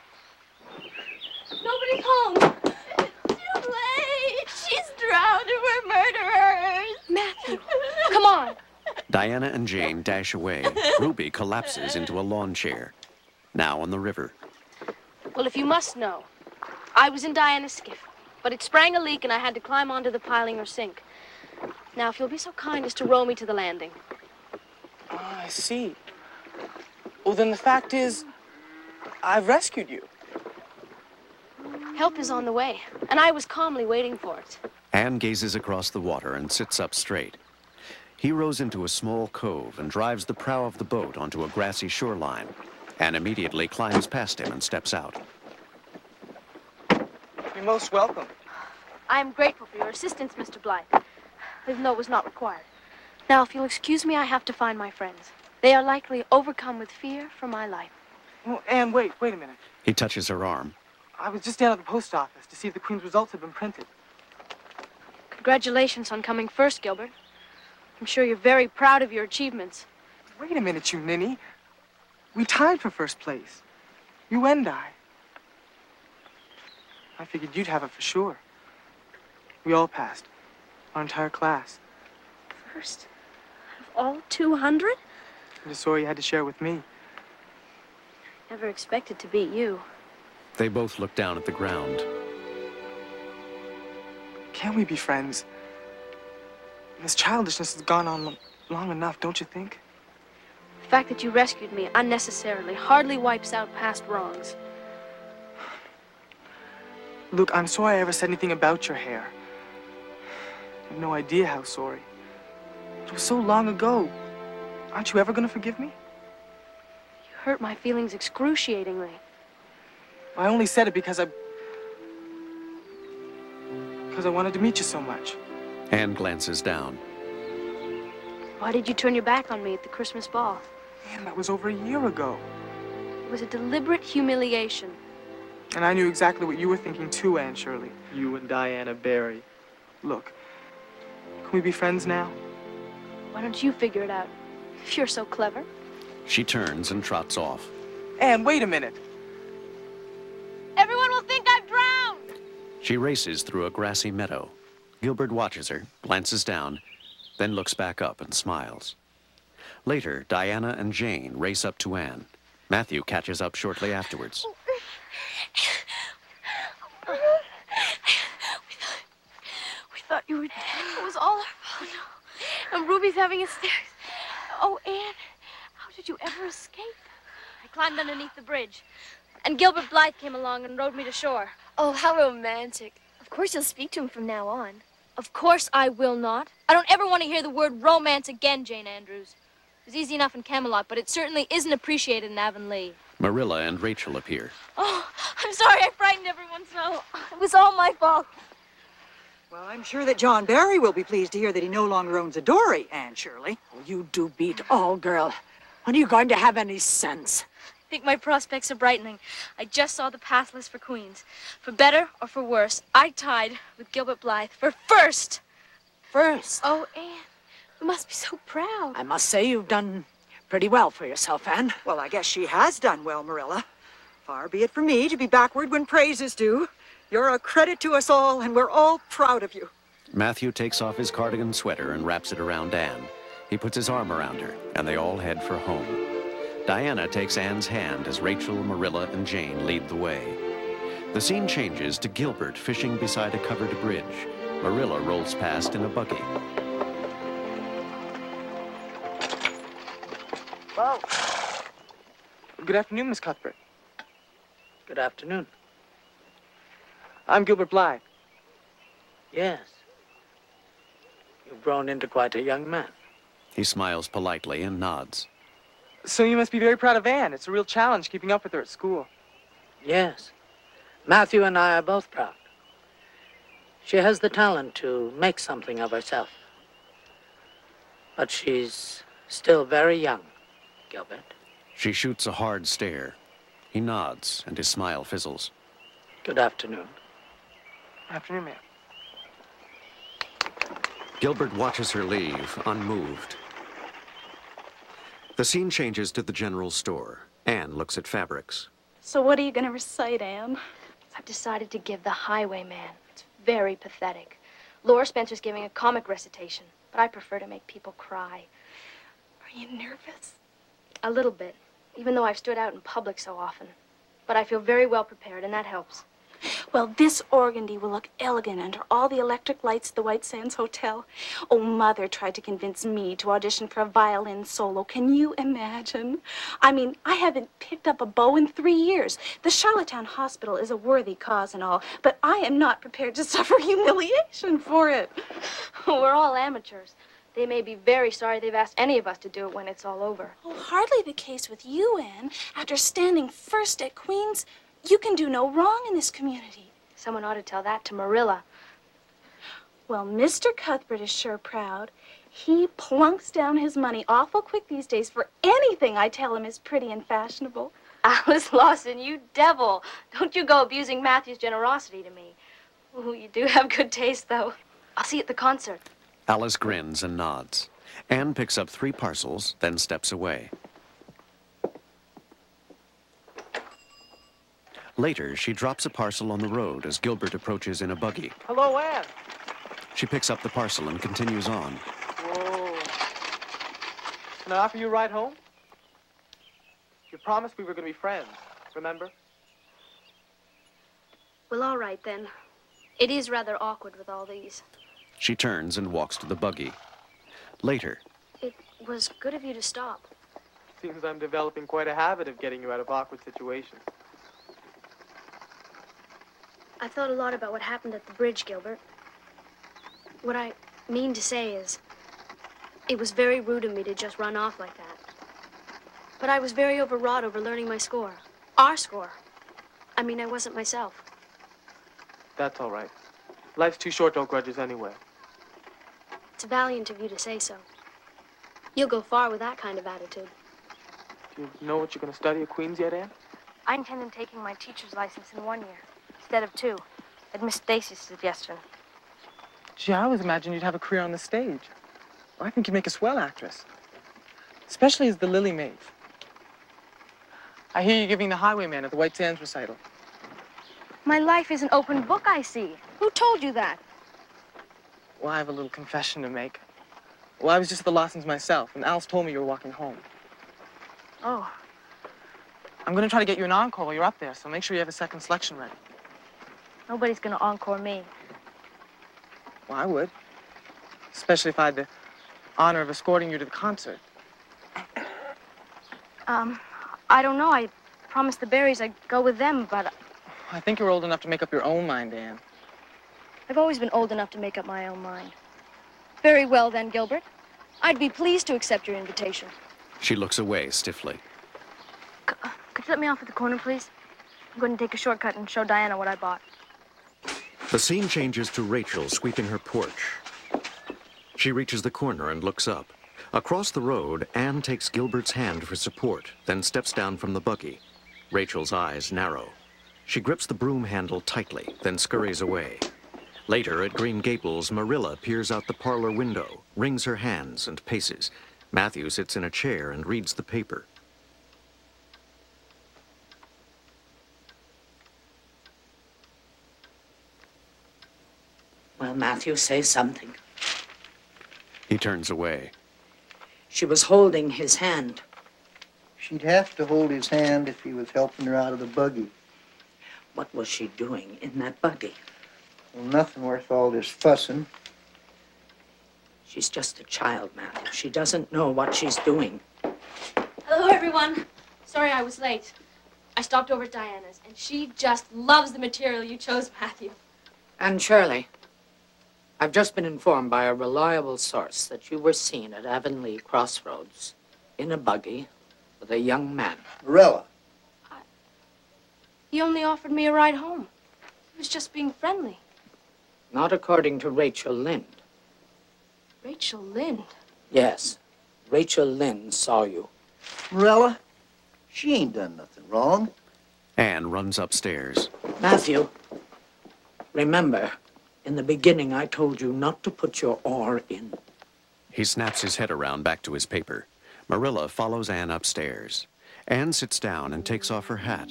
Nobody's home. It's too late. She's drowned and we're murderers.
Matthew, come on.
Diana and Jane dash away. Ruby collapses into a lawn chair. Now on the river.
Well, if you must know, I was in Diana's skiff, but it sprang a leak and I had to climb onto the piling or sink. Now, if you'll be so kind as to row me to the landing.
Ah, I see. Well, then the fact is, I've rescued you.
Help is on the way, and I was calmly waiting for it.
Anne gazes across the water and sits up straight. He rows into a small cove and drives the prow of the boat onto a grassy shoreline. Anne immediately climbs past him and steps out.
You're most welcome.
I am grateful for your assistance, Mr. Blythe, even though it was not required. Now, if you'll excuse me, I have to find my friends. They are likely overcome with fear for my life.
Well, Anne, wait a minute.
He touches her arm.
I was just down at the post office to see if the Queen's results had been printed.
Congratulations on coming first, Gilbert. I'm sure you're very proud of your achievements.
Wait a minute, you ninny. We tied for first place. You and I. I figured you'd have it for sure. We all passed. Our entire class.
First? Of all 200?
I'm just sorry you had to share with me.
Never expected to beat you.
They both look down at the ground.
Can't we be friends? This childishness has gone on long enough, don't you think?
The fact that you rescued me unnecessarily hardly wipes out past wrongs.
Look, I'm sorry I ever said anything about your hair. I have no idea how sorry. It was so long ago. Aren't you ever going to forgive me?
You hurt my feelings excruciatingly.
I only said it because I wanted to meet you so much.
Anne glances down.
Why did you turn your back on me at the Christmas ball?
Man, that was over a year ago.
It was a deliberate humiliation.
And I knew exactly what you were thinking too, Anne Shirley. You and Diana Barry. Look, can we be friends now?
Why don't you figure it out? If you're so clever.
She turns and trots off.
Anne, wait a minute.
Everyone will think I've drowned!
She races through a grassy meadow. Gilbert watches her, glances down, then looks back up and smiles. Later, Diana and Jane race up to Anne. Matthew catches up shortly afterwards.
We thought you were dead. It was all our fault. No. And Ruby's having hysterics. Oh, Anne, how did you ever escape? I climbed underneath the bridge. And Gilbert Blythe came along and rowed me to shore.
Oh, how romantic. Of course you'll speak to him from now on.
Of course I will not. I don't ever want to hear the word romance again, Jane Andrews. It was easy enough in Camelot, but it certainly isn't appreciated in Avonlea.
Marilla and Rachel appear.
Oh, I'm sorry I frightened everyone so. It was all my fault.
Well, I'm sure that John Barry will be pleased to hear that he no longer owns a dory, Anne Shirley.
Oh, you do beat all, girl. When are you going to have any sense?
I think my prospects are brightening. I just saw the pass list for Queens. For better or for worse, I tied with Gilbert Blythe for first.
First?
Oh, Anne, you must be so proud.
I must say you've done pretty well for yourself, Anne.
Well, I guess she has done well, Marilla. Far be it from me to be backward when praise is due. You're a credit to us all, and we're all proud of you.
Matthew takes off his cardigan sweater and wraps it around Anne. He puts his arm around her, and they all head for home. Diana takes Anne's hand as Rachel, Marilla, and Jane lead the way. The scene changes to Gilbert fishing beside a covered bridge. Marilla rolls past in a buggy.
Well, good afternoon, Miss Cuthbert.
Good afternoon.
I'm Gilbert Blythe.
Yes. You've grown into quite a young man.
He smiles politely and nods.
So you must be very proud of Anne. It's a real challenge keeping up with her at school.
Yes. Matthew and I are both proud. She has the talent to make something of herself. But she's still very young, Gilbert.
She shoots a hard stare. He nods, and his smile fizzles.
Good afternoon.
Afternoon, ma'am.
Gilbert watches her leave, unmoved. The scene changes to the general store. Anne looks at fabrics.
So what are you going to recite, Anne? I've decided to give The Highwayman. It's very pathetic. Laura Spencer's giving a comic recitation, but I prefer to make people cry.
Are you nervous?
A little bit, even though I've stood out in public so often. But I feel very well prepared, and that helps.
Well, this organdy will look elegant under all the electric lights at the White Sands Hotel. Oh, Mother tried to convince me to audition for a violin solo. Can you imagine? I mean, I haven't picked up a bow in 3 years. The Charlottetown Hospital is a worthy cause and all, but I am not prepared to suffer humiliation for it.
We're all amateurs. They may be very sorry they've asked any of us to do it when it's all over.
Oh, hardly the case with you, Anne. After standing first at Queen's, you can do no wrong in this community.
Someone ought to tell that to Marilla.
Well, Mr. Cuthbert is sure proud. He plunks down his money awful quick these days for anything I tell him is pretty and fashionable.
Alice Lawson, you devil. Don't you go abusing Matthew's generosity to me. Ooh, you do have good taste, though. I'll see you at the concert.
Alice grins and nods. Anne picks up 3 parcels, then steps away. Later, she drops a parcel on the road as Gilbert approaches in a buggy.
Hello, Anne.
She picks up the parcel and continues on.
Whoa. Can I offer you a ride home? You promised we were going to be friends, remember?
Well, all right, then. It is rather awkward with all these.
She turns and walks to the buggy. Later,
It was good of you to stop.
Seems I'm developing quite a habit of getting you out of awkward situations.
I've thought a lot about what happened at the bridge, Gilbert. What I mean to say is, it was very rude of me to just run off like that. But I was very overwrought over learning my score. Our score. I mean, I wasn't myself.
That's all right. Life's too short to hold grudges anyway.
It's valiant of you to say so. You'll go far with that kind of attitude.
Do you know what you're going to study at Queen's yet, Anne?
I intend on taking my teacher's license in 1 year, instead of 2, at Miss Stacy's suggestion.
Gee, I always imagined you'd have a career on the stage. I think you'd make a swell actress. Especially as the Lily Maid. I hear you're giving the Highwayman at the White Sands recital.
My life is an open book, I see. Who told you that?
Well, I have a little confession to make. Well, I was just at the Lawsons myself, and Alice told me you were walking home.
Oh.
I'm going to try to get you an encore while you're up there, so make sure you have a second selection ready.
Nobody's gonna encore me.
Well, I would. Especially if I had the honor of escorting you to the concert.
I don't know. I promised the Berries I'd go with them, but
I think you're old enough to make up your own mind, Anne.
I've always been old enough to make up my own mind. Very well, then, Gilbert. I'd be pleased to accept your invitation.
she looks away stiffly.
Could you let me off at the corner, please? I'm going to take a shortcut and show Diana what I bought.
The scene changes to Rachel sweeping her porch. She reaches the corner and looks up. Across the road, Anne takes Gilbert's hand for support, then steps down from the buggy. Rachel's eyes narrow. She grips the broom handle tightly, then scurries away. Later, at Green Gables, Marilla peers out the parlor window, wrings her hands, and paces. Matthew sits in a chair and reads the paper.
Well, Matthew, say something.
He turns away.
She was holding his hand.
She'd have to hold his hand if he was helping her out of the buggy.
What was she doing in that buggy?
Well, nothing worth all this fussing.
She's just a child, Matthew. She doesn't know what she's doing.
Hello, everyone. Sorry I was late. I stopped over at Diana's, and she just loves the material you chose, Matthew.
And Shirley, I've just been informed by a reliable source that you were seen at Avonlea Crossroads in a buggy with a young man.
Marilla.
He only offered me a ride home. He was just being friendly.
Not according to Rachel Lynde.
Rachel Lynde?
Yes, Rachel Lynde saw you.
Marilla, she ain't done nothing wrong.
Anne runs upstairs.
Matthew, remember, in the beginning I told you not to put your oar in.
He snaps his head around back to his paper. Marilla follows Anne upstairs. Anne sits down and takes off her hat.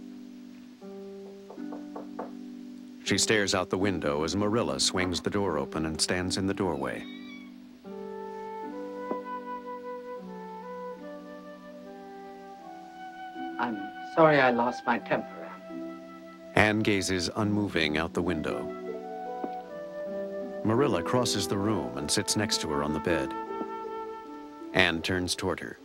She stares out the window as Marilla swings the door open and stands in the doorway.
I'm sorry I lost my temper.
Anne gazes unmoving out the window. Marilla crosses the room and sits next to her on the bed. Anne turns toward her.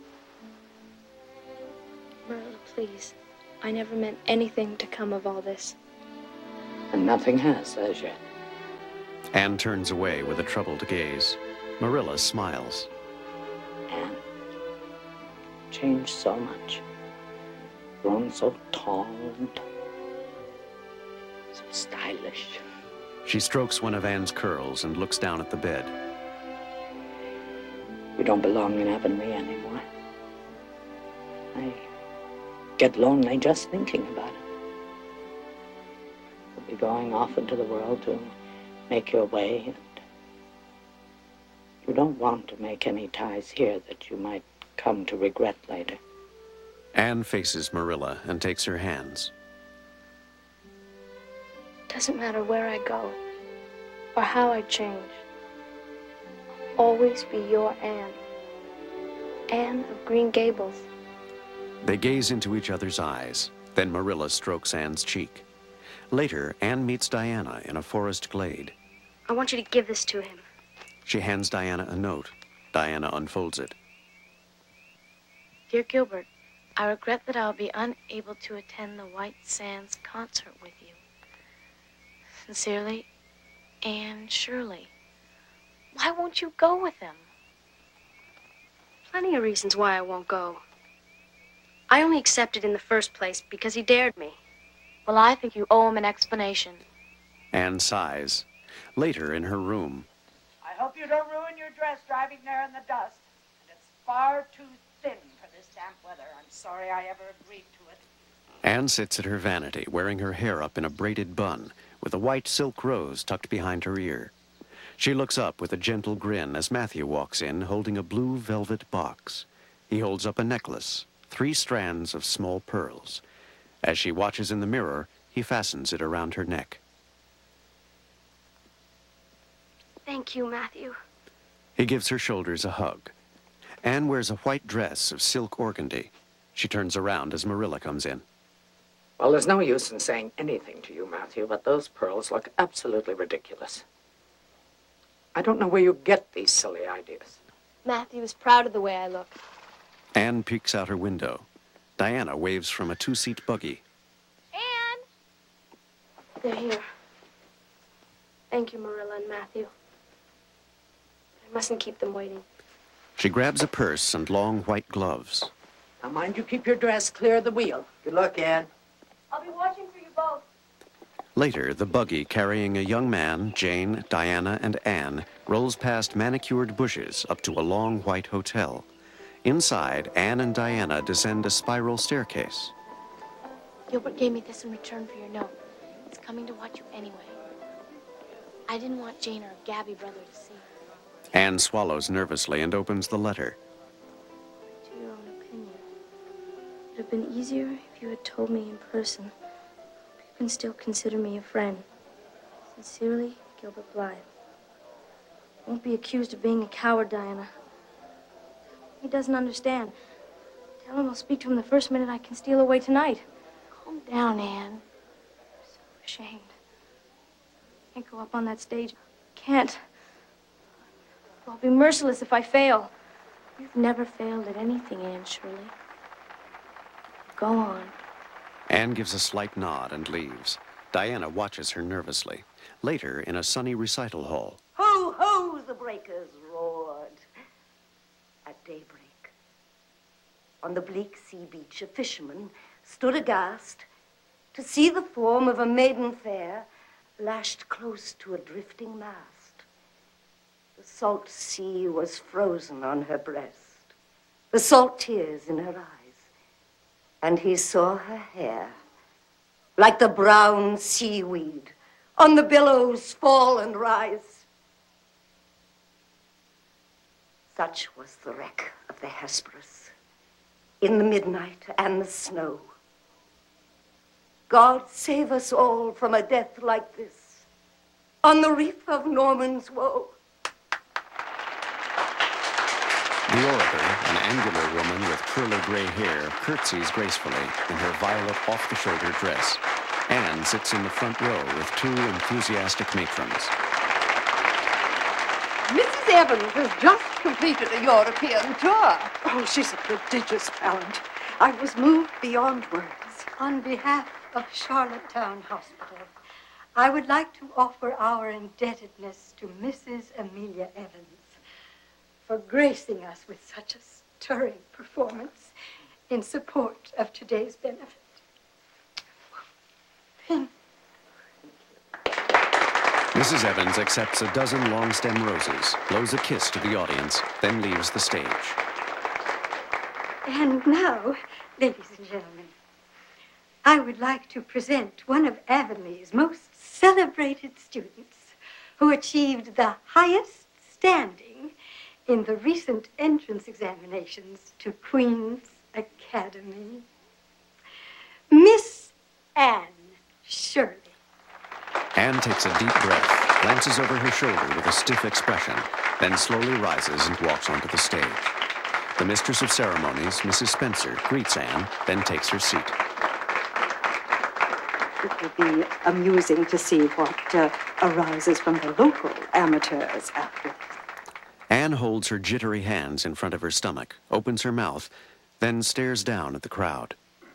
Marilla, please. I never meant anything to come of all this.
And nothing has as yet.
Anne turns away with a troubled gaze. Marilla smiles.
Anne, changed so much. Grown so tall and so stylish.
She strokes one of Anne's curls and looks down at the bed.
You don't belong in Avonlea anymore. get lonely just thinking about it. You'll be going off into the world to make your way, and you don't want to make any ties here that you might come to regret later.
Anne faces Marilla and takes her hands.
Doesn't matter where I go or how I change. I'll always be your Anne. Anne of Green Gables.
They gaze into each other's eyes. Then Marilla strokes Anne's cheek. Later, Anne meets Diana in a forest glade.
I want you to give this to him.
She hands Diana a note. Diana unfolds it.
Dear Gilbert, I regret that I'll be unable to attend the White Sands concert with you. Sincerely, Anne Shirley. Why won't you go with them?
Plenty of reasons why I won't go. I only accepted in the first place because he dared me.
Well, I think you owe him an explanation.
Anne sighs. Later, in her room,
I hope you don't ruin your dress driving there in the dust. And it's far too thin for this damp weather. I'm sorry I ever agreed to it.
Anne sits at her vanity, wearing her hair up in a braided bun, with a white silk rose tucked behind her ear. She looks up with a gentle grin as Matthew walks in, holding a blue velvet box. He holds up a necklace, 3 strands of small pearls. As she watches in the mirror, he fastens it around her neck.
Thank you, Matthew.
He gives her shoulders a hug. Anne wears a white dress of silk organdy. She turns around as Marilla comes in.
Well, there's no use in saying anything to you, Matthew, but those pearls look absolutely ridiculous. I don't know where you get these silly ideas.
Matthew is proud of the way I look.
Anne peeks out her window. Diana waves from a 2-seat buggy.
Anne! They're here. Thank you, Marilla and Matthew. I mustn't keep them waiting.
She grabs a purse and long white gloves.
Now, mind you keep your dress clear of the wheel.
Good luck, Anne.
I'll be watching for you both.
Later, the buggy carrying a young man, Jane, Diana, and Anne, rolls past manicured bushes up to a long white hotel. Inside, Anne and Diana descend a spiral staircase.
Gilbert gave me this in return for your note. It's coming to watch you anyway. I didn't want Jane or Gabby brother to see.
Anne swallows nervously and opens the letter.
To your own opinion. It would have been easier if you had told me in person. You can still consider me a friend. Sincerely, Gilbert Blythe. Won't be accused of being a coward, Diana. He doesn't understand. Tell him I'll speak to him the first minute I can steal away tonight.
Calm down, Anne.
I'm so ashamed. I can't go up on that stage. Can't. I'll be merciless if I fail.
You've never failed at anything, Anne Shirley. Go on.
Anne gives a slight nod and leaves. Diana watches her nervously. Later, in a sunny recital hall.
Ho, ho, the breakers roared. At daybreak, on the bleak sea beach, a fisherman stood aghast to see the form of a maiden fair lashed close to a drifting mast. The salt sea was frozen on her breast, the salt tears in her eyes, and he saw her hair like the brown seaweed on the billows fall and rise. Such was the wreck of the Hesperus in the midnight and the snow. God save us all from a death like this on the reef of Norman's woe.
The orator, an angular woman with curly gray hair, curtsies gracefully in her violet off-the-shoulder dress. Anne sits in the front row with 2 enthusiastic matrons.
Mrs. Evans has just completed a European tour. Oh, she's a prodigious talent. I was moved beyond words.
On behalf of Charlottetown Hospital, I would like to offer our indebtedness to Mrs. Amelia Evans for gracing us with such a stirring performance in support of today's benefit.
Mrs. Evans accepts a dozen long-stem roses, blows a kiss to the audience, then leaves the stage.
And now, ladies and gentlemen, I would like to present one of Avonlea most celebrated students who achieved the highest standing in the recent entrance examinations to Queen's Academy. Miss Anne Shirley.
Anne takes a deep breath, glances over her shoulder with a stiff expression, then slowly rises and walks onto the stage. The mistress of ceremonies, Mrs. Spencer, greets Anne, then takes her seat.
It will be amusing to see what arises from the local amateurs after.
Anne holds her jittery hands in front of her stomach, opens her mouth, then stares down at the crowd.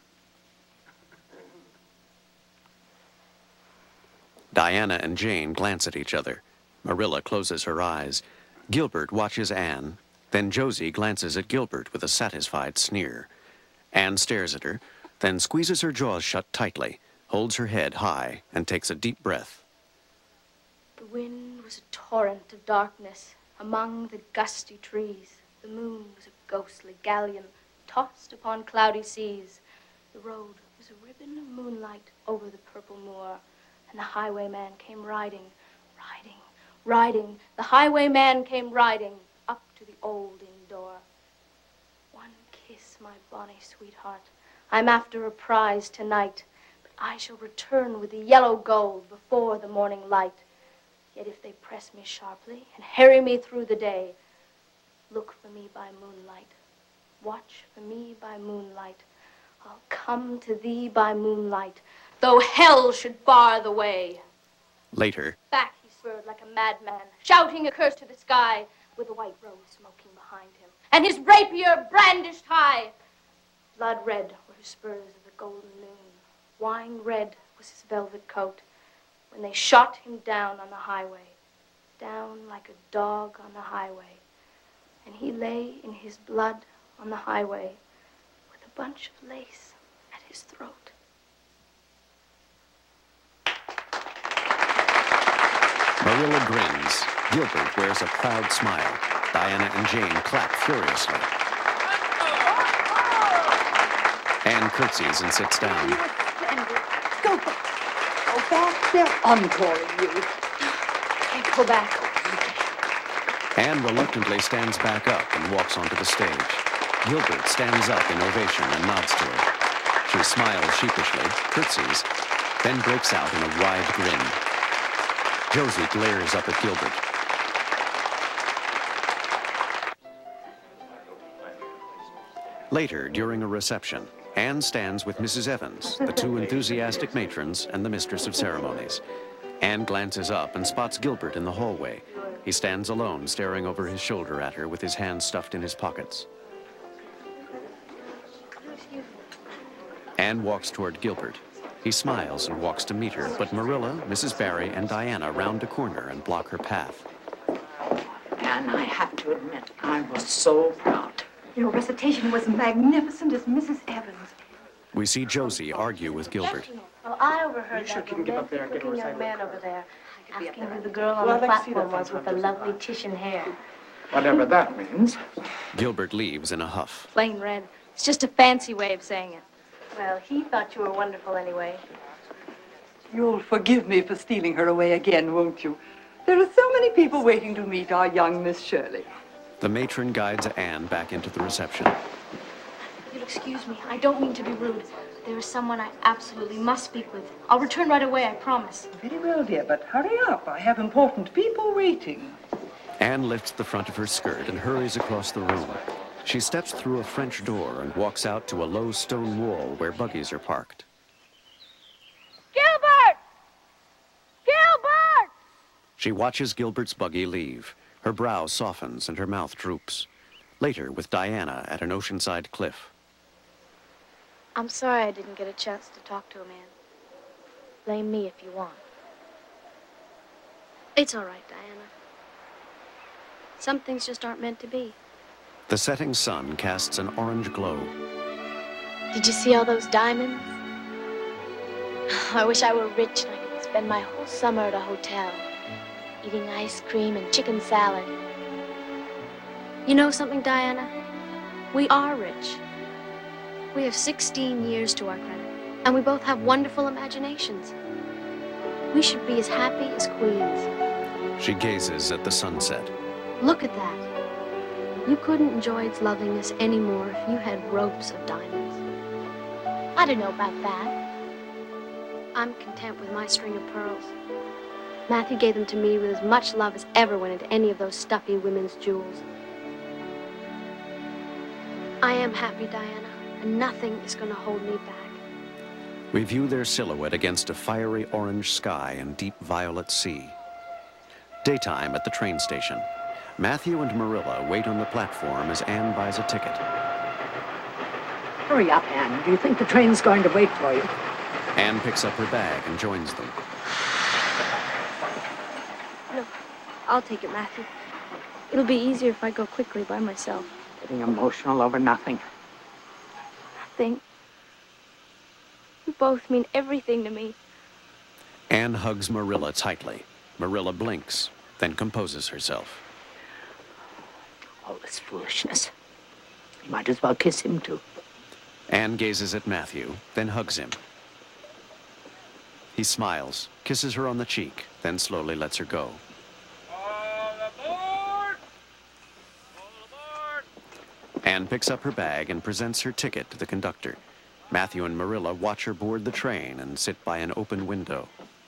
Diana and Jane glance at each other. Marilla closes her eyes. Gilbert watches Anne. Then Josie glances at Gilbert with a satisfied sneer. Anne stares at her, then squeezes her jaws shut tightly, holds her head high, and takes a deep breath.
The wind was a torrent of darkness among the gusty trees. The moon was a ghostly galleon tossed upon cloudy seas. The road was a ribbon of moonlight over the purple moor, and the highwayman came riding, riding, riding. The highwayman came riding up to the old inn door. One kiss, my bonny sweetheart. I'm after a prize tonight, but I shall return with the yellow gold before the morning light. Yet if they press me sharply and harry me through the day, look for me by moonlight. Watch for me by moonlight. I'll come to thee by moonlight, though hell should bar the way.
Later.
Back he spurred like a madman, shouting a curse to the sky, with the white rose smoking behind him, and his rapier brandished high. Blood red were his spurs of the golden noon. Wine red was his velvet coat, when they shot him down on the highway, down like a dog on the highway. And he lay in his blood on the highway with a bunch of lace at his throat.
Marilla grins. Gilbert wears a proud smile. Diana and Jane clap furiously. Anne curtsies and sits down.
Go back. Go back. They're encoring you.
Okay, go back.
Anne reluctantly stands back up and walks onto the stage. Gilbert stands up in ovation and nods to her. She smiles sheepishly, curtsies, then breaks out in a wide grin. Josie glares up at Gilbert. Later, during a reception, Anne stands with Mrs. Evans, the two enthusiastic matrons, and the mistress of ceremonies. Anne glances up and spots Gilbert in the hallway. He stands alone, staring over his shoulder at her with his hands stuffed in his pockets. Anne walks toward Gilbert. He smiles and walks to meet her, but Marilla, Mrs. Barry, and Diana round a corner and block her path.
And I have to admit, I was so proud.
Your recitation was magnificent as Mrs. Evans.
We see Josie argue with Gilbert.
Well, I overheard that looking young man over there asking who the girl on the platform was with the lovely Titian hair.
Whatever that means.
Gilbert leaves in a huff.
Plain red. It's just a fancy way of saying it.
Well, he thought you were wonderful anyway.
You'll forgive me for stealing her away again, won't you? There are so many people waiting to meet our young Miss Shirley.
The matron guides Anne back into the reception.
You'll excuse me. I don't mean to be rude. There is someone I absolutely must speak with. I'll return right away, I promise.
Very well, dear, but hurry up. I have important people waiting.
Anne lifts the front of her skirt and hurries across the room. She steps through a French door and walks out to a low stone wall where buggies are parked.
Gilbert! Gilbert!
She watches Gilbert's buggy leave. Her brow softens and her mouth droops. Later, with Diana at an oceanside cliff.
I'm sorry I didn't get a chance to talk to a man. Blame me if you want. It's all right, Diana. Some things just aren't meant to be.
The setting sun casts an orange glow.
Did you see all those diamonds? I wish I were rich and I could spend my whole summer at a hotel, eating ice cream and chicken salad. You know something, Diana? We are rich. We have 16 years to our credit. And we both have wonderful imaginations. We should be as happy as queens.
She gazes at the sunset.
Look at that. You couldn't enjoy its loveliness any more if you had ropes of diamonds. I don't know about that. I'm content with my string of pearls. Matthew gave them to me with as much love as ever went into any of those stuffy women's jewels. I am happy, Diana, and nothing is going to hold me back.
We view their silhouette against a fiery orange sky and deep violet sea. Daytime at the train station. Matthew and Marilla wait on the platform as Anne buys a ticket.
Hurry up, Anne. Do you think the train's going to wait for you?
Anne picks up her bag and joins them.
No, I'll take it, Matthew. It'll be easier if I go quickly by myself.
Getting emotional over nothing.
Nothing. You both mean everything to me.
Anne hugs Marilla tightly. Marilla blinks, then composes herself.
All this foolishness. You might as well kiss him, too.
Anne gazes at Matthew, then hugs him. He smiles, kisses her on the cheek, then slowly lets her go. Anne picks up her bag and presents her ticket to the conductor. Matthew and Marilla watch her board the train and sit by an open window.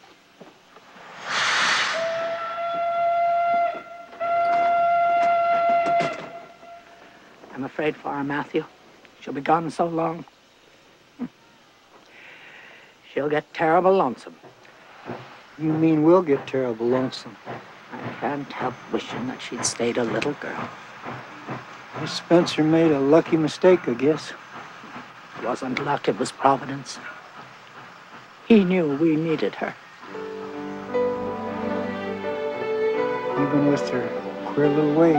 I'm afraid for her, Matthew. She'll be gone so long. She'll get terrible lonesome.
You mean we'll get terrible lonesome?
I can't help wishing that she'd stayed a little girl.
Miss Spencer made a lucky mistake, I guess.
It wasn't luck, it was providence. He knew we needed her.
Even with her queer little ways.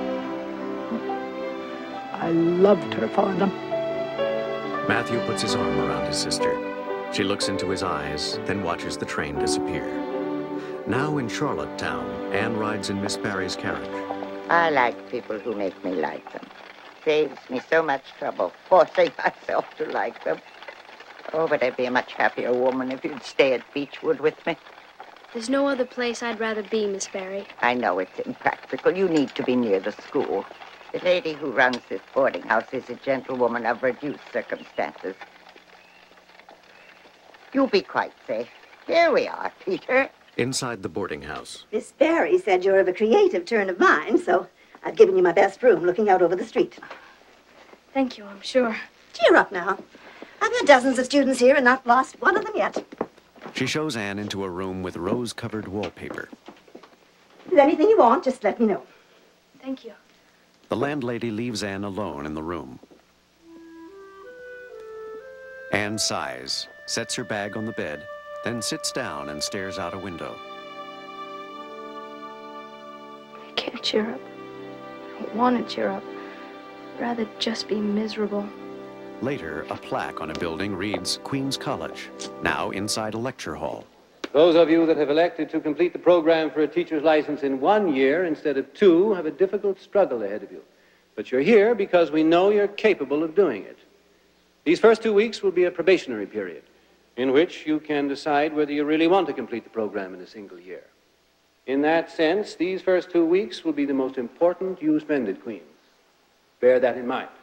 I loved her for them.
Matthew puts his arm around his sister. She looks into his eyes, then watches the train disappear. Now in Charlottetown, Anne rides in Miss Barry's carriage.
I like people who make me like them. Saves me so much trouble forcing myself to like them. Oh, but I'd be a much happier woman if you'd stay at Beechwood with me.
There's no other place I'd rather be, Miss Barry.
I know it's impractical. You need to be near the school. The lady who runs this boarding house is a gentlewoman of reduced circumstances. You'll be quite safe. Here we are, Peter.
Inside the boarding house.
Miss Barry said you're of a creative turn of mind, so I've given you my best room looking out over the street.
Thank you, I'm sure.
Cheer up now. I've had dozens of students here and not lost one of them yet.
She shows Anne into a room with rose-covered wallpaper.
If there's anything you want, just let me know.
Thank you.
The landlady leaves Anne alone in the room. Anne sighs, sets her bag on the bed, then sits down and stares out a window.
I can't cheer up. I don't want to cheer up. I'd rather just be miserable.
Later, a plaque on a building reads Queen's College, now inside a lecture hall.
Those of you that have elected to complete the program for a teacher's license in 1 year instead of 2 have a difficult struggle ahead of you. But you're here because we know you're capable of doing it. These first 2 weeks will be a probationary period in which you can decide whether you really want to complete the program in a single year. In that sense, these first 2 weeks will be the most important you spend at Queen's. Bear that in mind.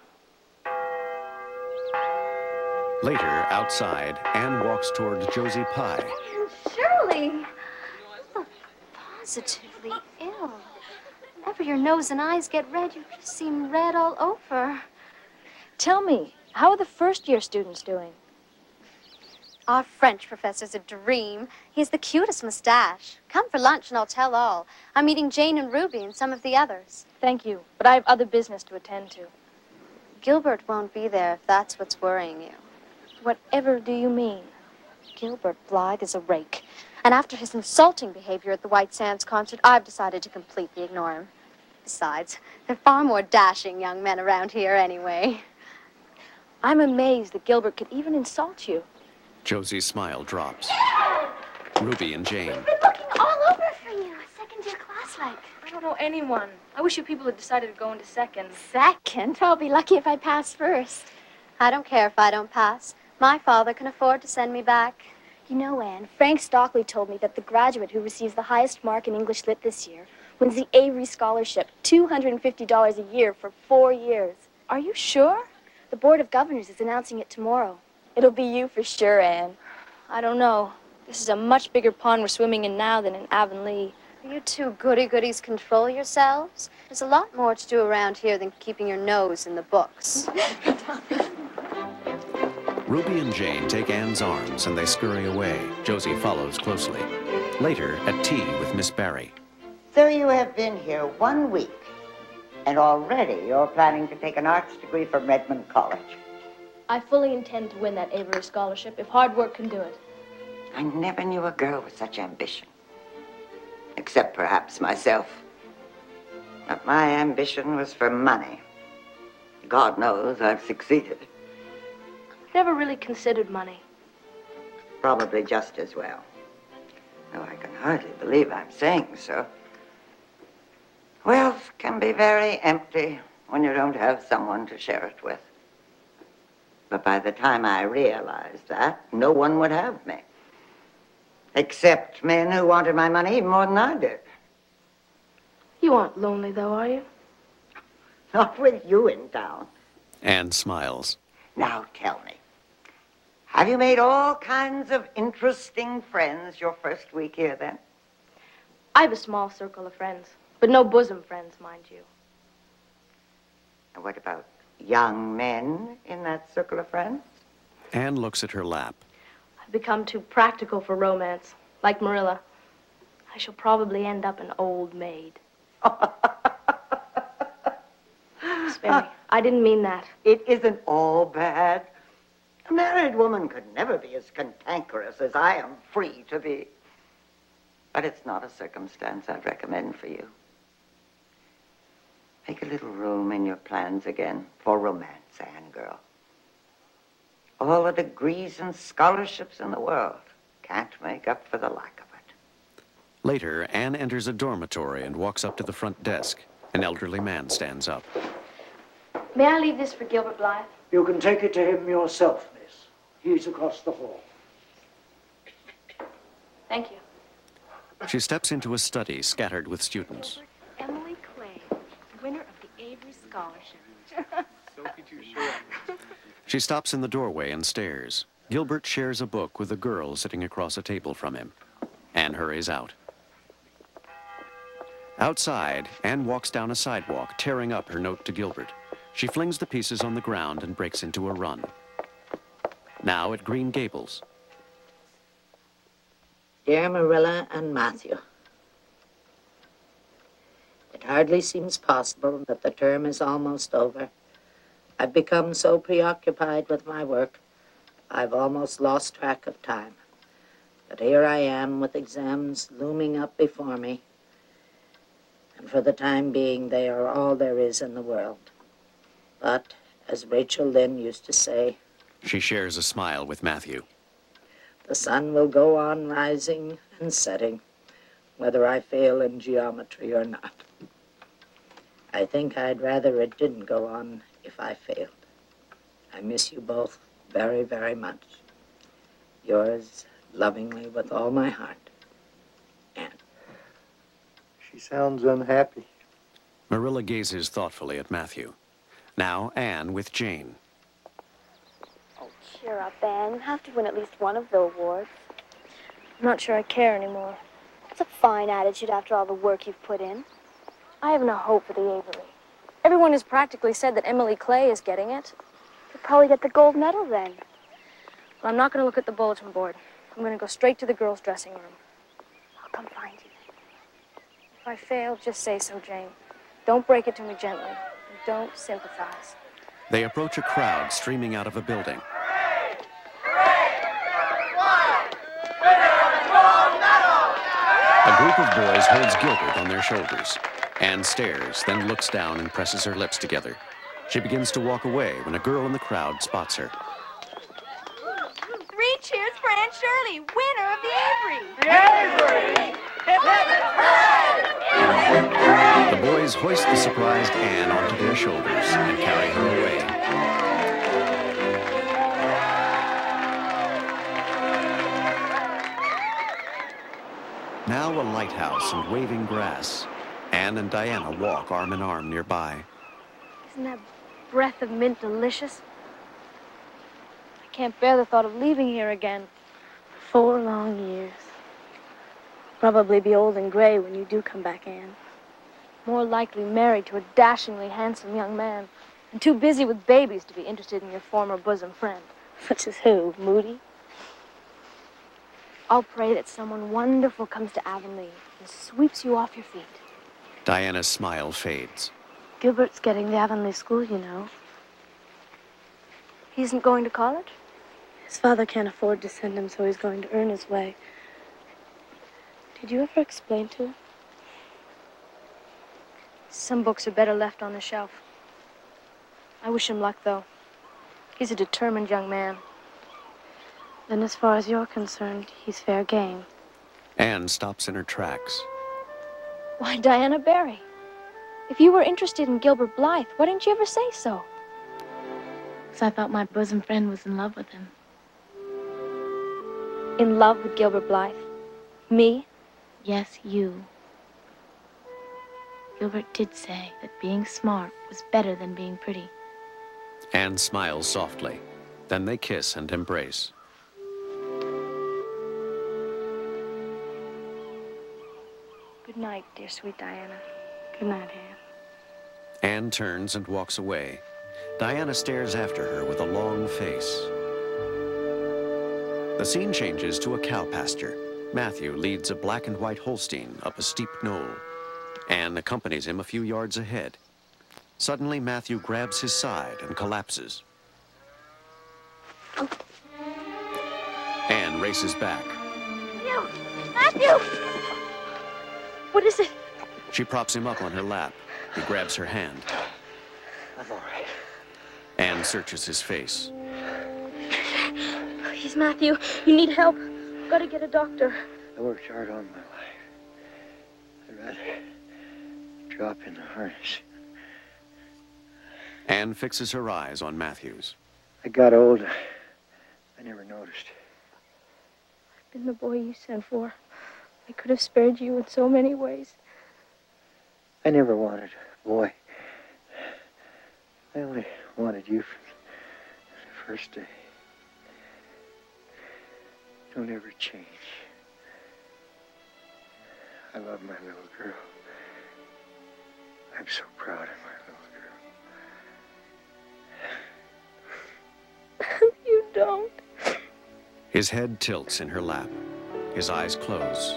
Later, outside, Anne walks toward Josie Pye.
Shirley, you look positively ill. Whenever your nose and eyes get red, you just seem red all over.
Tell me, how are the first-year students doing?
Our French professor's a dream. He has the cutest mustache. Come for lunch and I'll tell all. I'm meeting Jane and Ruby and some of the others.
Thank you, but I have other business to attend to.
Gilbert won't be there if that's what's worrying you.
Whatever do you mean?
Gilbert Blythe is a rake. And after his insulting behavior at the White Sands concert, I've decided to completely ignore him. Besides, there are far more dashing young men around here anyway.
I'm amazed that Gilbert could even insult you.
Josie's smile drops. Ruby and Jane.
I've been looking all over for you. A second-year class like.
I don't know anyone. I wish you people had decided to go into second.
Second? I'll be lucky if I pass first. I don't care if I don't pass. My father can afford to send me back.
You know, Anne, Frank Stockley told me that the graduate who receives the highest mark in English Lit this year wins the Avery Scholarship, $250 a year for 4 years.
Are you sure?
The Board of Governors is announcing it tomorrow. It'll be you for sure, Anne. I don't know. This is a much bigger pond we're swimming in now than in Avonlea.
You two goody-goodies control yourselves. There's a lot more to do around here than keeping your nose in the books.
Ruby and Jane take Anne's arms and they scurry away. Josie follows closely. Later, at tea with Miss Barry.
So you have been here 1 week, and already you're planning to take an arts degree from Redmond College.
I fully intend to win that Avery Scholarship if hard work can do it.
I never knew a girl with such ambition. Except perhaps myself. But my ambition was for money. God knows I've succeeded.
Never really considered money.
Probably just as well. Though I can hardly believe I'm saying so. Wealth can be very empty when you don't have someone to share it with. But by the time I realized that, no one would have me. Except men who wanted my money even more than I did.
You aren't lonely, though, are you?
Not with you in town.
Anne smiles.
Now tell me, have you made all kinds of interesting friends your first week here, then?
I have a small circle of friends, but no bosom friends, mind you.
And what about young men in that circle of friends?
Anne looks at her lap.
I've become too practical for romance, like Marilla. I shall probably end up an old maid. Miss Barry, I didn't mean that.
It isn't all bad. A married woman could never be as cantankerous as I am free to be. But it's not a circumstance I'd recommend for you. Make a little room in your plans again for romance, Anne girl. All the degrees and scholarships in the world can't make up for the lack of it.
Later, Anne enters a dormitory and walks up to the front desk. An elderly man stands up.
May I leave this for Gilbert Blythe?
You can take it to him yourself, miss. He's across the hall.
Thank you.
She steps into a study scattered with students.
Emily Clay, winner of the Avery Scholarship.
She stops in the doorway and stares. Gilbert shares a book with a girl sitting across a table from him. Anne hurries out. Outside, Anne walks down a sidewalk, tearing up her note to Gilbert. She flings the pieces on the ground and breaks into a run. Now at Green Gables.
Dear Marilla and Matthew, it hardly seems possible that the term is almost over. I've become so preoccupied with my work, I've almost lost track of time. But here I am with exams looming up before me, and for the time being, they are all there is in the world. But, as Rachel Lynn used to say,
she shares a smile with Matthew.
The sun will go on rising and setting, whether I fail in geometry or not. I think I'd rather it didn't go on if I failed. I miss you both very, very much. Yours lovingly with all my heart, Anne.
She sounds unhappy.
Marilla gazes thoughtfully at Matthew. Now Anne with Jane.
Oh, cheer up, Anne. You have to win at least one of the awards. I'm not sure I care anymore. It's a fine attitude after all the work you've put in. I have no hope for the Avery. Everyone has practically said that Emily Clay is getting it. You'll probably get the gold medal then. Well, I'm not going to look at the bulletin board. I'm going to go straight to the girls' dressing room. I'll come find you. If I fail, just say so, Jane. Don't break it to me gently. And don't sympathize.
They approach a crowd streaming out of a building. A group of boys holds Gilbert on their shoulders. Anne stares, then looks down and presses her lips together. She begins to walk away when a girl in the crowd spots her.
3 cheers for Anne Shirley, winner of the Avery!
The boys hoist the surprised Anne onto their shoulders and carry her away. Now a lighthouse and waving grass. Anne and Diana walk arm in arm nearby.
Isn't that breath of mint delicious? I can't bear the thought of leaving here again.
4 long years. Probably be old and gray when you do come back, Anne.
More likely married to a dashingly handsome young man, and too busy with babies to be interested in your former bosom friend.
Such as who? Moody?
I'll pray that someone wonderful comes to Avonlea and sweeps you off your feet.
Diana's smile fades.
Gilbert's getting the Avonlea school, you know.
He isn't going to college?
His father can't afford to send him, so he's going to earn his way. Did you ever explain to him?
Some books are better left on the shelf. I wish him luck, though. He's a determined young man.
Then as far as you're concerned, he's fair game.
Anne stops in her tracks.
Why, Diana Barry. If you were interested in Gilbert Blythe, why didn't you ever say so?
Because I thought my bosom friend was in love with him.
In love with Gilbert Blythe? Me?
Yes, you. Gilbert did say that being smart was better than being pretty.
Anne smiles softly. Then they kiss and embrace.
Good night, dear sweet Diana.
Good night, Anne.
Anne turns and walks away. Diana stares after her with a long face. The scene changes to a cow pasture. Matthew leads a black and white Holstein up a steep knoll. Anne accompanies him a few yards ahead. Suddenly, Matthew grabs his side and collapses. Anne races back.
No! Matthew! What is it?
She props him up on her lap. He grabs her hand.
I'm all right.
Anne searches his face.
Please, Matthew, you need help. Gotta get a doctor.
I worked hard all my life. I'd rather drop in the harness.
Anne fixes her eyes on Matthew's.
I got old. I never noticed.
I've been the boy you sent for. I could have spared you in so many ways.
I never wanted a boy. I only wanted you from the first day. Don't ever change. I love my little girl. I'm so proud of my little girl.
You don't.
His head tilts in her lap. His eyes close.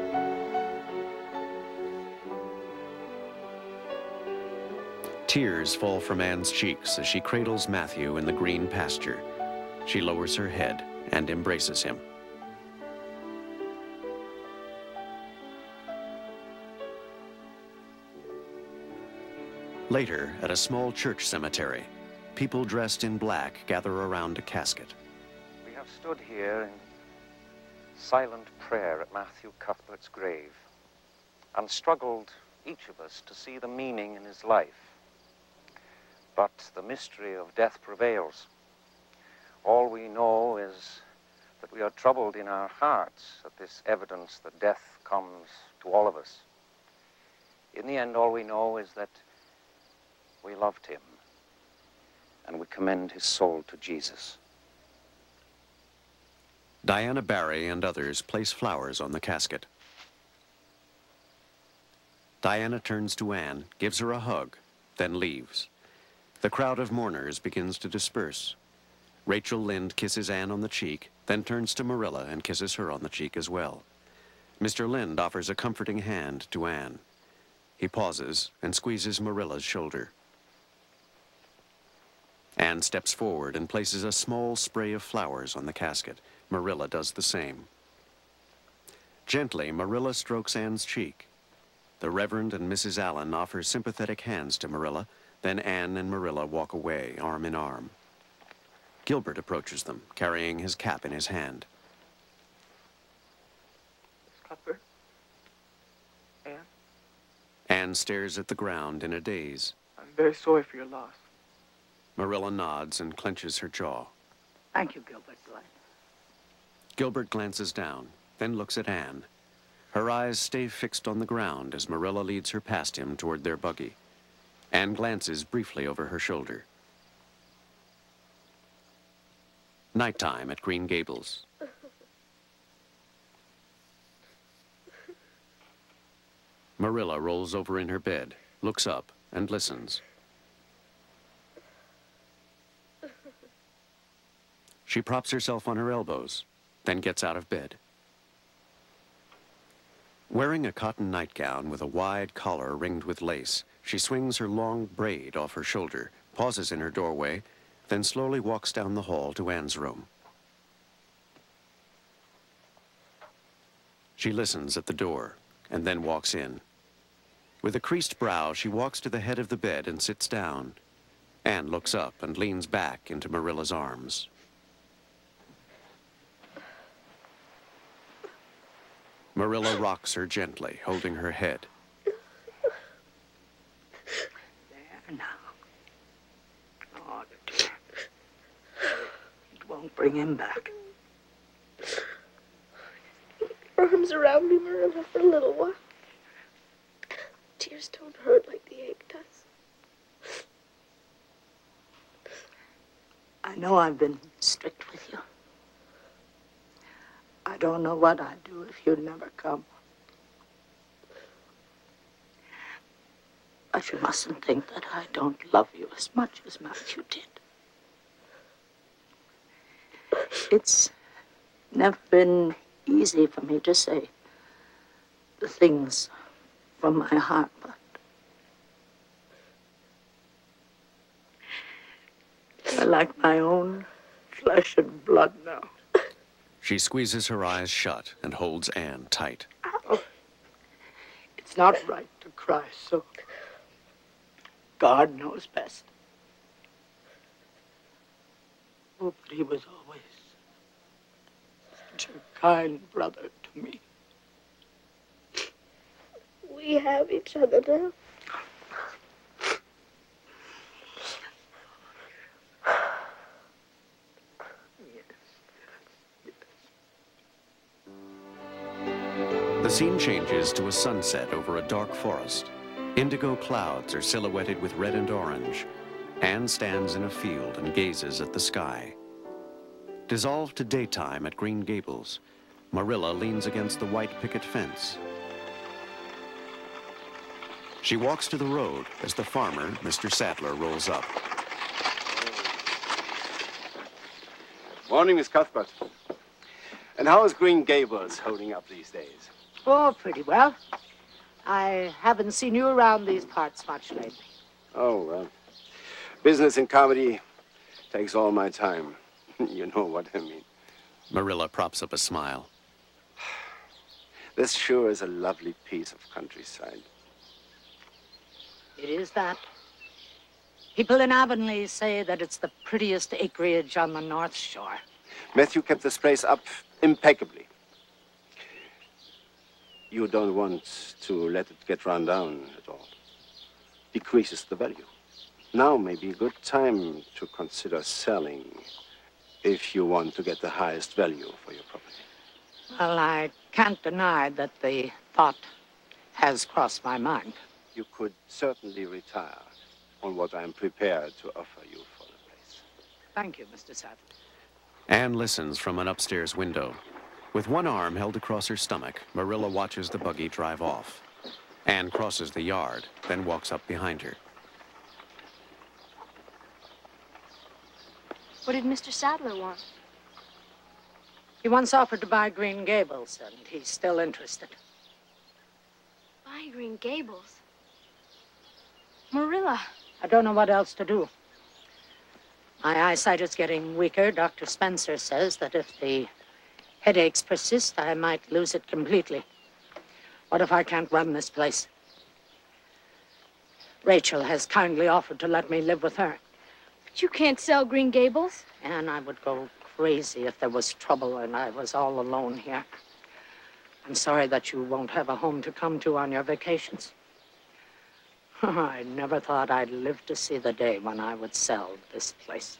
Tears fall from Anne's cheeks as she cradles Matthew in the green pasture. She lowers her head and embraces him. Later, at a small church cemetery, people dressed in black gather around a casket.
We have stood here in silent prayer at Matthew Cuthbert's grave and struggled, each of us, to see the meaning in his life. But the mystery of death prevails. All we know is that we are troubled in our hearts at this evidence that death comes to all of us. In the end, all we know is that we loved him, and we commend his soul to Jesus.
Diana Barry and others place flowers on the casket. Diana turns to Anne, gives her a hug, then leaves. The crowd of mourners begins to disperse. Rachel Lynde kisses Anne on the cheek, then turns to Marilla and kisses her on the cheek as well. Mr. Lynde offers a comforting hand to Anne. He pauses and squeezes Marilla's shoulder. Anne steps forward and places a small spray of flowers on the casket. Marilla does the same. Gently, Marilla strokes Anne's cheek. The Reverend and Mrs. Allen offer sympathetic hands to Marilla. Then Anne and Marilla walk away, arm in arm. Gilbert approaches them, carrying his cap in his hand.
Miss Cuthbert? Anne?
Anne stares at the ground in a daze.
I'm very sorry for your loss.
Marilla nods and clenches her jaw.
Thank you, Gilbert Blythe.
Gilbert glances down, then looks at Anne. Her eyes stay fixed on the ground as Marilla leads her past him toward their buggy. Anne glances briefly over her shoulder. Nighttime at Green Gables. Marilla rolls over in her bed, looks up, and listens. She props herself on her elbows, then gets out of bed. Wearing a cotton nightgown with a wide collar ringed with lace, she swings her long braid off her shoulder, pauses in her doorway, then slowly walks down the hall to Anne's room. She listens at the door and then walks in. With a creased brow, she walks to the head of the bed and sits down. Anne looks up and leans back into Marilla's arms. Marilla rocks her gently, holding her head.
There now. Oh, dear. It won't bring him back.
Arms around me, Marilla, for a little while. Tears don't hurt like the ache does.
I know I've been strict with you. I don't know what I'd do if you'd never come. But you mustn't think that I don't love you as much as Matthew did. It's never been easy for me to say the things from my heart, but you're like my own flesh and blood now.
She squeezes her eyes shut and holds Anne tight.
Oh, it's not right to cry, so God knows best. Oh, but he was always such a kind brother to me.
We have each other now.
The scene changes to a sunset over a dark forest. Indigo clouds are silhouetted with red and orange. Anne stands in a field and gazes at the sky. Dissolved to daytime at Green Gables, Marilla leans against the white picket fence. She walks to the road as the farmer, Mr. Sadler, rolls up.
Morning, Miss Cuthbert. And how is Green Gables holding up these days?
Oh, pretty well. I haven't seen you around these parts much lately.
Oh, well. Business in comedy takes all my time. You know what I mean.
Marilla props up a smile.
This sure is a lovely piece of countryside.
It is that. People in Avonlea say that it's the prettiest acreage on the North Shore.
Matthew kept this place up impeccably. You don't want to let it get run down at all. Decreases the value. Now may be a good time to consider selling if you want to get the highest value for your property.
Well, I can't deny that the thought has crossed my mind.
You could certainly retire on what I'm prepared to offer you for the place.
Thank you, Mr. Sadler.
Anne listens from an upstairs window. With one arm held across her stomach, Marilla watches the buggy drive off. Anne crosses the yard, then walks up behind her.
What did Mr. Sadler want?
He once offered to buy Green Gables, and he's still interested.
Buy Green Gables? Marilla.
I don't know what else to do. My eyesight is getting weaker. Dr. Spencer says that if the headaches persist, I might lose it completely. What if I can't run this place? Rachel has kindly offered to let me live with her.
But you can't sell Green Gables.
And I would go crazy if there was trouble and I was all alone here. I'm sorry that you won't have a home to come to on your vacations. I never thought I'd live to see the day when I would sell this place.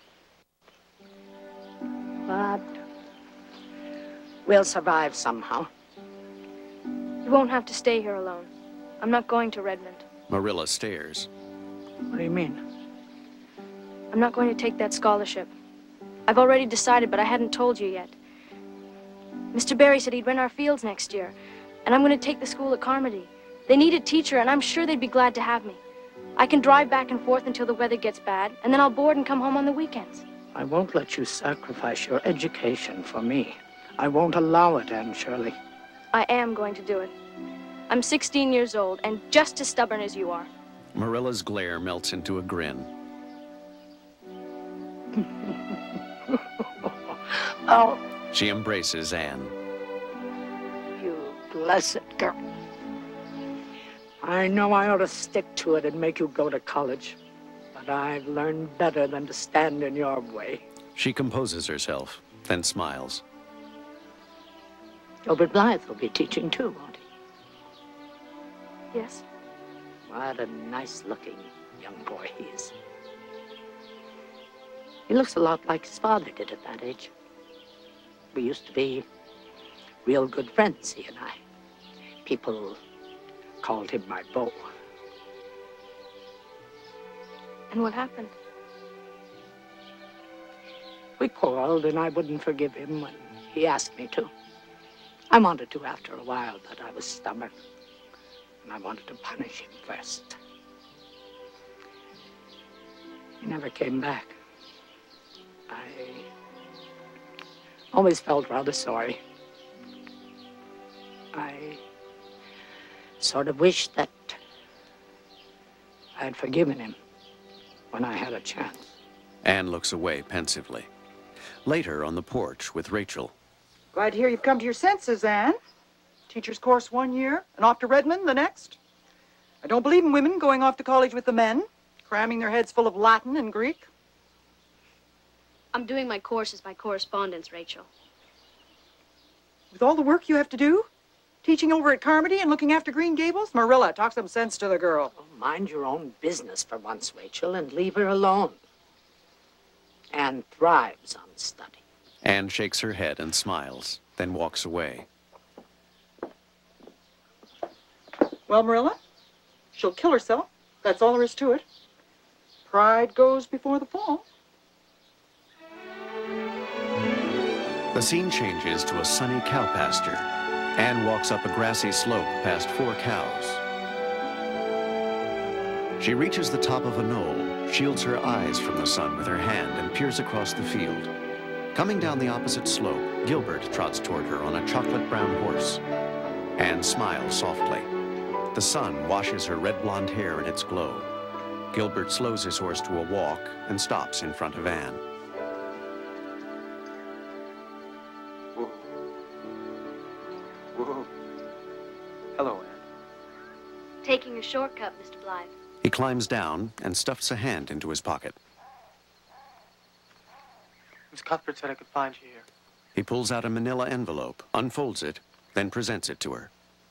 But we'll survive somehow.
You won't have to stay here alone. I'm not going to Redmond.
Marilla stares.
What do you mean?
I'm not going to take that scholarship. I've already decided, but I hadn't told you yet. Mr. Barry said he'd rent our fields next year, and I'm going to take the school at Carmody. They need a teacher, and I'm sure they'd be glad to have me. I can drive back and forth until the weather gets bad, and then I'll board and come home on the weekends.
I won't let you sacrifice your education for me. I won't allow it, Anne Shirley.
I am going to do it. I'm 16 years old and just as stubborn as you are.
Marilla's glare melts into a grin.
Oh.
She embraces Anne.
You blessed girl. I know I ought to stick to it and make you go to college, but I've learned better than to stand in your way.
She composes herself, then smiles.
Gilbert Blythe will be teaching too, won't he?
Yes.
What a nice-looking young boy he is. He looks a lot like his father did at that age. We used to be real good friends, he and I. People called him my beau.
And what happened?
We quarreled, and I wouldn't forgive him when he asked me to. I wanted to after a while, but I was stubborn. And I wanted to punish him first. He never came back. I always felt rather sorry. I sort of wished that I had forgiven him when I had a chance.
Anne looks away pensively. Later, on the porch with Rachel.
Glad to hear you've come to your senses, Anne. Teacher's course 1 year, and off to Redmond the next. I don't believe in women going off to college with the men, cramming their heads full of Latin and Greek.
I'm doing my course as my correspondence, Rachel.
With all the work you have to do, teaching over at Carmody and looking after Green Gables, Marilla, talk some sense to the girl.
Oh, mind your own business for once, Rachel, and leave her alone. Anne thrives on study.
Anne shakes her head and smiles, then walks away.
Well, Marilla, she'll kill herself. That's all there is to it. Pride goes before the fall.
The scene changes to a sunny cow pasture. Anne walks up a grassy slope past 4 cows. She reaches the top of a knoll, shields her eyes from the sun with her hand, and peers across the field. Coming down the opposite slope, Gilbert trots toward her on a chocolate-brown horse. Anne smiles softly. The sun washes her red-blonde hair in its glow. Gilbert slows his horse to a walk and stops in front of Anne.
Whoa. Whoa. Hello, Anne.
Taking a shortcut, Mr. Blythe.
He climbs down and stuffs a hand into his pocket.
Miss Cuthbert said I could find you here.
He pulls out a manila envelope, unfolds it, then presents it to her.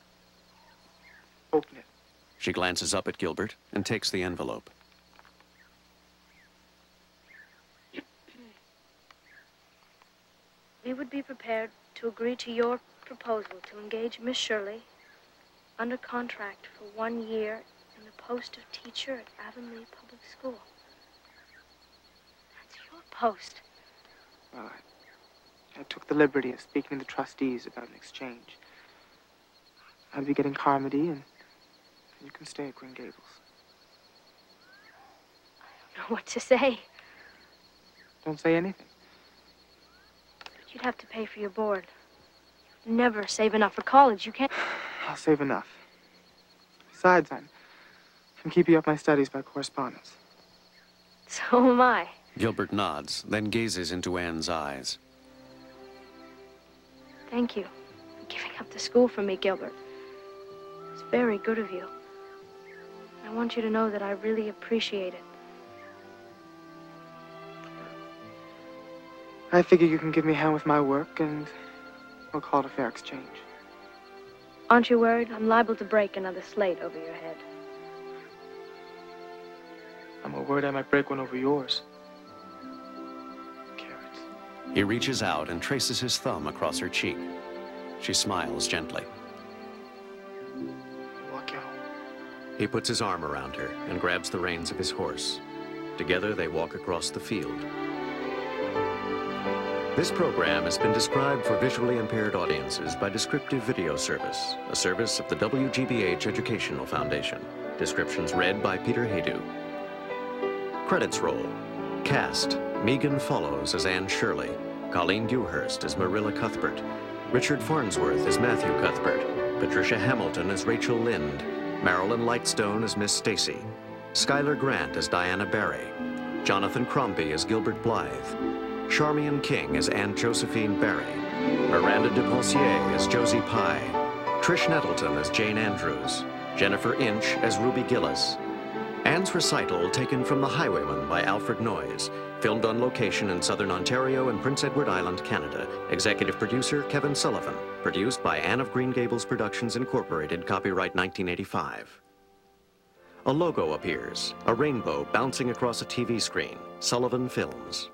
Open it.
She glances up at Gilbert and takes the envelope.
We would be prepared to agree to your proposal to engage Miss Shirley under contract for 1 year in the post of teacher at Avonlea Public School. That's your post.
Well, I took the liberty of speaking to the trustees about an exchange. I'll be getting Carmody, and you can stay at Green Gables.
I don't know what to say.
Don't say anything.
But you'd have to pay for your board. You'd never save enough for college. You can't...
I'll save enough. Besides, I'm keeping up my studies by correspondence.
So am I.
Gilbert nods, then gazes into Anne's eyes.
Thank you for giving up the school for me, Gilbert. It's very good of you. I want you to know that I really appreciate it.
I figure you can give me a hand with my work, and we'll call it a fair exchange.
Aren't you worried? I'm liable to break another slate over your head.
I'm more worried I might break one over yours.
He reaches out and traces his thumb across her cheek. She smiles gently. He puts his arm around her and grabs the reins of his horse. Together, they walk across the field. This program has been described for visually impaired audiences by Descriptive Video Service, a service of the WGBH Educational Foundation. Descriptions read by Peter Haydu. Credits roll. Cast: Megan Follows as Anne Shirley, Colleen Dewhurst as Marilla Cuthbert, Richard Farnsworth as Matthew Cuthbert, Patricia Hamilton as Rachel Lind, Marilyn Lightstone as Miss Stacy, Skylar Grant as Diana Barry, Jonathan Crombie as Gilbert Blythe, Charmian King as Anne Josephine Barry, Miranda DePensier as Josie Pye, Trish Nettleton as Jane Andrews, Jennifer Inch as Ruby Gillis. Anne's recital taken from The Highwayman by Alfred Noyes, filmed on location in Southern Ontario and Prince Edward Island, Canada. Executive producer Kevin Sullivan. Produced by Anne of Green Gables Productions Incorporated, copyright 1985. A logo appears, a rainbow bouncing across a TV screen. Sullivan Films.